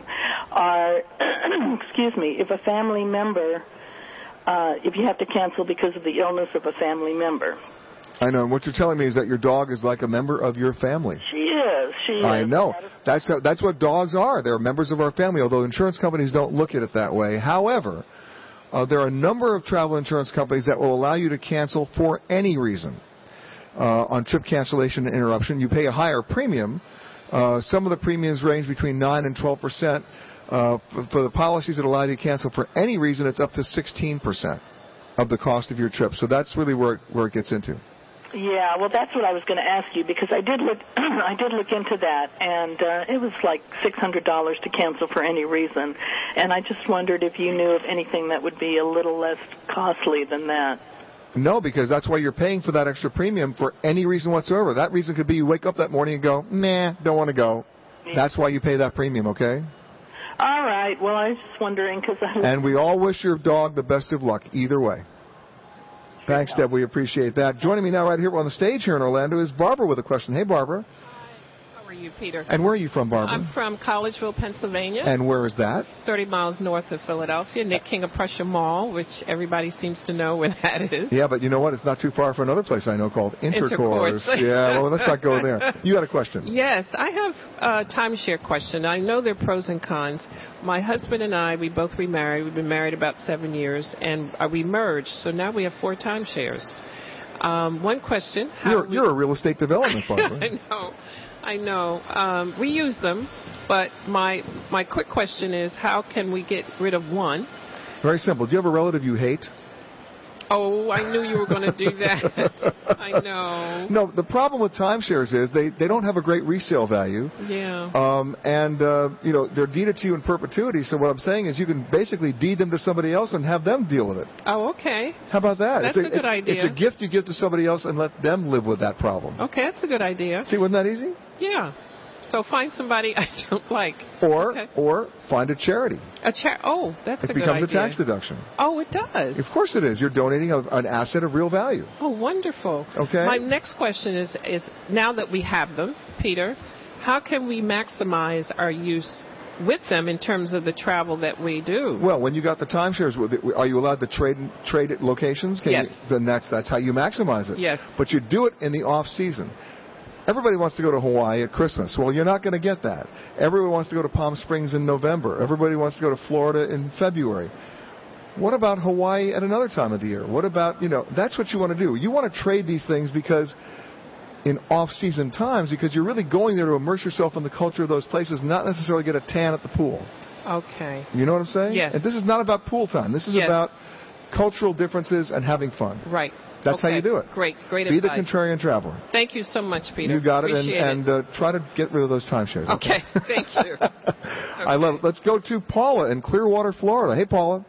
B: are, excuse me, if a family member, uh, if you have to cancel because of the illness of a family member.
C: I know. And what you're telling me is that your dog is like a member of your family.
B: She is. She is.
C: I know. That's how, that's what dogs are. They're members of our family, although insurance companies don't look at it that way. However, uh, there are a number of travel insurance companies that will allow you to cancel for any reason. Uh, on trip cancellation and interruption, you pay a higher premium. Uh, some of the premiums range between nine and twelve percent. Uh, for, for the policies that allow you to cancel for any reason, it's up to sixteen percent of the cost of your trip. So that's really where it, where it gets into.
B: Yeah, well, that's what I was going to ask you because I did look, I did look into that, and uh, it was like six hundred dollars to cancel for any reason, and I just wondered if you knew of anything that would be a little less costly than that.
C: No, because that's why you're paying for that extra premium for any reason whatsoever. That reason could be you wake up that morning and go, nah, don't want to go. Yeah. That's why you pay that premium, okay?
B: All right. Well, I was just wondering because I.
C: And we all wish your dog the best of luck either way. Thanks, Deb. We appreciate that. Joining me now right here on the stage here in Orlando is Barbara with a question. Hey, Barbara.
D: How are you, Peter?
C: And where are you from, Barbara?
D: I'm from Collegeville, Pennsylvania.
C: And where is that?
D: thirty miles north of Philadelphia, Nick King of Prussia Mall, which everybody seems to know where that is.
C: Yeah, but you know what? It's not too far from another place I know called Intercourse.
D: Intercourse.
C: Yeah, well, let's not go there. You got a question?
D: Yes, I have a timeshare question. I know there are pros and cons. My husband and I, we both remarried. We've been married about seven years, and uh, we merged, so now we have four timeshares. Um, one question. How
C: you're,
D: we...
C: you're a real estate development partner.
D: I know. I know. Um, we use them, but my my quick question is, how can we get rid of one?
C: Very simple. Do you have a relative you hate?
D: Oh, I knew you were going to do that. I know.
C: No, the problem with timeshares is they, they don't have a great resale value.
D: Yeah.
C: Um, and, uh, you know, they're deeded to you in perpetuity. So what I'm saying is you can basically deed them to somebody else and have them deal with it.
D: Oh, okay.
C: How about that?
D: That's
C: it's
D: a, a good
C: it,
D: idea.
C: It's a gift you give to somebody else and let them live with that problem.
D: Okay, that's a good idea.
C: See, wasn't that easy?
D: Yeah. So find somebody I don't like.
C: Or
D: okay.
C: or find a charity.
D: A char- Oh, that's
C: it
D: a good idea.
C: It becomes a tax deduction.
D: Oh, it does.
C: Of course it is. You're donating a, an asset of real value.
D: Oh, wonderful.
C: Okay.
D: My next question is, is now that we have them, Peter, how can we maximize our use with them in terms of the travel that we do?
C: Well, when you got the timeshares, are you allowed to trade trade at locations? Can
D: yes.
C: You, then that's, that's how you maximize it.
D: Yes.
C: But you do it in the off-season. Everybody wants to go to Hawaii at Christmas. Well, you're not going to get that. Everyone wants to go to Palm Springs in November. Everybody wants to go to Florida in February. What about Hawaii at another time of the year? What about, you know, that's what you want to do. You want to trade these things because in off-season times, because you're really going there to immerse yourself in the culture of those places, not necessarily get a tan at the pool.
D: Okay.
C: You know what I'm saying?
D: Yes.
C: And this is not about pool time. This is
D: yes.
C: about cultural differences and having fun.
D: Right.
C: That's
D: okay.
C: how you do it.
D: Great, great
C: Be
D: advice.
C: the contrarian traveler.
D: Thank you so much, Peter.
C: You got
D: Appreciate
C: it, and,
D: it.
C: and uh, try to get rid of those timeshares.
D: Okay,
C: okay.
D: thank you. Okay.
C: I love it. Let's go to Paula in Clearwater, Florida. Hey, Paula.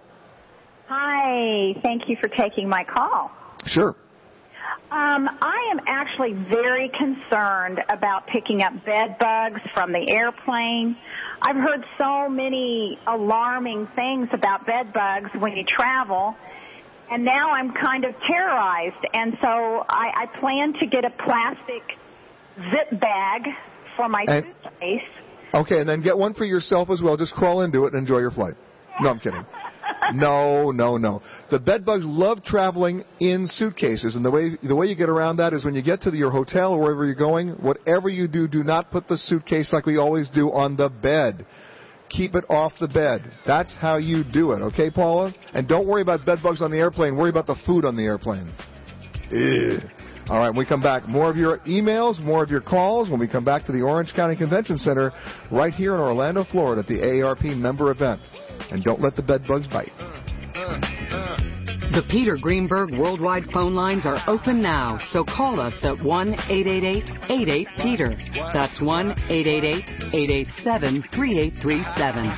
V: Hi, thank you for taking my call.
C: Sure.
V: Um, I am actually very concerned about picking up bed bugs from the airplane. I've heard so many alarming things about bed bugs when you travel. And now I'm kind of terrorized, and so I, I plan to get a plastic zip bag for my
C: and,
V: suitcase.
C: Okay, and then get one for yourself as well. Just crawl into it and enjoy your flight. No, I'm kidding. No, no, no. The bed bugs love traveling in suitcases, and the way the way you get around that is when you get to the, your hotel or wherever you're going, whatever you do, do not put the suitcase like we always do on the bed. Keep it off the bed. That's how you do it, okay, Paula? And don't worry about bed bugs on the airplane. Worry about the food on the airplane. Ugh. All right, when we come back, more of your emails, more of your calls when we come back to the Orange County Convention Center right here in Orlando, Florida at the A A R P member event. And don't let the bed bugs bite.
A: The Peter Greenberg Worldwide phone lines are open now, so call us at one eight eight eight, eight eight, Peter. That's one eight eight eight, eight eight seven, three eight three seven.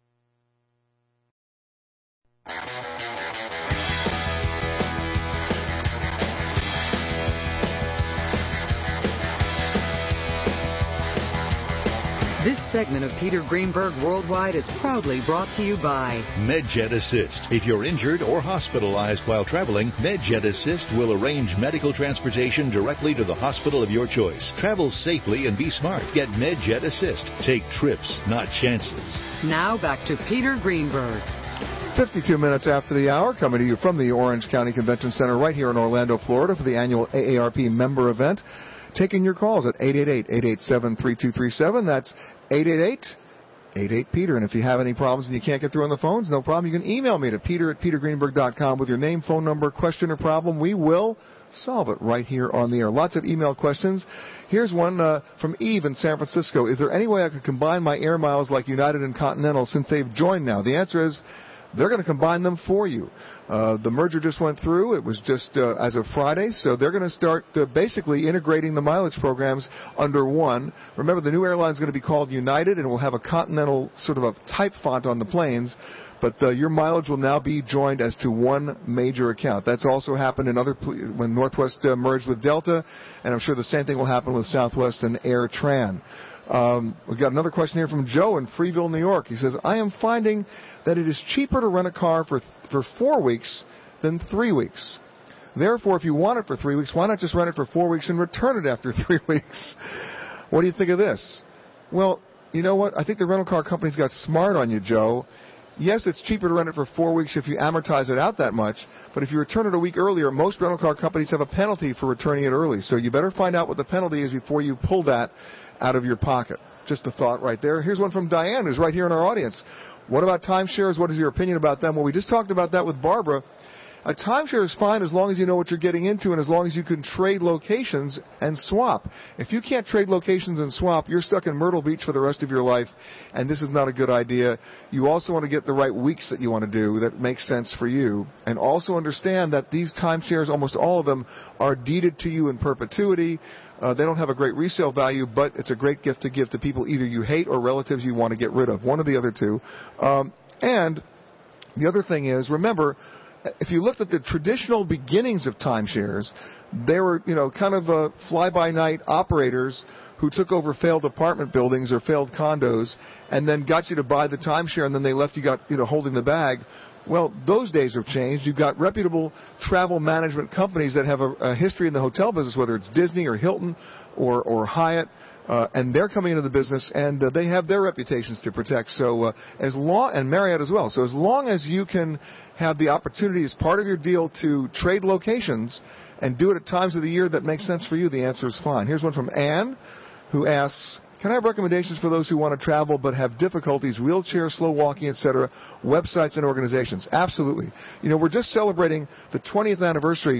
A: This segment of Peter Greenberg Worldwide is proudly brought to you by
H: MedJet Assist. If you're injured or hospitalized while traveling, MedJet Assist will arrange medical transportation directly to the hospital of your choice. Travel safely and be smart. Get MedJet Assist. Take trips, not chances.
A: Now back to Peter Greenberg.
C: fifty-two minutes after the hour, coming to you from the Orange County Convention Center right here in Orlando, Florida for the annual A A R P member event. Taking your calls at eight eight eight, eight eight seven, three two three seven. That's eight eight eight, eight eight, Peter. And if you have any problems and you can't get through on the phones, no problem. You can email me to peter at peter greenberg dot com with your name, phone number, question, or problem. We will solve it right here on the air. Lots of email questions. Here's one uh, from Eve in San Francisco. Is there any way I could combine my air miles like United and Continental since they've joined now? The answer is they're going to combine them for you. Uh, the merger just went through. It was just uh, as of Friday, so they're going to start uh, basically integrating the mileage programs under one. Remember, the new airline is going to be called United, and will have a continental sort of a type font on the planes, but uh, your mileage will now be joined as to one major account. That's also happened in other pl- when Northwest uh, merged with Delta, and I'm sure the same thing will happen with Southwest and AirTran. Um, we've got another question here from Joe in Freeville, New York. He says, I am finding that it is cheaper to rent a car for for four weeks than three weeks. Therefore, if you want it for three weeks, why not just rent it for four weeks and return it after three weeks? What do you think of this? Well, you know what? I think the rental car companies got smart on you, Joe. Yes, it's cheaper to rent it for four weeks if you amortize it out that much, but if you return it a week earlier, most rental car companies have a penalty for returning it early. So you better find out what the penalty is before you pull that out of your pocket. Just a thought right there. Here's one from Diane, who's right here in our audience. What about timeshares? What is your opinion about them? Well, we just talked about that with Barbara. A timeshare is fine as long as you know what you're getting into and as long as you can trade locations and swap. If you can't trade locations and swap, you're stuck in Myrtle Beach for the rest of your life, and this is not a good idea. You also want to get the right weeks that you want to do that make sense for you, and also understand that these timeshares, almost all of them, are deeded to you in perpetuity. Uh, they don't have a great resale value, but it's a great gift to give to people either you hate or relatives you want to get rid of, one or the other two. Um, and the other thing is, remember, if you looked at the traditional beginnings of timeshares, they were, you know, kind of uh, fly-by-night operators who took over failed apartment buildings or failed condos and then got you to buy the timeshare, and then they left you got, you know, holding the bag. Well, those days have changed. You've got reputable travel management companies that have a, a history in the hotel business, whether it's Disney or Hilton or, or Hyatt, uh, and they're coming into the business, and uh, they have their reputations to protect. So uh, as long and Marriott as well. So as long as you can have the opportunity as part of your deal to trade locations and do it at times of the year that make sense for you, the answer is fine. Here's one from Anne, who asks, can I have recommendations for those who want to travel but have difficulties, wheelchair, slow walking, et cetera, websites and organizations? Absolutely. You know, we're just celebrating the twentieth anniversary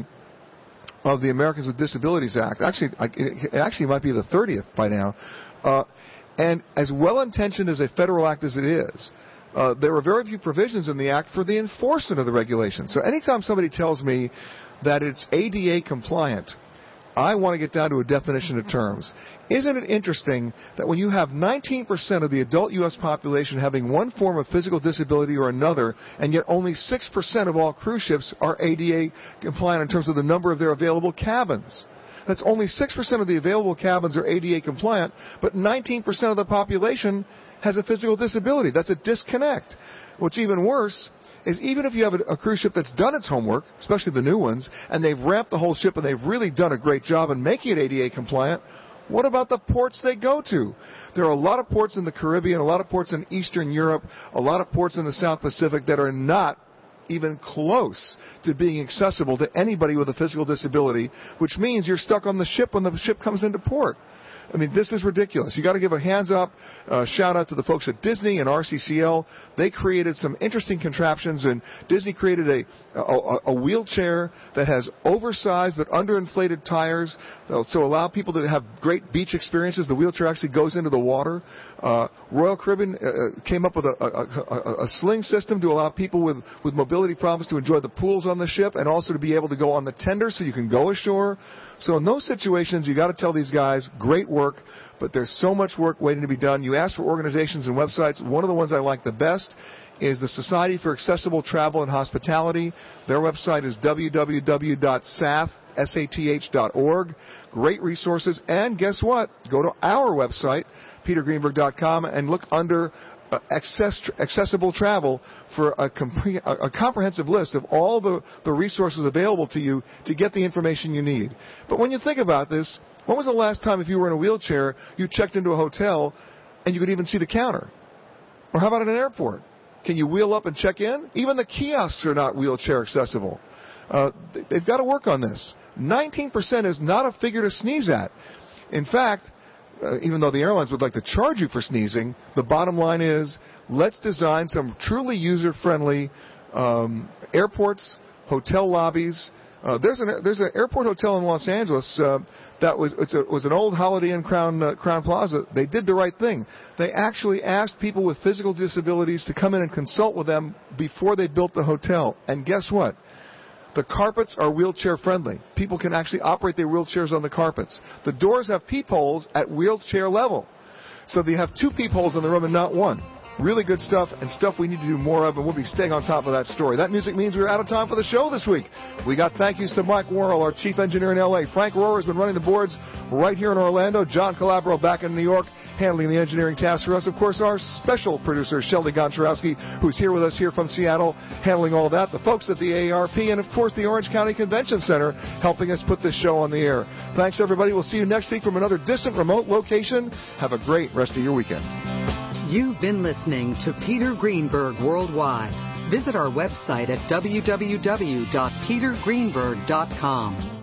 C: of the Americans with Disabilities Act. Actually, it actually might be the thirtieth by now. Uh, and as well-intentioned as a federal act as it is, uh, there are very few provisions in the act for the enforcement of the regulations. So anytime somebody tells me that it's A D A compliant, I want to get down to a definition of terms. Isn't it interesting that when you have nineteen percent of the adult U S population having one form of physical disability or another, and yet only six percent of all cruise ships are A D A compliant in terms of the number of their available cabins? That's only six percent of the available cabins are A D A compliant, but nineteen percent of the population has a physical disability. That's a disconnect. What's even worse is even if you have a, a cruise ship that's done its homework, especially the new ones, and they've ramped the whole ship and they've really done a great job in making it A D A compliant, what about the ports they go to? There are a lot of ports in the Caribbean, a lot of ports in Eastern Europe, a lot of ports in the South Pacific that are not even close to being accessible to anybody with a physical disability, which means you're stuck on the ship when the ship comes into port. I mean, this is ridiculous. You got to give a hands-up uh, shout-out to the folks at Disney and R C C L. They created some interesting contraptions, and Disney created a, a, a wheelchair that has oversized but underinflated tires, so allow people to have great beach experiences. The wheelchair actually goes into the water. Uh, Royal Caribbean uh, came up with a, a, a, a sling system to allow people with, with mobility problems to enjoy the pools on the ship and also to be able to go on the tender so you can go ashore. So in those situations, you got to tell these guys, great work, but there's so much work waiting to be done. You ask for organizations and websites. One of the ones I like the best is the Society for Accessible Travel and Hospitality. Their website is w w w dot s a t h dot org. Great resources. And guess what? Go to our website, peter greenberg dot com, and look under Uh, access, accessible travel for a, compre- a comprehensive list of all the, the resources available to you to get the information you need. But when you think about this, when was the last time, if you were in a wheelchair, you checked into a hotel and you could even see the counter? Or how about at an airport? Can you wheel up and check in? Even the kiosks are not wheelchair accessible. Uh, they've got to work on this. nineteen percent is not a figure to sneeze at. In fact, Uh, even though the airlines would like to charge you for sneezing, the bottom line is let's design some truly user-friendly um, airports, hotel lobbies, Uh, there's an there's an airport hotel in Los Angeles uh, that was it's a, was an old Holiday Inn Crown uh, Crown Plaza. They did the right thing. They actually asked people with physical disabilities to come in and consult with them before they built the hotel. And guess what? The carpets are wheelchair friendly. People can actually operate their wheelchairs on the carpets. The doors have peepholes at wheelchair level. So they have two peepholes in the room and not one. Really good stuff and stuff we need to do more of, and we'll be staying on top of that story. That music means we're out of time for the show this week. We got thank yous to Mike Worrell, our chief engineer in L A. Frank Rohrer has been running the boards right here in Orlando. John Calabro back in New York handling the engineering tasks for us. Of course, our special producer, Shelly Gonczarowski, who's here with us here from Seattle, handling all that. The folks at the A A R P, and, of course, the Orange County Convention Center helping us put this show on the air. Thanks, everybody. We'll see you next week from another distant remote location. Have a great rest of your weekend.
A: You've been listening to Peter Greenberg Worldwide. Visit our website at w w w dot peter greenberg dot com.